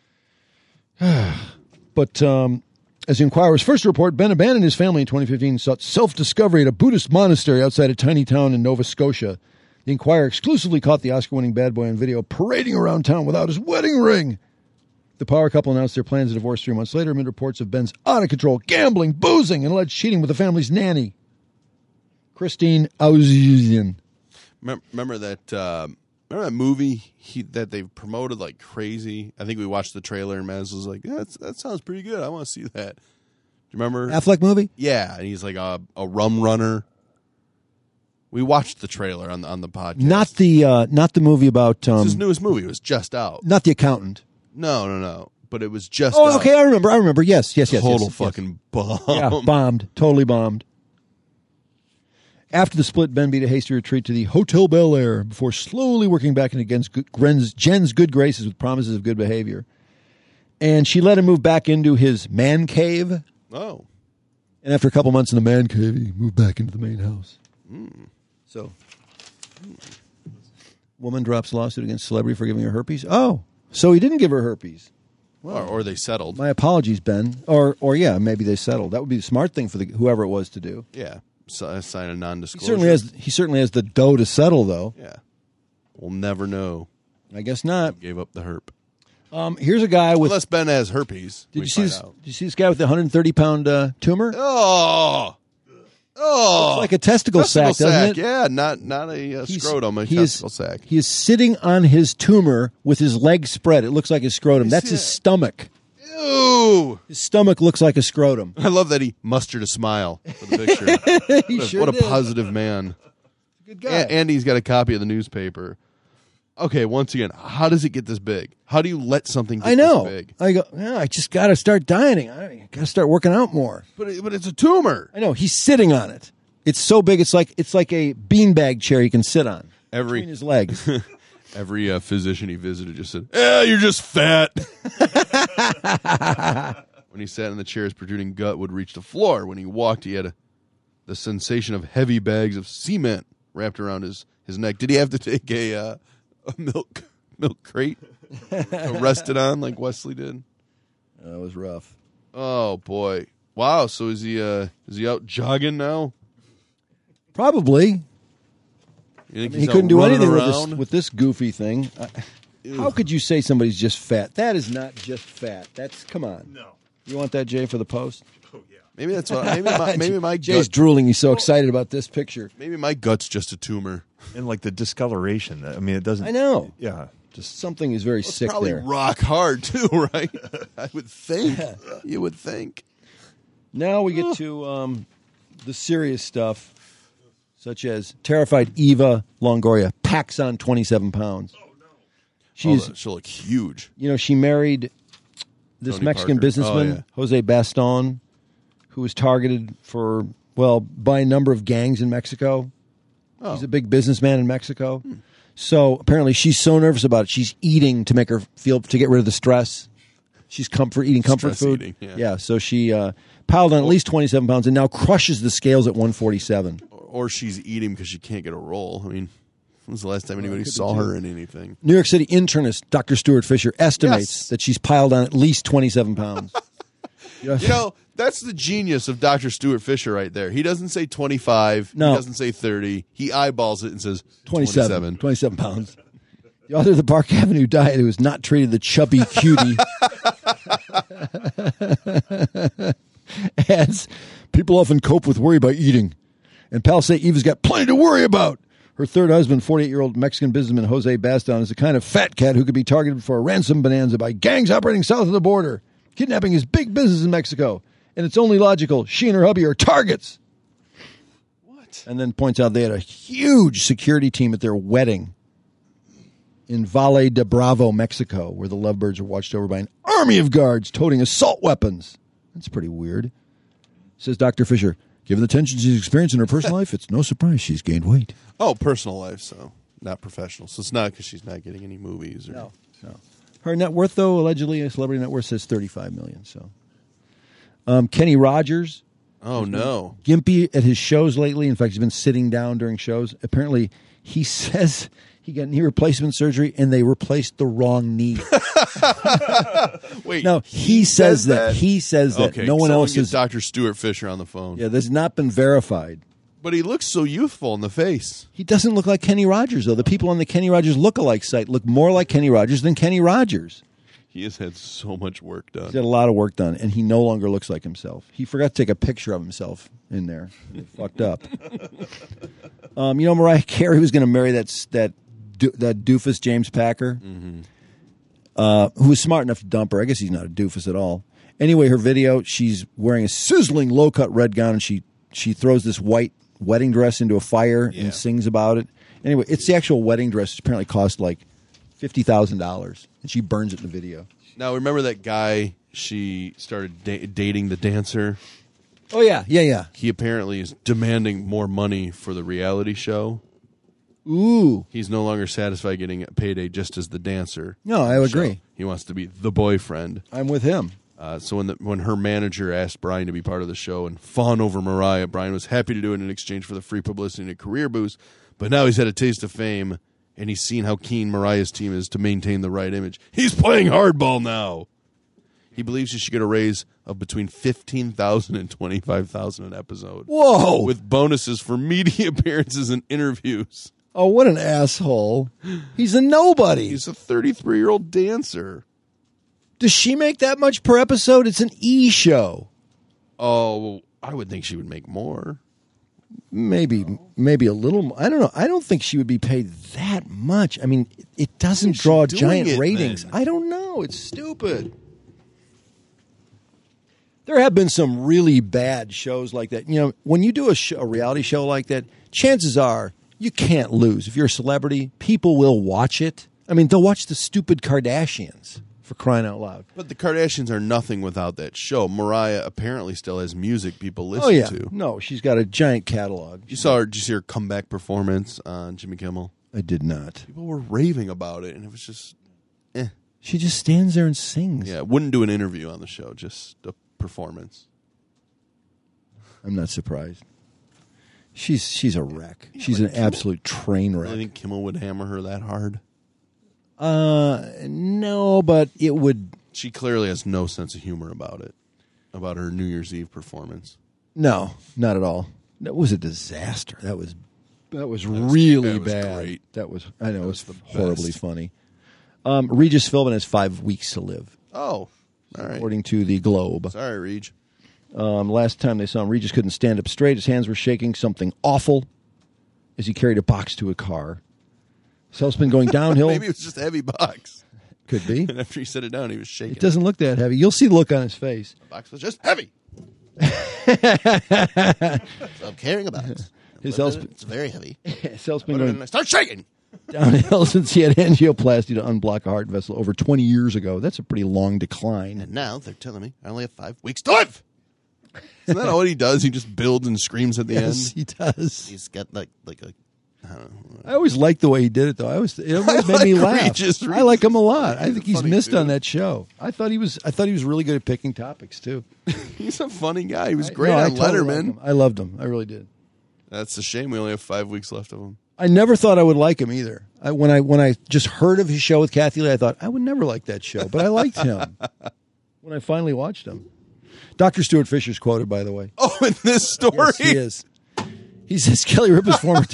But as the Inquirer's first report, Ben abandoned his family in 2015 and sought self-discovery at a Buddhist monastery outside a tiny town in Nova Scotia. The Inquirer exclusively caught the Oscar-winning bad boy on video parading around town without his wedding ring. The power couple announced their plans to divorce 3 months later amid reports of Ben's out-of-control gambling, boozing, and alleged cheating with the family's nanny, Christine Auzian. Remember that movie that they promoted like crazy? I think we watched the trailer and Maz was like, that sounds pretty good. I want to see that. Do you remember? Affleck movie? Yeah, and he's like a rum runner. We watched the trailer on the podcast. Not the movie about. It's his newest movie. It was just out. Not The Accountant. No. But it was just. Oh, okay. I remember. Yes. Total fucking bomb. Yeah, bombed. Totally bombed. After the split, Ben beat a hasty retreat to the Hotel Bel Air before slowly working back against Jen's good graces with promises of good behavior. And she let him move back into his man cave. Oh. And after a couple months in the man cave, he moved back into the main house. So, woman drops lawsuit against celebrity for giving her herpes. Oh, so he didn't give her herpes. Well, or they settled. My apologies, Ben. Or yeah, maybe they settled. That would be the smart thing for whoever it was to do. Yeah, sign a non-disclosure. He certainly has the dough to settle, though. Yeah, we'll never know. I guess not. Gave up the herp. Here's a guy with. Unless Ben has herpes. Did you see this guy with the 130-pound tumor? Oh, Looks like a testicle sack, doesn't it? Yeah, not a scrotum, a testicle sack. He is sitting on his tumor with his legs spread. It looks like his scrotum. That's his stomach. Ew. His stomach looks like a scrotum. I love that he mustered a smile for the picture. What a positive man. Good guy. And he's got a copy of the newspaper. Okay, once again, how does it get this big? How do you let something get this big? I go, I just got to start dieting. I got to start working out more. But it's a tumor. I know. He's sitting on it. It's so big. It's like a beanbag chair you can sit on between his legs. Every physician he visited just said, you're just fat. When he sat in the chair, his protruding gut would reach the floor. When he walked, he had the sensation of heavy bags of cement wrapped around his neck. Did he have to take a milk crate to rest it on like Wesley did? That was rough. Oh, boy. Wow, so is he out jogging now? Probably. He couldn't do anything with this goofy thing. How could you say somebody's just fat? That is not just fat. That's, come on. No. You want that, Jay, for the post? Oh, yeah. Maybe that's what. Maybe my Jay's drooling. He's so excited about this picture. Maybe my gut's just a tumor. And like the discoloration. I mean, it doesn't. I know. Yeah. Just something is very sick probably there. Rock hard, too, right? I would think. You would think. Now we get to the serious stuff, such as terrified Eva Longoria packs on 27 pounds. Oh, no. She'll look huge. You know, she married this Tony Mexican Parker. businessman, Jose Baston, who was targeted by a number of gangs in Mexico. Oh. He's a big businessman in Mexico. So apparently she's so nervous about it, she's eating to make her to get rid of the stress. She's eating comfort Stress food. eating, yeah, so she piled on at least 27 pounds and now crushes the scales at 147. Or she's eating because she can't get a roll. I mean, when was the last time anybody saw her in anything? New York City internist Dr. Stuart Fisher estimates that she's piled on at least 27 pounds. You know, that's the genius of Dr. Stuart Fisher right there. He doesn't say 25. No. He doesn't say 30. He eyeballs it and says 27 pounds. The author of the Park Avenue Diet, who has not treated the chubby cutie, adds, people often cope with worry by eating. And pals say Eva's got plenty to worry about. Her third husband, 48-year-old Mexican businessman Jose Baston, is the kind of fat cat who could be targeted for a ransom bonanza by gangs operating south of the border. Kidnapping is big business in Mexico, and it's only logical she and her hubby are targets. What? And then points out they had a huge security team at their wedding in Valle de Bravo, Mexico, where the lovebirds were watched over by an army of guards toting assault weapons. That's pretty weird. Says Dr. Fisher, given the tension she's experienced in her personal life, it's no surprise she's gained weight. Oh, personal life, so not professional. So it's not because she's not getting any movies. Or... No. Her net worth, though, allegedly, a celebrity net worth says $35 million. So, Kenny Rogers. Oh, no. Gimpy at his shows lately. In fact, he's been sitting down during shows. Apparently, he says he got knee replacement surgery and they replaced the wrong knee. Wait. No, he says that. He says that. Okay, no one else is. is. Dr. Stuart Fisher on the phone. Yeah, this has not been verified. But he looks so youthful in the face. He doesn't look like Kenny Rogers, though. The people on the Kenny Rogers lookalike site look more like Kenny Rogers than Kenny Rogers. He has had so much work done. He's had a lot of work done, and he no longer looks like himself. He forgot to take a picture of himself in there. Fucked up. You know, Mariah Carey was going to marry that doofus James Packer, who was smart enough to dump her. I guess he's not a doofus at all. Anyway, her video, she's wearing a sizzling low-cut red gown, and she throws this white wedding dress into a fire and sings about it. Anyway, it's the actual wedding dress. It apparently cost like $50,000, and she burns it in the video. Now, remember that guy she started dating, the dancer? Oh, yeah. He apparently is demanding more money for the reality show. Ooh. He's no longer satisfied getting a payday just as the dancer. No, I agree. He wants to be the boyfriend. I'm with him. So when her manager asked Brian to be part of the show and fawn over Mariah, Brian was happy to do it in exchange for the free publicity and a career boost. But now he's had a taste of fame, and he's seen how keen Mariah's team is to maintain the right image. He's playing hardball now. He believes he should get a raise of between $15,000 and $25,000 an episode. Whoa! With bonuses for media appearances and interviews. Oh, what an asshole. He's a nobody. He's a 33-year-old dancer. Does she make that much per episode? It's an E show. Oh, I would think she would make more. Maybe a little more. I don't know. I don't think she would be paid that much. I mean, it doesn't draw giant ratings. Then? I don't know. It's stupid. There have been some really bad shows like that. You know, when you do a reality show like that, chances are you can't lose. If you're a celebrity, people will watch it. I mean, they'll watch the stupid Kardashians, for crying out loud. But the Kardashians are nothing without that show. Mariah apparently still has music people listen to. No, she's got a giant catalog. Did you see her comeback performance on Jimmy Kimmel? I did not. People were raving about it, and it was just, She just stands there and sings. Yeah, wouldn't do an interview on the show, just a performance. I'm not surprised. She's a wreck. She's an absolute train wreck. I think Kimmel would hammer her that hard. No, but it would. She clearly has no sense of humor about it, about her New Year's Eve performance. No, not at all. That was a disaster. That was really bad. Great. It was horribly funny. Regis Philbin has 5 weeks to live. Oh, all right. According to the Globe. Sorry, Reg. Last time they saw him, Regis couldn't stand up straight. His hands were shaking something awful as he carried a box to a car. Self's been going downhill. Maybe it was just a heavy box. Could be. And after he set it down, he was shaking. It doesn't look that heavy. You'll see the look on his face. The box was just heavy. So I'm carrying a box. It's very heavy. Self's been going. Start shaking. Downhill since he had angioplasty to unblock a heart vessel over 20 years ago. That's a pretty long decline. And now they're telling me I only have 5 weeks to live. Isn't that all he does? He just builds and screams at the end. Yes, he does. He's got like a. I don't know. I always liked the way he did it, though. It always made me laugh. Regis. I like him a lot. I think he's missed dude. on that show. I thought he was really good at picking topics too. He's a funny guy. He was great on totally Letterman. liked him. I loved him. I really did. That's a shame. We only have 5 weeks left of him. I never thought I would like him either. When I just heard of his show with Kathy Lee, I thought I would never like that show, but I liked him when I finally watched him. Dr. Stuart Fisher's quoted, by the way. Oh, in this story? Yes, he is. He says Kelly Ripa's former...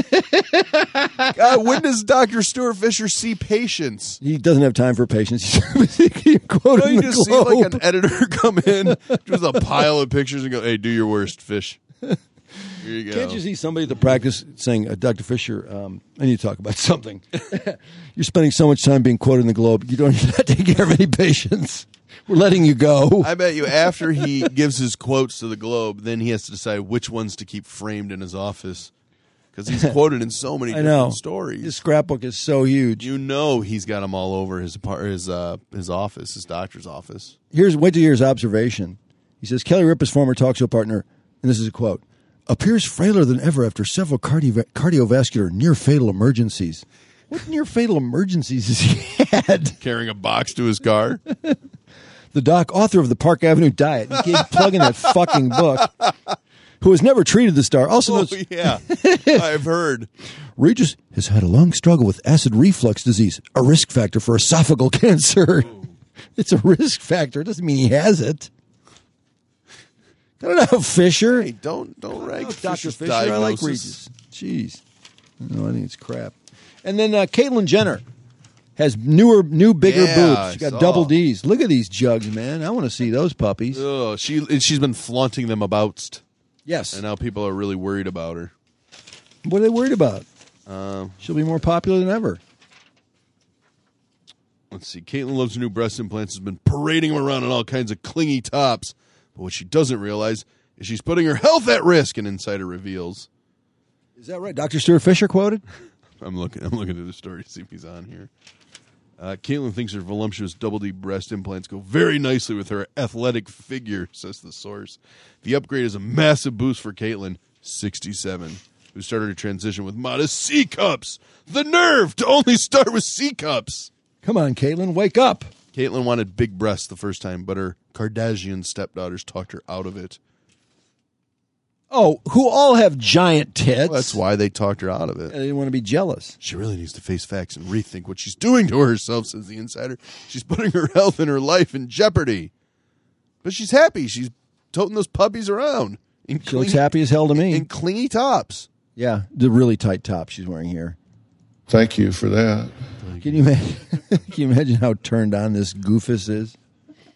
When does Dr. Stuart Fisher see patients? He doesn't have time for patients. He's quoting You the just see Globe. like an editor come in, just a pile of pictures and go, hey, do your worst, Fish. Here you go. Can't you see somebody at the practice saying, Dr. Fisher, I need to talk about something. You're spending so much time being quoted in the Globe. You're not taking care of any patients. We're letting you go. I bet you after he gives his quotes to the Globe, then he has to decide which ones to keep framed in his office. Because he's quoted in so many different stories. His scrapbook is so huge. You know he's got them all over his office, his doctor's office. Wait to hear his observation. He says, Kelly Ripa's former talk show partner, and this is a quote, appears frailer than ever after several cardiovascular near-fatal emergencies. What near-fatal emergencies has he had? Carrying a box to his car. The doc, author of the Park Avenue Diet, he keeps plugging that fucking book, who has never treated the star. Also knows, yeah, I've heard. Regis has had a long struggle with acid reflux disease, a risk factor for esophageal cancer. It's a risk factor. It doesn't mean he has it. I don't know, Fisher. Hey, don't rag Dr. Fisher's Fisher. I like diagnosis. Regis. Jeez. No, I think it's crap. And then Caitlyn Jenner has new bigger boobs. She got double D's. Look at these jugs, man. I want to see those puppies. Oh, she's been flaunting them about. Yes. And now people are really worried about her. What are they worried about? She'll be more popular than ever. Let's see. Caitlyn Love's new breast implants has been parading them around in all kinds of clingy tops. But what she doesn't realize is she's putting her health at risk, an insider reveals. Is that right? Dr. Stuart Fisher quoted? I'm looking at the story to see if he's on here. Caitlyn thinks her voluptuous double D breast implants go very nicely with her athletic figure, says the source. The upgrade is a massive boost for Caitlyn, 67, who started a transition with modest C cups. The nerve to only start with C cups. Come on, Caitlyn, wake up. Caitlyn wanted big breasts the first time, but her Kardashian stepdaughters talked her out of it. Oh, who all have giant tits. Well, that's why they talked her out of it. They didn't want to be jealous. She really needs to face facts and rethink what she's doing to herself, says the insider. She's putting her health and her life in jeopardy. But she's happy. She's toting those puppies around. She looks happy as hell to me. In clingy tops. Yeah, the really tight top she's wearing here. Thank you for that. Can you imagine how turned on this goofus is?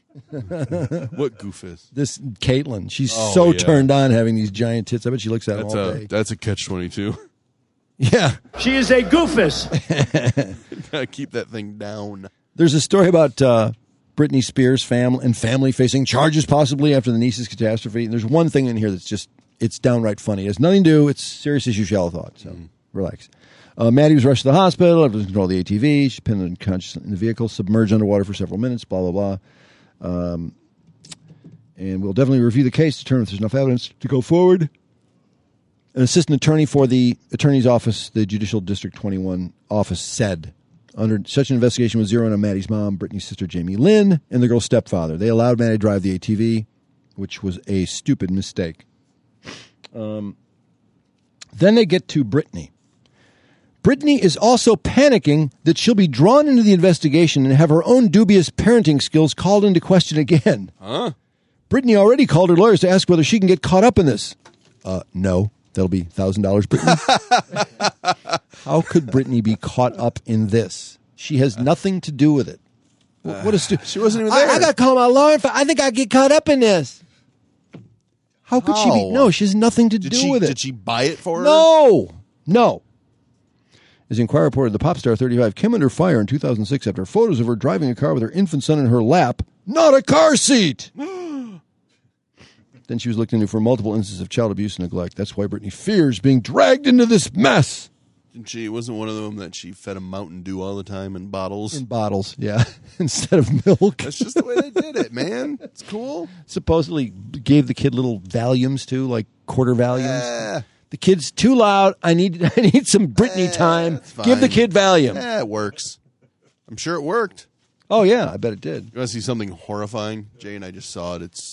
What goofus? This Caitlin. She's Oh, yeah. turned on having these giant tits. I bet she looks at them That's all day. That's a catch-22. Yeah. She is a goofus. Gotta keep that thing down. There's a story about Britney Spears' family facing charges possibly after the niece's catastrophe. And there's one thing in here that's just, it's downright funny. It has nothing to do. It's serious issue, shallow thought. So relax. Maddie was rushed to the hospital after control of the ATV. She's pinned unconscious in the vehicle, submerged underwater for several minutes, blah, blah, blah. And we'll definitely review the case to determine if there's enough evidence to go forward. An assistant attorney for the attorney's office, the Judicial District 21 office, said, under such an investigation was zeroing on Maddie's mom, Brittany's sister Jamie Lynn, and the girl's stepfather. They allowed Maddie to drive the ATV, which was a stupid mistake. Then they get to Brittany. Brittany is also panicking that she'll be drawn into the investigation and have her own dubious parenting skills called into question again. Huh? Brittany already called her lawyers to ask whether she can get caught up in this. No. That'll be $1,000, Brittany. How could Brittany be caught up in this? She has nothing to do with it. What a she wasn't even there. I got to call my lawyer. I think I get caught up in this. How could she be? No, she has nothing to do with it. Did she buy it for her? No. As the Inquirer reported, the pop star 35 came under fire in 2006 after photos of her driving a car with her infant son in her lap, not a car seat. Then she was looked into for multiple instances of child abuse and neglect. That's why Brittany fears being dragged into this mess. She wasn't one of them that she fed a Mountain Dew all the time in bottles. In bottles, yeah, instead of milk. That's just the way they did it, man. It's cool. Supposedly gave the kid little Valiums too, like quarter Valiums. The kid's too loud. I need some Brittany time. Give the kid Valium. Yeah, it works. I'm sure it worked. Oh yeah, I bet it did. You want to see something horrifying? Jay and I just saw it. It's,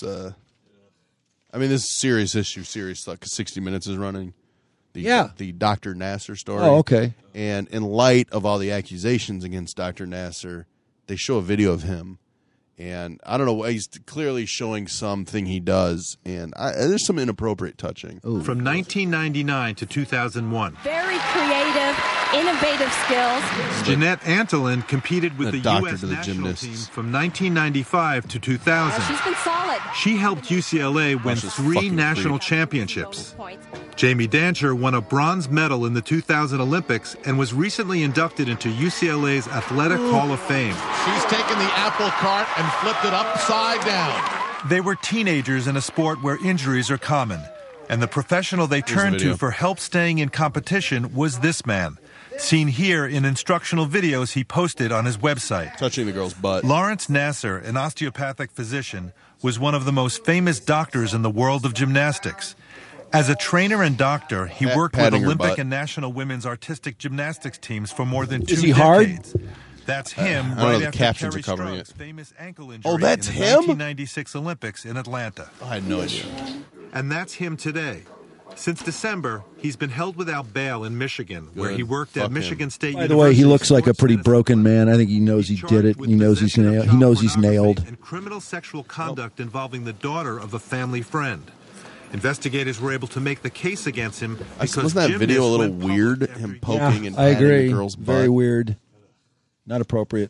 I mean, this is a serious issue, serious stuff, because 60 Minutes is running. The Dr. Nasser story. Oh, okay. And in light of all the accusations against Dr. Nasser, they show a video of him. And I don't know, he's clearly showing something he does, and there's some inappropriate touching. From 1999 to 2001. Very creative, innovative skills. Jeanette Antolin competed with the U.S. national team from 1995 to 2000. She's been solid. She helped UCLA win 3 national championships. Jamie Dancher won a bronze medal in the 2000 Olympics and was recently inducted into UCLA's Athletic Hall of Fame. She's taken the apple cart and flipped it upside down. They were teenagers in a sport where injuries are common, and the professional they turned to for help staying in competition was this man, seen here in instructional videos he posted on his website. Touching the girl's butt. Lawrence Nasser, an osteopathic physician, was one of the most famous doctors in the world of gymnastics. As a trainer and doctor, he worked with Olympic and national women's artistic gymnastics teams for more than 2 decades. Is he hard? That's him I don't know, right the after captions Kerri are covering Strug's it. famous ankle injury Oh, that's in the him? 1996 Olympics in Atlanta. I had no idea. And that's him today. Since December, he's been held without bail in Michigan, where he worked at Michigan State University. By the way, he looks like a pretty broken man. I think he knows he did it. He knows he's nailed. And criminal sexual conduct involving the daughter of a family friend. Investigators were able to make the case against him because wasn't that video a little weird? Him poking and patting the girl's butt. Very weird. Not appropriate.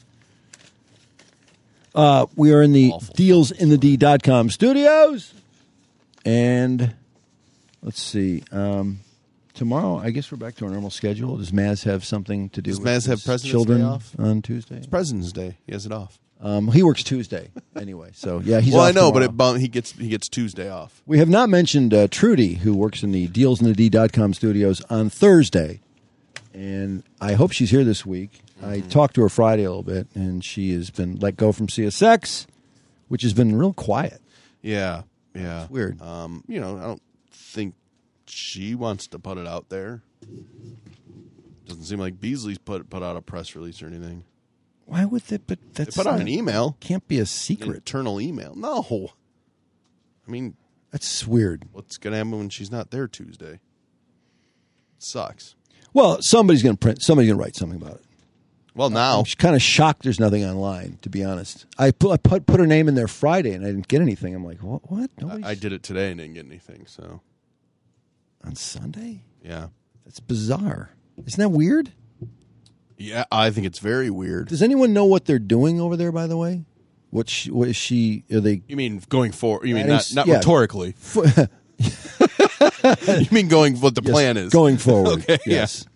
We are in the DealsInTheD.com studios. And let's see. Tomorrow, I guess we're back to our normal schedule. Does Maz have something to do with Maz have his President's children Day off? on Tuesday? It's President's Day. He has it off. He works Tuesday anyway. So, yeah, he's well, off I know, tomorrow. but he gets Tuesday off. We have not mentioned Trudy, who works in the DealsInTheD.com studios on Thursday. And I hope she's here this week. I talked to her Friday a little bit, and she has been let go from CSX, which has been real quiet. Yeah. It's weird. I don't think she wants to put it out there. Doesn't seem like Beasley's put out a press release or anything. Why would they? But that's they put out an email. Can't be a secret. An internal email. No. I mean, that's weird. What's going to happen when she's not there Tuesday? It sucks. Well, somebody's going to write something about it. Well, now I'm kind of shocked there's nothing online, to be honest. I put her name in there Friday and I didn't get anything. I'm like, what? I did it today and didn't get anything. So on Sunday? Yeah, that's bizarre. Isn't that weird? Yeah, I think it's very weird. Does anyone know what they're doing over there? By the way, What is she? Are they? You mean going forward? You mean adding not yeah. rhetorically? You mean going what the plan is? Going forward. Okay. Yes.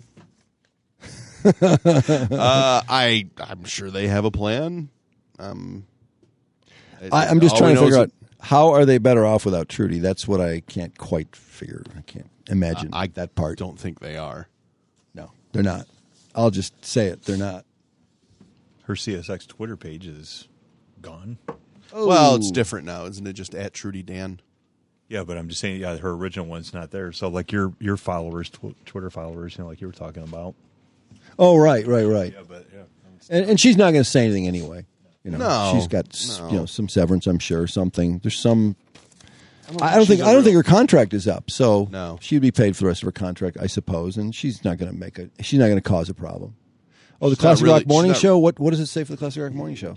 I'm sure they have a plan. I'm just trying to figure out how are they better off without Trudy. That's what I can't quite figure. I can't imagine that part. Don't think they are. No, they're not. I'll just say it. They're not. Her CSX Twitter page is gone. Oh. Well, it's different now, isn't it? Just at Trudy Dan. Yeah, but I'm just saying, her original one's not there. So, like your followers, Twitter followers, like you were talking about. Oh, right. Yeah, but and she's not going to say anything anyway. No, she's got some severance. I'm sure something. There's some. I don't think her contract is up. So no. She'd be paid for the rest of her contract, I suppose, and she's not going to She's not going to cause a problem. Oh, the Classic Rock Morning Show. What does it say for the Classic Rock Morning Show?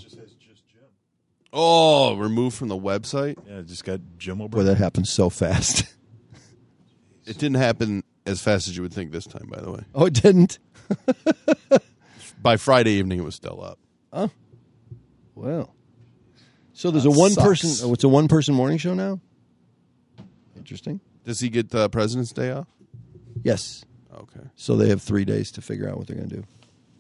Oh, removed from the website? Yeah, it just got Jim O'Brien. Boy, that happened so fast. It didn't happen as fast as you would think this time, by the way. Oh, it didn't? By Friday evening, it was still up. Oh. Well. So there's a one-person... Oh, it's a one-person morning show now? Interesting. Does he get the President's Day off? Yes. Okay. So they have 3 days to figure out what they're going to do.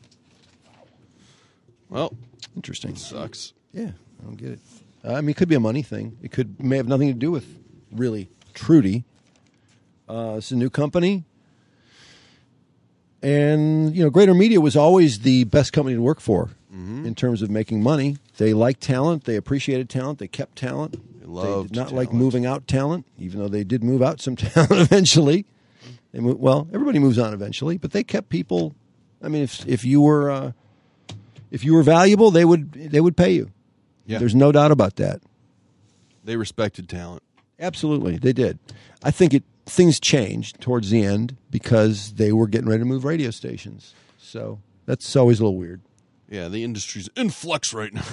Well, interesting. Sucks. Yeah, I don't get it. It could be a money thing. It may have nothing to do with really Trudy. It's a new company, and Greater Media was always the best company to work for in terms of making money. They liked talent. They appreciated talent. They kept talent. They did not like moving out talent, even though they did move out some talent eventually. Everybody moves on eventually, but they kept people. I mean, if you were valuable, they would pay you. Yeah. There's no doubt about that. They respected talent. Absolutely, they did. I think things changed towards the end because they were getting ready to move radio stations. So that's always a little weird. Yeah, the industry's in flux right now.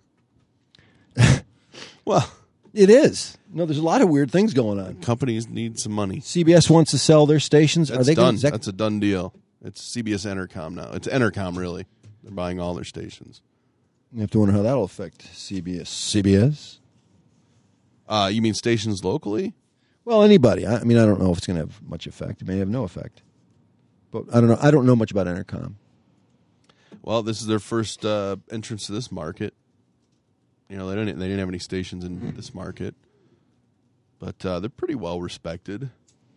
Well, it is. No, there's a lot of weird things going on. Companies need some money. CBS wants to sell their stations. That's done. That's a done deal. It's CBS Entercom now. It's Entercom, really. They're buying all their stations. You have to wonder how that'll affect CBS? You mean stations locally? Well, anybody. I don't know if it's going to have much effect. It may have no effect. But I don't know. I don't know much about Entercom. Well, this is their first entrance to this market. They didn't have any stations in this market, but they're pretty well respected.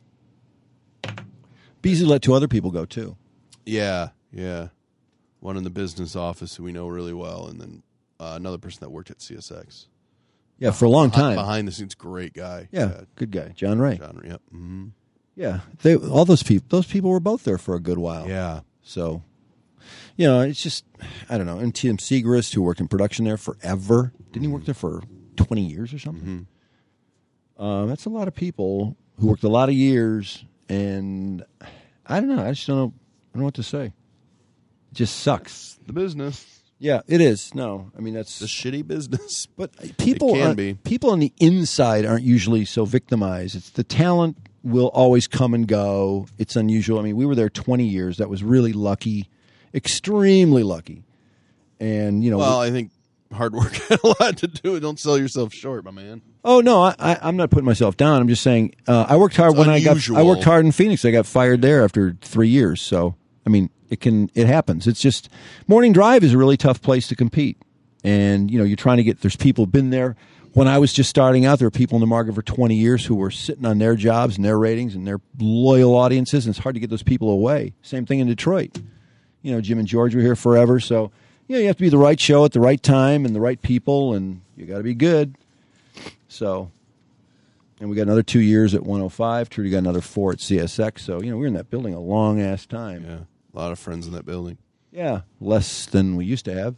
Beasley let 2 other people go too. Yeah. One in the business office who we know really well, and then another person that worked at CSX. Yeah, for a long time. Behind the scenes, great guy. Yeah, good guy, John Ray. Yep. Mm-hmm. Yeah, all those people were both there for a good while. Yeah. So, it's just, I don't know. And Tim Segrist, who worked in production there forever. Didn't he work there for 20 years or something? Mm-hmm. That's a lot of people who worked a lot of years, and I don't know. I don't know what to say. It just sucks. The business. Yeah, it is. No, that's the shitty business. But people on the inside aren't usually so victimized. It's the talent will always come and go. It's unusual. We were there 20 years. That was really lucky, extremely lucky. And I think hard work had a lot to do with. Don't sell yourself short, my man. Oh no, I'm not putting myself down. I'm just saying I worked hard I worked hard in Phoenix. I got fired there after 3 years. So it happens. It's just morning drive is a really tough place to compete. And, you're trying to there's people been there. When I was just starting out, there were people in the market for 20 years who were sitting on their jobs and their ratings and their loyal audiences. And it's hard to get those people away. Same thing in Detroit. Jim and George were here forever. So, you have to be the right show at the right time and the right people, and you got to be good. So, and we got another 2 years at 105. Trudy got another 4 at CSX. So, we were in that building a long-ass time. Yeah. A lot of friends in that building. Yeah, less than we used to have,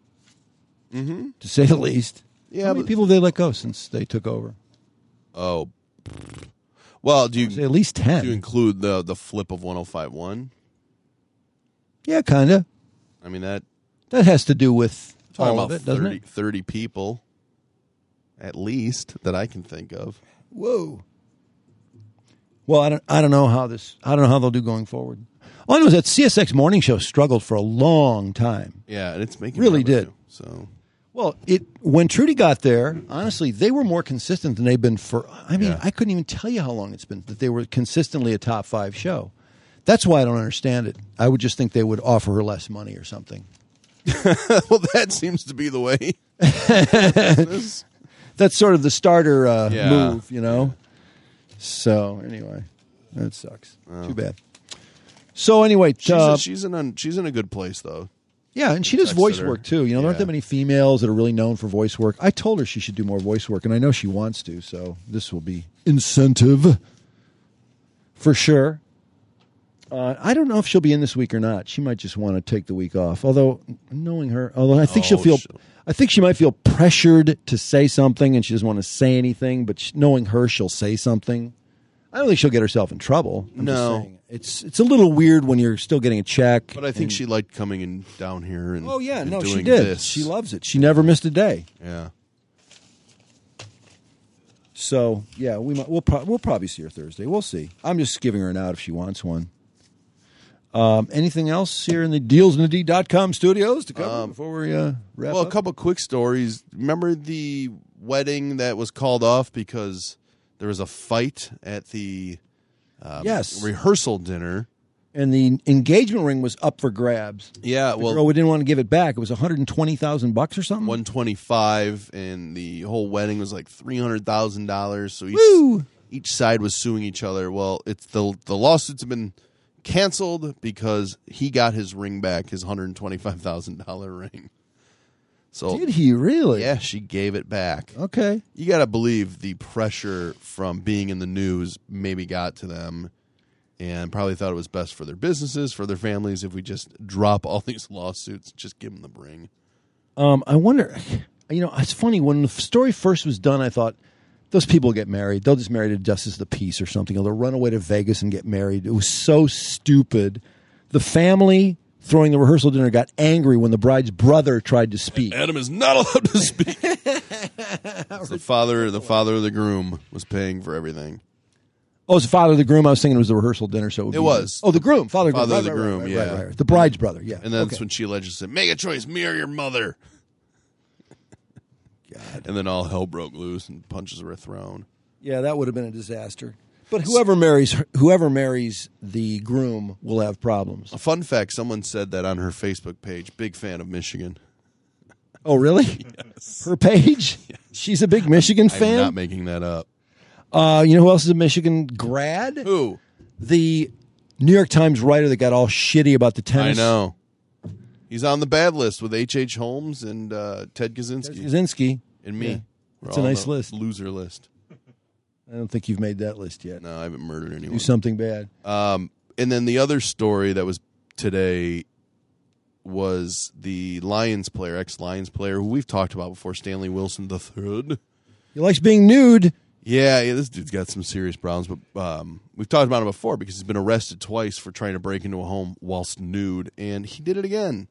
to say the least. Yeah, how many people have they let go since they took over? Oh, well, do you at least 10? Do you include the flip of 105.1? Yeah, kind of. That has to do with all of it, 30, doesn't it? 30 people, at least, that I can think of. Whoa. Well, I don't know how they'll do going forward. All I know is that CSX Morning Show struggled for a long time. Yeah, and it's making really revenue, did. So, Well, when Trudy got there, honestly, they were more consistent than they've been for. I mean, I couldn't even tell you how long it's been that they were consistently a top 5 show. That's why I don't understand it. I would just think they would offer her less money or something. Well, that seems to be the way. That's sort of the starter move, you know. So anyway, that sucks. Too bad. So anyway, she's in a good place though. Yeah, and she does voice work too. You know, there aren't that many females that are really known for voice work. I told her she should do more voice work, and I know she wants to. So this will be incentive for sure. I don't know if she'll be in this week or not. She might just want to take the week off. Although knowing her, I think I think she might feel pressured to say something, and she doesn't want to say anything. But knowing her, she'll say something. I don't think she'll get herself in trouble. I'm just saying. It's a little weird when you're still getting a check. But I think she liked coming down here and doing she did. This. She loves it. She never missed a day. Yeah. So yeah, we'll probably see her Thursday. We'll see. I'm just giving her an out if she wants one. Anything else here in the dealsandthed.com studios to cover before we wrap up? Well, a couple quick stories. Remember the wedding that was called off because there was a fight at the rehearsal dinner. And the engagement ring was up for grabs. Yeah, the girl didn't want to give it back. It was $120,000 or something. $125,000, and the whole wedding was like $300,000. So each side was suing each other. Well, it's the lawsuits have been canceled because he got his ring back, his $125,000 ring. So did he really? Yeah, she gave it back. Okay. You got to believe the pressure from being in the news maybe got to them and probably thought it was best for their businesses, for their families, if we just drop all these lawsuits, just give them the ring. I wonder, it's funny. When the story first was done, I thought, those people get married. They'll just marry to Justice of the Peace or something. Or they'll run away to Vegas and get married. It was so stupid. The family throwing the rehearsal dinner got angry when the bride's brother tried to speak. Adam is not allowed to speak. The father of the groom was paying for everything. Oh, it was the father of the groom. I was thinking it was the rehearsal dinner. So it was. Oh, the groom. Father of the groom. groom, Right. The bride's brother, yeah. And that's when she allegedly said, make a choice, me or your mother. God. And then all hell broke loose and punches were thrown. Yeah, that would have been a disaster. But whoever marries the groom will have problems. A fun fact, someone said that on her Facebook page. Big fan of Michigan. Oh, really? Yes. Her page? Yes. She's a big Michigan fan? I'm not making that up. You know who else is a Michigan grad? Who? The New York Times writer that got all shitty about the tennis. I know. He's on the bad list with H.H. Holmes and Ted Kaczynski. And me. Yeah. It's a nice list. Loser list. I don't think you've made that list yet. No, I haven't murdered anyone. Do something bad. And then the other story that was today was the Lions player, ex-Lions player, who we've talked about before, Stanley Wilson III. He likes being nude. Yeah, this dude's got some serious problems, but we've talked about him before because he's been arrested twice for trying to break into a home whilst nude, and he did it again.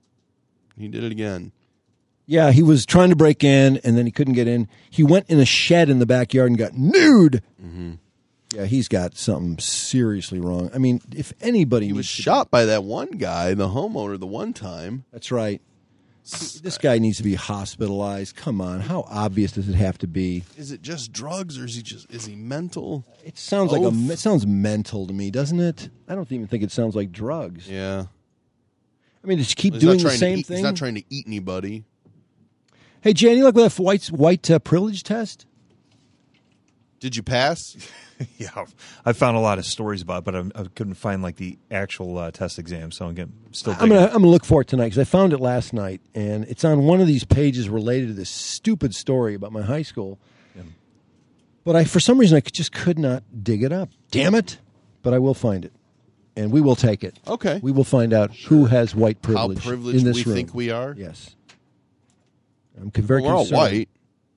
Yeah, he was trying to break in, and then he couldn't get in. He went in a shed in the backyard and got nude. Mm-hmm. Yeah, he's got something seriously wrong. I mean, if anybody... He was shot by that one guy, the homeowner, the one time. That's right. This guy needs to be hospitalized. Come on, how obvious does it have to be? Is it just drugs, or is he mental? It sounds it sounds mental to me, doesn't it? I don't even think it sounds like drugs. Yeah. I mean, just keep doing the same thing. He's not trying to eat anybody. Hey, Jan, you like that white privilege test? Did you pass? Yeah, I found a lot of stories about it, but I couldn't find like the actual test exam. So again, still. I'm gonna look for it tonight because I found it last night, and it's on one of these pages related to this stupid story about my high school. Yeah. But for some reason, I just could not dig it up. Damn it! But I will find it, and we will take it. Okay. We will find out who has white privilege. How privileged in this we room. think we are. Yes. I'm very We're all concerned. white.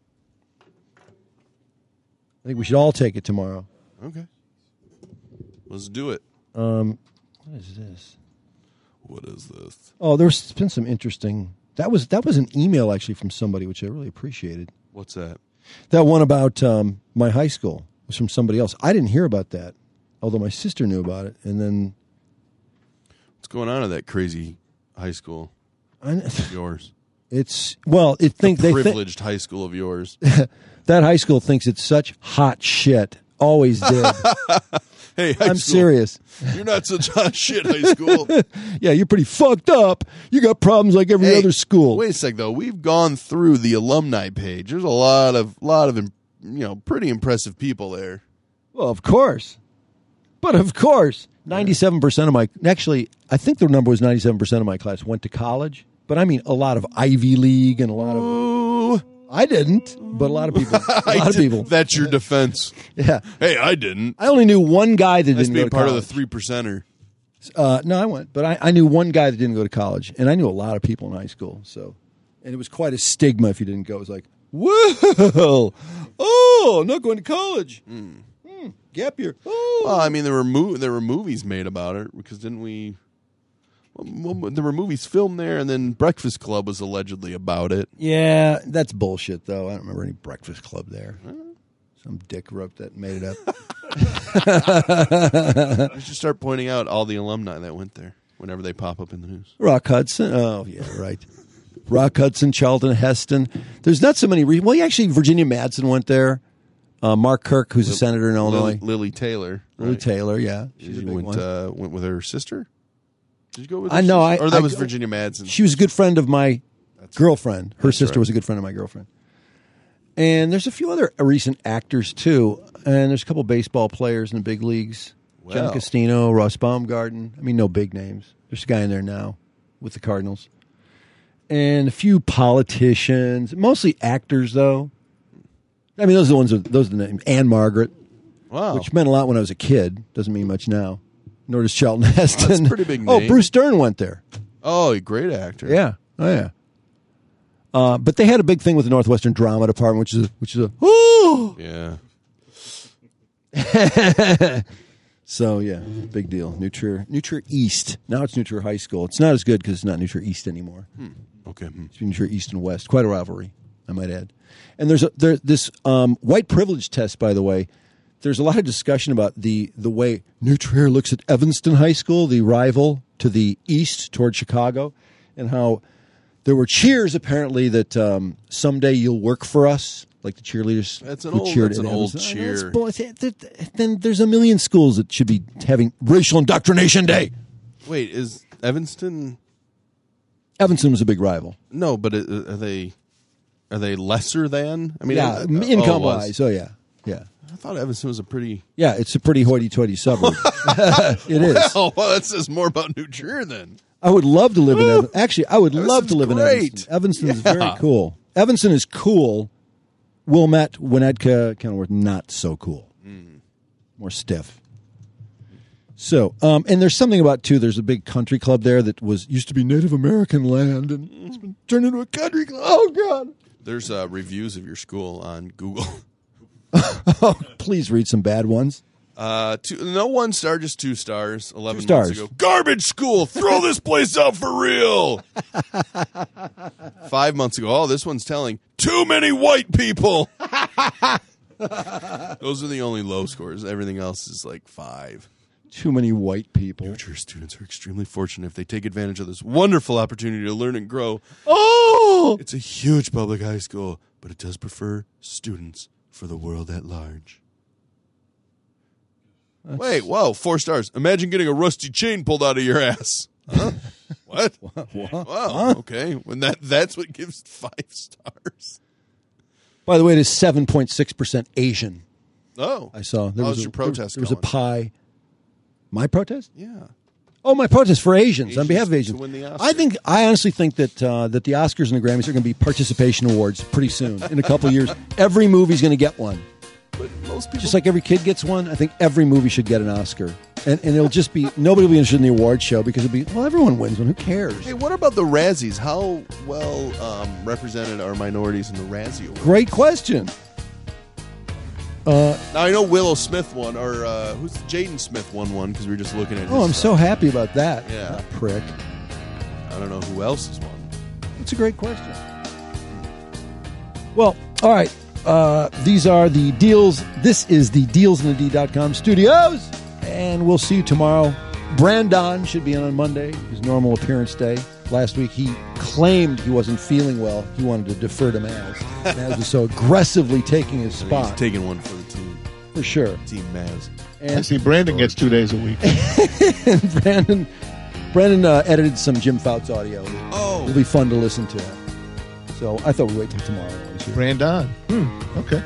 I think we should all take it tomorrow. Okay. Let's do it. What is this? What is this? Oh, there's been some interesting... That was an email, actually, from somebody, which I really appreciated. What's that? That one about my high school was from somebody else. I didn't hear about that, although my sister knew about it. And then... What's going on at that crazy high school? Yours. It's it think they privileged high school of yours. That high school thinks it's such hot shit. Always did. Hey, I'm serious. You're not such hot shit, high school. Yeah, you're pretty fucked up. You got problems like every other school. Wait a sec, though. We've gone through the alumni page. There's a lot of pretty impressive people there. Well, of course. But of course, 97% of my I think the number was 97% of my class went to college. But I mean, a lot of Ivy League and a lot of. I didn't, but a lot of people. People. That's your defense. Yeah. Hey, I didn't. I only knew one guy that didn't go to part college. of the 3%er. No, I went, but I knew one guy that didn't go to college, and I knew a lot of people in high school. So, and it was quite a stigma if you didn't go. It was like, well, I'm not going to college. Gap year. Oh. Well, I mean, there were movies made about it because didn't we? Well, there were movies filmed there, and then Breakfast Club was allegedly about it. Yeah, that's bullshit, though. I don't remember any Breakfast Club there. Some dick wrote that and made it up. We should start pointing out all the alumni that went there whenever they pop up in the news. Rock Hudson. Oh, yeah, right. Rock Hudson, Charlton Heston. There's not so many. Actually, Virginia Madsen went there. Mark Kirk, who's a senator in Illinois. Lily Taylor. Right? Lily Taylor, yeah. She's a big one. Went with her sister? Did you go with I know. Or that was Virginia Madsen. She was a good friend of my girlfriend. Her sister was a good friend of my girlfriend. And there's a few other recent actors, too. And there's a couple baseball players in the big leagues. Wow. John Castino, Ross Baumgarten. I mean, no big names. There's a guy in there now with the Cardinals. And a few politicians. Mostly actors, though. I mean, those are the names. Anne Margaret. Wow. Which meant a lot when I was a kid. Doesn't mean much now. Nor does Charlton Heston. That's a pretty big name. Oh, Bruce Stern went there. Oh, a great actor. Yeah. Oh, yeah. But they had a big thing with the Northwestern Drama Department, which is a whoo! Yeah. So yeah, big deal. New Trier East. Now it's New Trier High School. It's not as good because it's not New Trier East anymore. Okay. It's New Trier East and West. Quite a rivalry, I might add. And there's this white privilege test, by the way. There's a lot of discussion about the way New Trier looks at Evanston High School, the rival to the east toward Chicago, and how there were cheers apparently that someday you'll work for us, like the cheerleaders. That's an old cheer. Then there's a million schools that should be having Racial Indoctrination Day. Wait, is Evanston? Evanston was a big rival. No, but are they lesser than? I mean, yeah, income wise. Oh yeah. I thought Evanston was a pretty... Yeah, it's a pretty hoity-toity suburb. It is. Well, that says more about New Trier then. I would love to live in Evanston. Actually, I would love to live in Evanston. Evanston is very cool. Evanston is cool. Wilmette, Winnetka, Kenilworth, not so cool. More stiff. So, and there's something about, too, there's a big country club there that used to be Native American land, and it's been turned into a country club. Oh, God. There's reviews of your school on Google. Please read some bad ones. No 1 star, just 2 stars. 11 2 stars. months ago. Garbage school. Throw this place out for real. 5 months ago. Oh, this one's telling. Too many white people. Those are the only low scores. Everything else is like 5. Too many white people. New Trier students are extremely fortunate if they take advantage of this wonderful opportunity to learn and grow. Oh! It's a huge public high school, but it does prefer students for the world at large. Wait, whoa, 4 stars. Imagine getting a rusty chain pulled out of your ass. Huh? What? Wow, okay. When that's what gives 5 stars. By the way, it is 7.6% Asian. Oh. I saw. How was your protest There was a pie. My protest? Yeah. Oh, my protest for Asians on behalf of Asians. To win the Oscar. I honestly think that that the Oscars and the Grammys are going to be participation awards pretty soon. In a couple of years, every movie's going to get one. But most people, just like every kid gets one, I think every movie should get an Oscar, and it'll just be nobody will be interested in the award show because it'll be everyone wins one. Who cares? Hey, what about the Razzies? How well represented are minorities in the Razzie Awards? Great question. Now I know Willow Smith won, or who's Jaden Smith won one because we were just looking at. I'm so happy about that. Yeah, that prick. I don't know who else has won. That's a great question. Well, all right. These are the deals. This is the DealsInTheD.com studios, and we'll see you tomorrow. Brandon should be on Monday, his normal appearance day. last week, he claimed he wasn't feeling well. He wanted to defer to Maz. Maz was so aggressively taking his spot. He's taking one for the team. For sure. Team Maz. I see Brandon gets 2 days a week. And Brandon edited some Jim Fouts audio. Oh. It'll be fun to listen to. So I thought we'd wait till tomorrow. Brandon. Okay.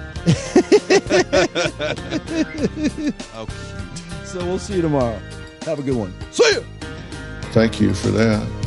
How cute. So we'll see you tomorrow. Have a good one. See ya. Thank you for that.